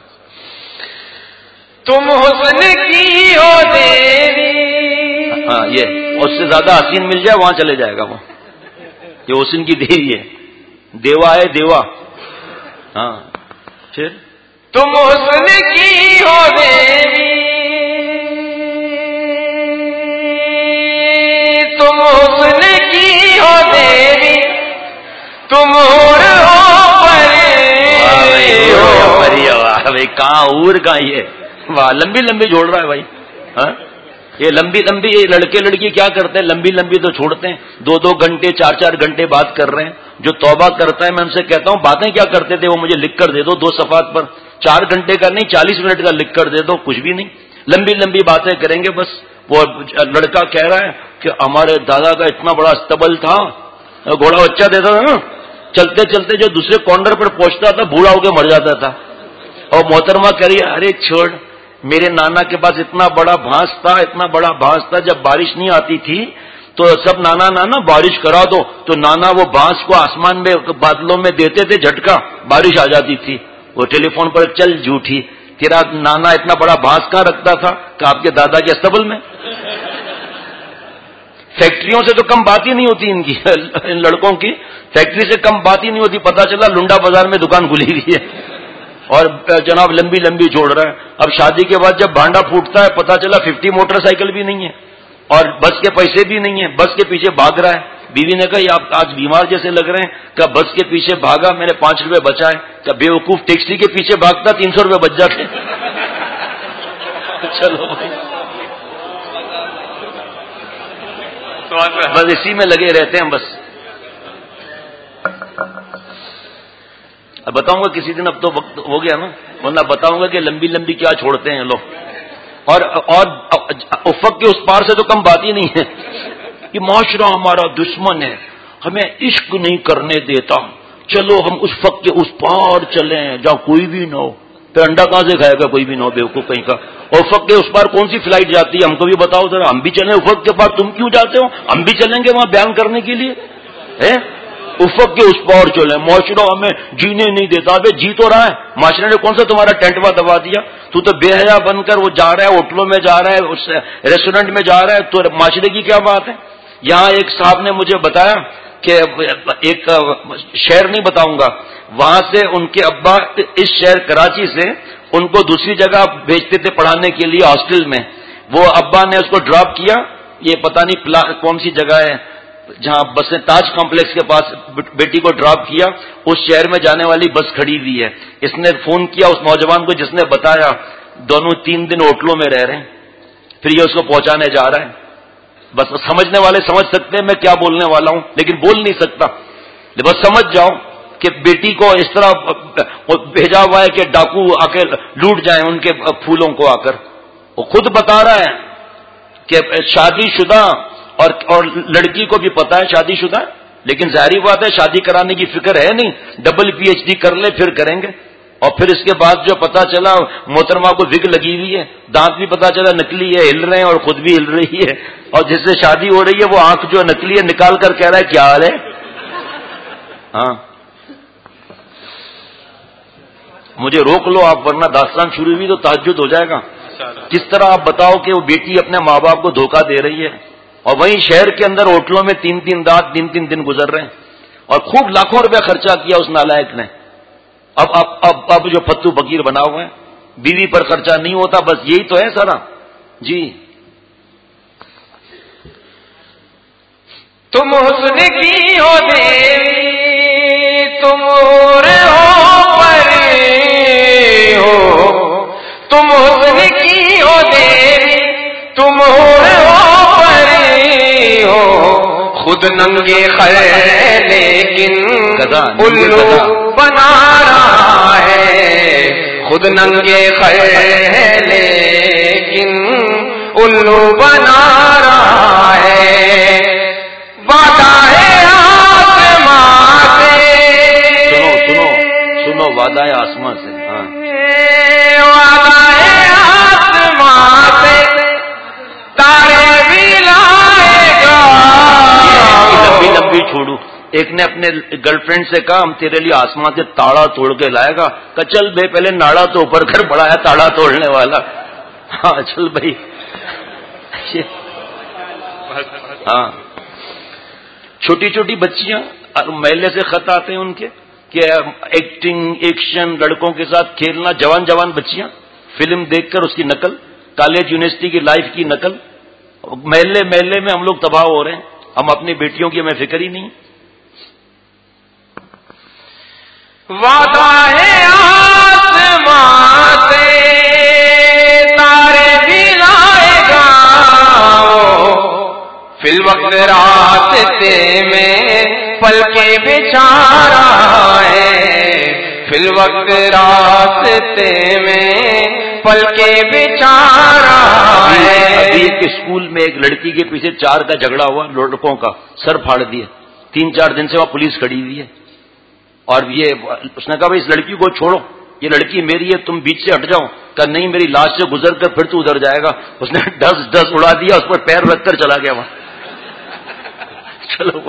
تم حسن کی ہو دیوی. ہاں, یہ اس سے زیادہ حسین مل جائے وہاں چلے جائے گا وہ. یہ حسن کی دیوی ہے, دیوا ہے دیوا. ہاں, پھر تم حسن کی ہو دیوی, ہو دیوی تم اور ہو پری ہو. بھائی کہاں اور کہاں یہ واہ لمبی لمبی جوڑ رہا ہے بھائی. ہاں یہ لمبی لمبی یہ لڑکے لڑکی کیا کرتے ہیں لمبی لمبی تو چھوڑتے ہیں دو دو گھنٹے چار چار گھنٹے بات کر رہے ہیں. جو توبہ کرتا ہے میں ان سے کہتا ہوں باتیں کیا کرتے تھے وہ مجھے لکھ کر دے دو دو صفحات پر. چار گھنٹے کا نہیں چالیس منٹ کا لکھ کر دے دو کچھ بھی نہیں. لمبی لمبی باتیں کریں گے بس. وہ لڑکا کہہ رہا ہے کہ ہمارے دادا کا اتنا بڑا استبل تھا گھوڑا بچہ دیتا تھا نا چلتے چلتے جو دوسرے کارنر پر پہنچتا تھا بوڑھا ہو کے مر جاتا تھا. اور محترمہ کہہ رہی ہے ارے چھوڑ میرے نانا کے پاس اتنا بڑا بھانس تھا اتنا بڑا بھانس تھا جب بارش نہیں آتی تھی تو سب نانا نانا بارش کرا دو تو نانا وہ بانس کو آسمان میں بادلوں میں دیتے تھے جھٹکا بارش آ جاتی تھی. وہ ٹیلی فون پر چل جھوٹی تیرا نانا اتنا بڑا بانس کہاں رکھتا تھا کہ آپ کے دادا کے استبل میں. فیکٹریوں سے تو کم بات ہی نہیں ہوتی ان کی ان لڑکوں کی فیکٹری سے کم بات ہی نہیں ہوتی. پتا چلا لنڈا بازار میں دکان کھلی ہوئی ہے اور جناب لمبی لمبی چھوڑ رہا ہے. اب شادی کے بعد جب بھانڈا پھوٹتا ہے پتا چلا ففٹی موٹر سائیکل بھی نہیں ہے اور بس کے پیسے بھی نہیں ہیں بس کے پیچھے بھاگ رہا ہے. بیوی نے کہا یہ آپ آج بیمار جیسے لگ رہے ہیں. کیا بس کے پیچھے بھاگا میں نے پانچ روپے بچائے. کیا بے وقوف ٹیکسی کے پیچھے بھاگتا تین سو روپے بچ جاتے. چلو بھائی بس اسی میں لگے رہتے ہیں بس. اب بتاؤں گا کسی دن اب تو وقت ہو گیا نا ورنہ بتاؤں گا کہ لمبی لمبی کیا چھوڑتے ہیں لوگ. اور اور افق کے اس پار سے تو کم بات ہی نہیں ہے کہ معاشرہ ہمارا دشمن ہے ہمیں عشق نہیں کرنے دیتا چلو ہم اس افق کے اس پار چلیں جہاں کوئی بھی نہ ہو. پھر انڈا کہاں سے کھائے گا کوئی بھی نہ ہو بیوقوف کہیں کا. اور افق کے اس پار کون سی فلائٹ جاتی ہے ہم کو بھی بتاؤ ذرا. ہم بھی چلیں افق کے پار تم کیوں جاتے ہو ہم بھی چلیں گے وہاں بیان کرنے کے لیے. ہے افق کے اس پار چلیں معاشرہ ہمیں جینے نہیں دیتا. ابے جی تو رہا ہے معاشرے نے کون سا تمہارا ٹینٹوا دبا دیا. تو تو بے حیا بن کر وہ جا رہا ہے ہوٹلوں میں جا رہا ہے اس ریسٹورینٹ میں جا رہا ہے تو معاشرے کی کیا بات ہے. یہاں ایک صاحب نے مجھے بتایا کہ ایک شہر نہیں بتاؤں گا وہاں سے ان کے ابا اس شہر کراچی سے ان کو دوسری جگہ بھیجتے تھے پڑھانے کے لیے ہاسٹل میں. وہ ابا نے اس کو ڈراپ کیا یہ پتہ نہیں کون سی جگہ ہے جہاں بسیں تاج کمپلیکس کے پاس بیٹی کو ڈراپ کیا. اس شہر میں جانے والی بس کھڑی ہوئی ہے. اس نے فون کیا اس نوجوان کو جس نے بتایا. دونوں تین دن ہوٹلوں میں رہ رہے ہیں پھر یہ اس کو پہنچانے جا رہا ہے. بس سمجھنے والے سمجھ سکتے ہیں میں کیا بولنے والا ہوں لیکن بول نہیں سکتا. بس سمجھ جاؤ کہ بیٹی کو اس طرح بھیجا ہوا ہے کہ ڈاکو آ کے لوٹ جائیں ان کے پھولوں کو آ کر. وہ خود بتا رہا ہے کہ شادی شدہ اور اور لڑکی کو بھی پتا ہے شادی شدہ لیکن ظاہری بات ہے شادی کرانے کی فکر ہے نہیں. ڈبل پی ایچ ڈی کر لے پھر کریں گے. اور پھر اس کے بعد جو پتا چلا محترمہ کو وگ لگی ہوئی ہے دانت بھی پتا چلا نکلی ہے ہل رہے ہیں اور خود بھی ہل رہی ہے اور جس سے شادی ہو رہی ہے وہ آنکھ جو نکلی ہے نکال کر کہہ رہا ہے کیا حال ہے. ہاں مجھے روک لو آپ ورنہ داستان شروع ہوئی تو تہجد ہو جائے گا. کس طرح آپ بتاؤ کہ وہ بیٹی اپنے ماں باپ کو دھوکہ دے رہی ہے اور وہیں شہر کے اندر ہوٹلوں میں تین تین رات تین تین دن گزر رہے ہیں اور خوب لاکھوں روپے خرچہ کیا اس نالائق نے. اب اب اب اب جو پتو بکیر بنا ہوئے ہیں بیوی پر خرچہ نہیں ہوتا بس یہی تو ہے سارا. جی تم حسن کی ہو دیوی تم اور ہو پری ہو. تم حسن کی ہو دیوی تم اور ہو پری ہو. خود ننگے خیر لیکن الو بنا رہا ہے. خود ننگے خیر لیکن الو بنا رہا ہے. وعدہ ہے آسمان سے سنو سنو سنو وعدہ ہے آسمان سے. ہاں وعدہ ہے آسمان سے تارے بھی لائے گا. لمبی لمبی چھوڑو. ایک نے اپنے گرل فرینڈ سے کہا ہم تیرے لیے آسمان سے تاڑا توڑ کے لائے گا. کہ چل بے پہلے ناڑا تو اوپر کر بڑا ہے تاڑا توڑنے والا. ہاں چل بھائی. ہاں چھوٹی چھوٹی بچیاں محلے سے خط آتے ہیں ان کے کہ ایکٹنگ ایکشن لڑکوں کے ساتھ کھیلنا. جوان جوان بچیاں فلم دیکھ کر اس کی نقل کالج یونیورسٹی کی لائف کی نقل. محلے محلے میں ہم لوگ تباہ ہو رہے ہیں. ہم اپنی بیٹیوں کی ہمیں فکر ہی نہیں. وعدہ ہے آسمان سے تارے بھی لائے گا فی الوقت راستے میں پل کے بچھا رہا ہے فی الوقت راستے میں پل کے بچھا رہا ہے. ابھی ایک اسکول میں ایک لڑکی کے پیچھے چار کا جھگڑا ہوا، لڑکوں کا سر پھاڑ دیا. تین چار دن سے وہاں پولیس کھڑی ہوئی ہے اور یہ اس نے کہا بھائی اس لڑکی کو چھوڑو، یہ لڑکی میری ہے، تم بیچ سے ہٹ جاؤ. کہا نہیں، میری لاش سے گزر کر پھر تو ادھر جائے گا. اس نے ڈس ڈس اڑا دیا، اس پر پیر رکھ کر چلا گیا وہاں. چلو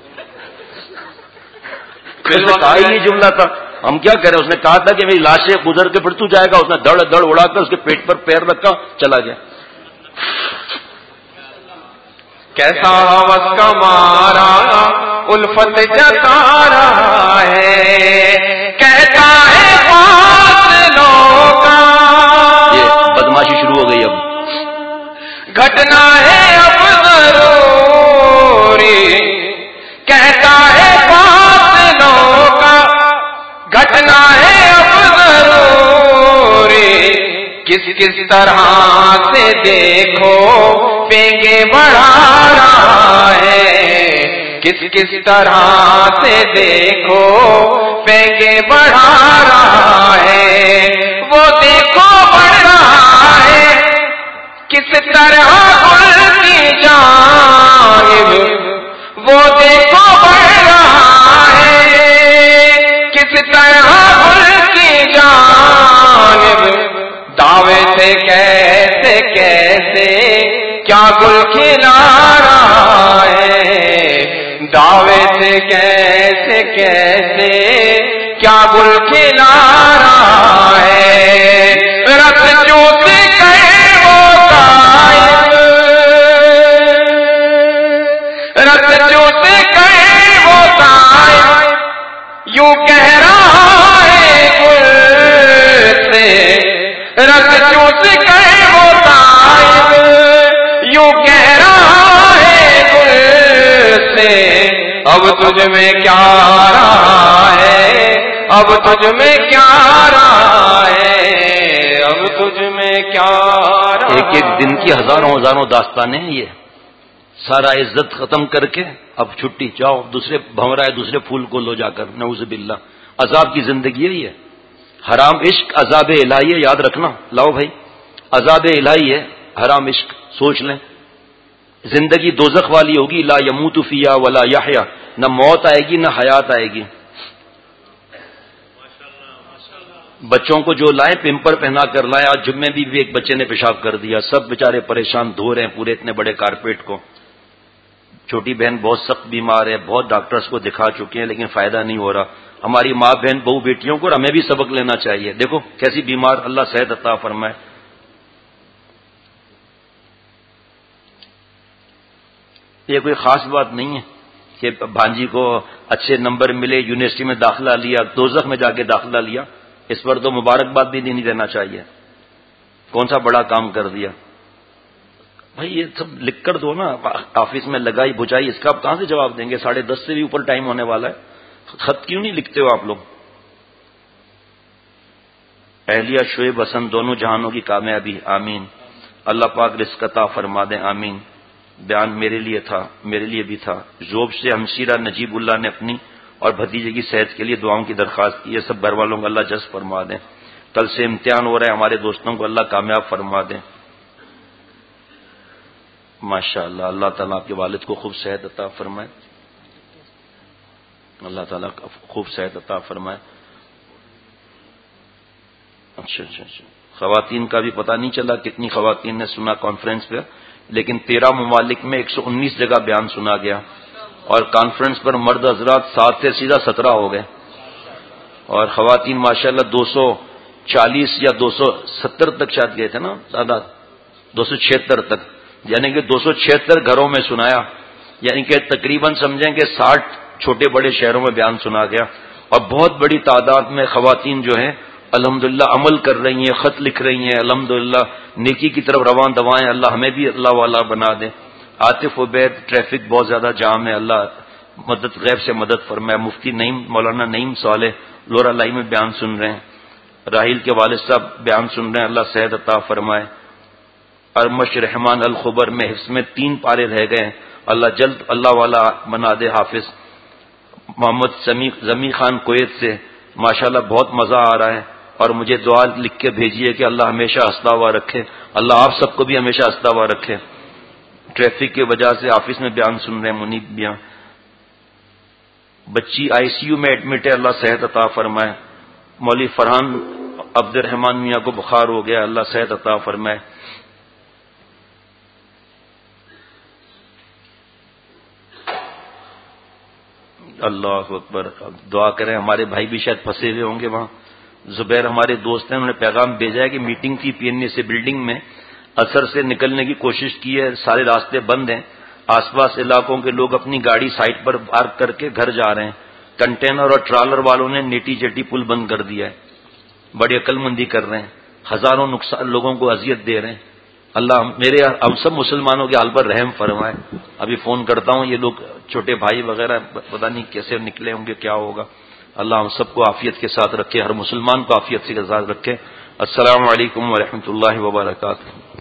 کہا یہ جملہ تھا، ہم کیا کریں. اس نے کہا تھا کہ میری لاش سے گزر کے پھر تو جائے گا. اس نے دڑ دڑ اڑا کر اس کے پیٹ پر پیر رکھا، چلا گیا. کیسا ہوس کا مارا الفت جتا رہا ہے، کہتا ہے فاصلوں کا. یہ بدماشی شروع ہو گئی. اب گھٹنا ہے اب ضروری، کہتا ہے فاصلوں کا. گھٹنا ہے اب ضروری، کس کس طرح سے دیکھو پینگے بڑھا رہا ہے. کس کس طرح سے دیکھو پینگے بڑھا رہا ہے. وہ دیکھو بڑھ رہا ہے کس طرح گل کی جانب. وہ دیکھو بڑھ رہا ہے کس طرح گل کی جانب. دعوے سے کیسے کیسے کیا گل کھلا رہا ہے. دعوے سے کیسے کیسے کیا گل کھلا رہا ہے. رس چوس گئے وہ قائد، رس چوس گئے وہ قائد. یوں کہہ رہا ہے گل سے، رس چوس گئے وہ قائد. یوں کہہ رہا ہے گل سے، اب تجھ میں کیا رہا ہے، اب تجھ میں کیا رہا ہے، اب تجھ میں کیا رہا. ایک ایک دن کی ہزاروں ہزاروں داستانیں ہیں. یہ سارا عزت ختم کر کے اب چھٹی، جاؤ دوسرے بھنورا ہے دوسرے پھول کو لو جا کر. نعوذ باللہ. عذاب کی زندگی ہے یہ. حرام عشق عذاب الہی ہے، یاد رکھنا. لاؤ بھائی، عذاب الہی ہے حرام عشق. سوچ لیں، زندگی دوزخ والی ہوگی. لا یموت فیہا ولا یحیا، نہ موت آئے گی نہ حیات آئے گی. بچوں کو جو لائے پمپر پہنا کر لائے. آج جمعے بھی, بھی ایک بچے نے پیشاب کر دیا. سب بیچارے پریشان دھو رہے ہیں پورے اتنے بڑے کارپیٹ کو. چھوٹی بہن بہت سخت بیمار ہے، بہت ڈاکٹرز کو دکھا چکے ہیں لیکن فائدہ نہیں ہو رہا. ہماری ماں بہن بہو بیٹیوں کو اور ہمیں بھی سبق لینا چاہیے. دیکھو کیسی بیمار، اللہ صحت عطا فرمائے. یہ کوئی خاص بات نہیں ہے کہ بھانجی کو اچھے نمبر ملے، یونیورسٹی میں داخلہ لیا، دوزخ میں جا کے داخلہ لیا. اس پر تو مبارکباد بھی نہیں دینا چاہیے. کون سا بڑا کام کر دیا بھائی. یہ سب لکھ کر دو نا، آفس میں لگائی بجائی، اس کا آپ کہاں سے جواب دیں گے؟ ساڑھے دس سے بھی اوپر ٹائم ہونے والا ہے. خط کیوں نہیں لکھتے ہو آپ لوگ؟ اہلیہ شعیب حسن دونوں جہانوں کی کامیابی آمین. اللہ پاک رزق عطا فرما دیں آمین. بیان میرے لیے تھا، میرے لیے بھی تھا. ذوب سے ہمشیرہ نجیب اللہ نے اپنی اور بھتیجے کی صحت کے لیے دعاؤں کی درخواست کی ہے. سب گھر والوں کو اللہ جذب فرما دیں. کل سے امتحان ہو رہا ہے، ہمارے دوستوں کو اللہ کامیاب فرما دیں. ماشاء اللہ. اللہ تعالیٰ آپ کے والد کو خوب صحت عطا فرمائے. اللہ تعالیٰ خوب صحت عطا فرمائے. اچھا اچھا اچھا خواتین کا بھی پتہ نہیں چلا کتنی خواتین نے سنا کانفرنس پہ، لیکن تیرہ ممالک میں ایک سو انیس جگہ بیان سنا گیا. اور کانفرنس پر مرد حضرات سات سے سیدھا سترہ ہو گئے، اور خواتین ماشاءاللہ دو سو چالیس یا دو سو ستر تک شاید گئے تھے نا دادا، دو سو چھہتر تک. یعنی کہ دو سو چھہتر گھروں میں سنایا. یعنی کہ تقریباً سمجھیں کہ ساٹھ چھوٹے بڑے شہروں میں بیان سنا گیا. اور بہت بڑی تعداد میں خواتین جو ہیں الحمدللہ عمل کر رہی ہیں، خط لکھ رہی ہیں. الحمدللہ نیکی کی طرف رواں دوائیں. اللہ ہمیں بھی اللہ والا بنا دے. عاطف عبید ٹریفک بہت زیادہ جام ہے، اللہ مدد غیب سے مدد فرمائے. مفتی نعیم مولانا نعیم صالح لورا لائی میں بیان سن رہے ہیں. راہیل کے والد صاحب بیان سن رہے ہیں، اللہ صحت عطا فرمائے. ارمش رحمان الخبر میں حفظ میں تین پارے رہ گئے ہیں، اللہ جلد اللہ والا بنا دے حافظ. محمد زمی خان کویت سے ماشاءاللہ بہت مزہ آ رہا ہے، اور مجھے دعا لکھ کے بھیجیے کہ اللہ ہمیشہ ہنستا ہوا رکھے. اللہ آپ سب کو بھی ہمیشہ ہنستا ہوا رکھے. ٹریفک کی وجہ سے آفس میں بیان سن رہے ہیں منیب بیان. بچی آئی سی یو میں ایڈمٹ ہے، اللہ صحت عطا فرمائے. مولوی فرحان عبد الرحمان میاں کو بخار ہو گیا، اللہ صحت عطا فرمائے. اللہ اکبر. دعا کریں، ہمارے بھائی بھی شاید پھنسے ہوئے ہوں گے وہاں. زبیر ہمارے دوست ہیں، انہوں نے پیغام بھیجا ہے کہ میٹنگ تھی پی این اے سے بلڈنگ میں، اثر سے نکلنے کی کوشش کی ہے، سارے راستے بند ہیں. آس پاس علاقوں کے لوگ اپنی گاڑی سائٹ پر پارک کر کے گھر جا رہے ہیں. کنٹینر اور ٹرالر والوں نے نیٹی جٹی پل بند کر دیا ہے، بڑی عقل مندی کر رہے ہیں، ہزاروں نقصان لوگوں کو اذیت دے رہے ہیں. اللہ میرے ہم سب مسلمانوں کے حال پر رحم فرمائے. ابھی فون کرتا ہوں، یہ لوگ چھوٹے بھائی وغیرہ پتہ نہیں کیسے نکلے ہوں گے، کیا ہوگا. اللہ ہم سب کو عافیت کے ساتھ رکھے، ہر مسلمان کو عافیت کے ساتھ رکھے. السلام علیکم ورحمۃ اللہ وبرکاتہ.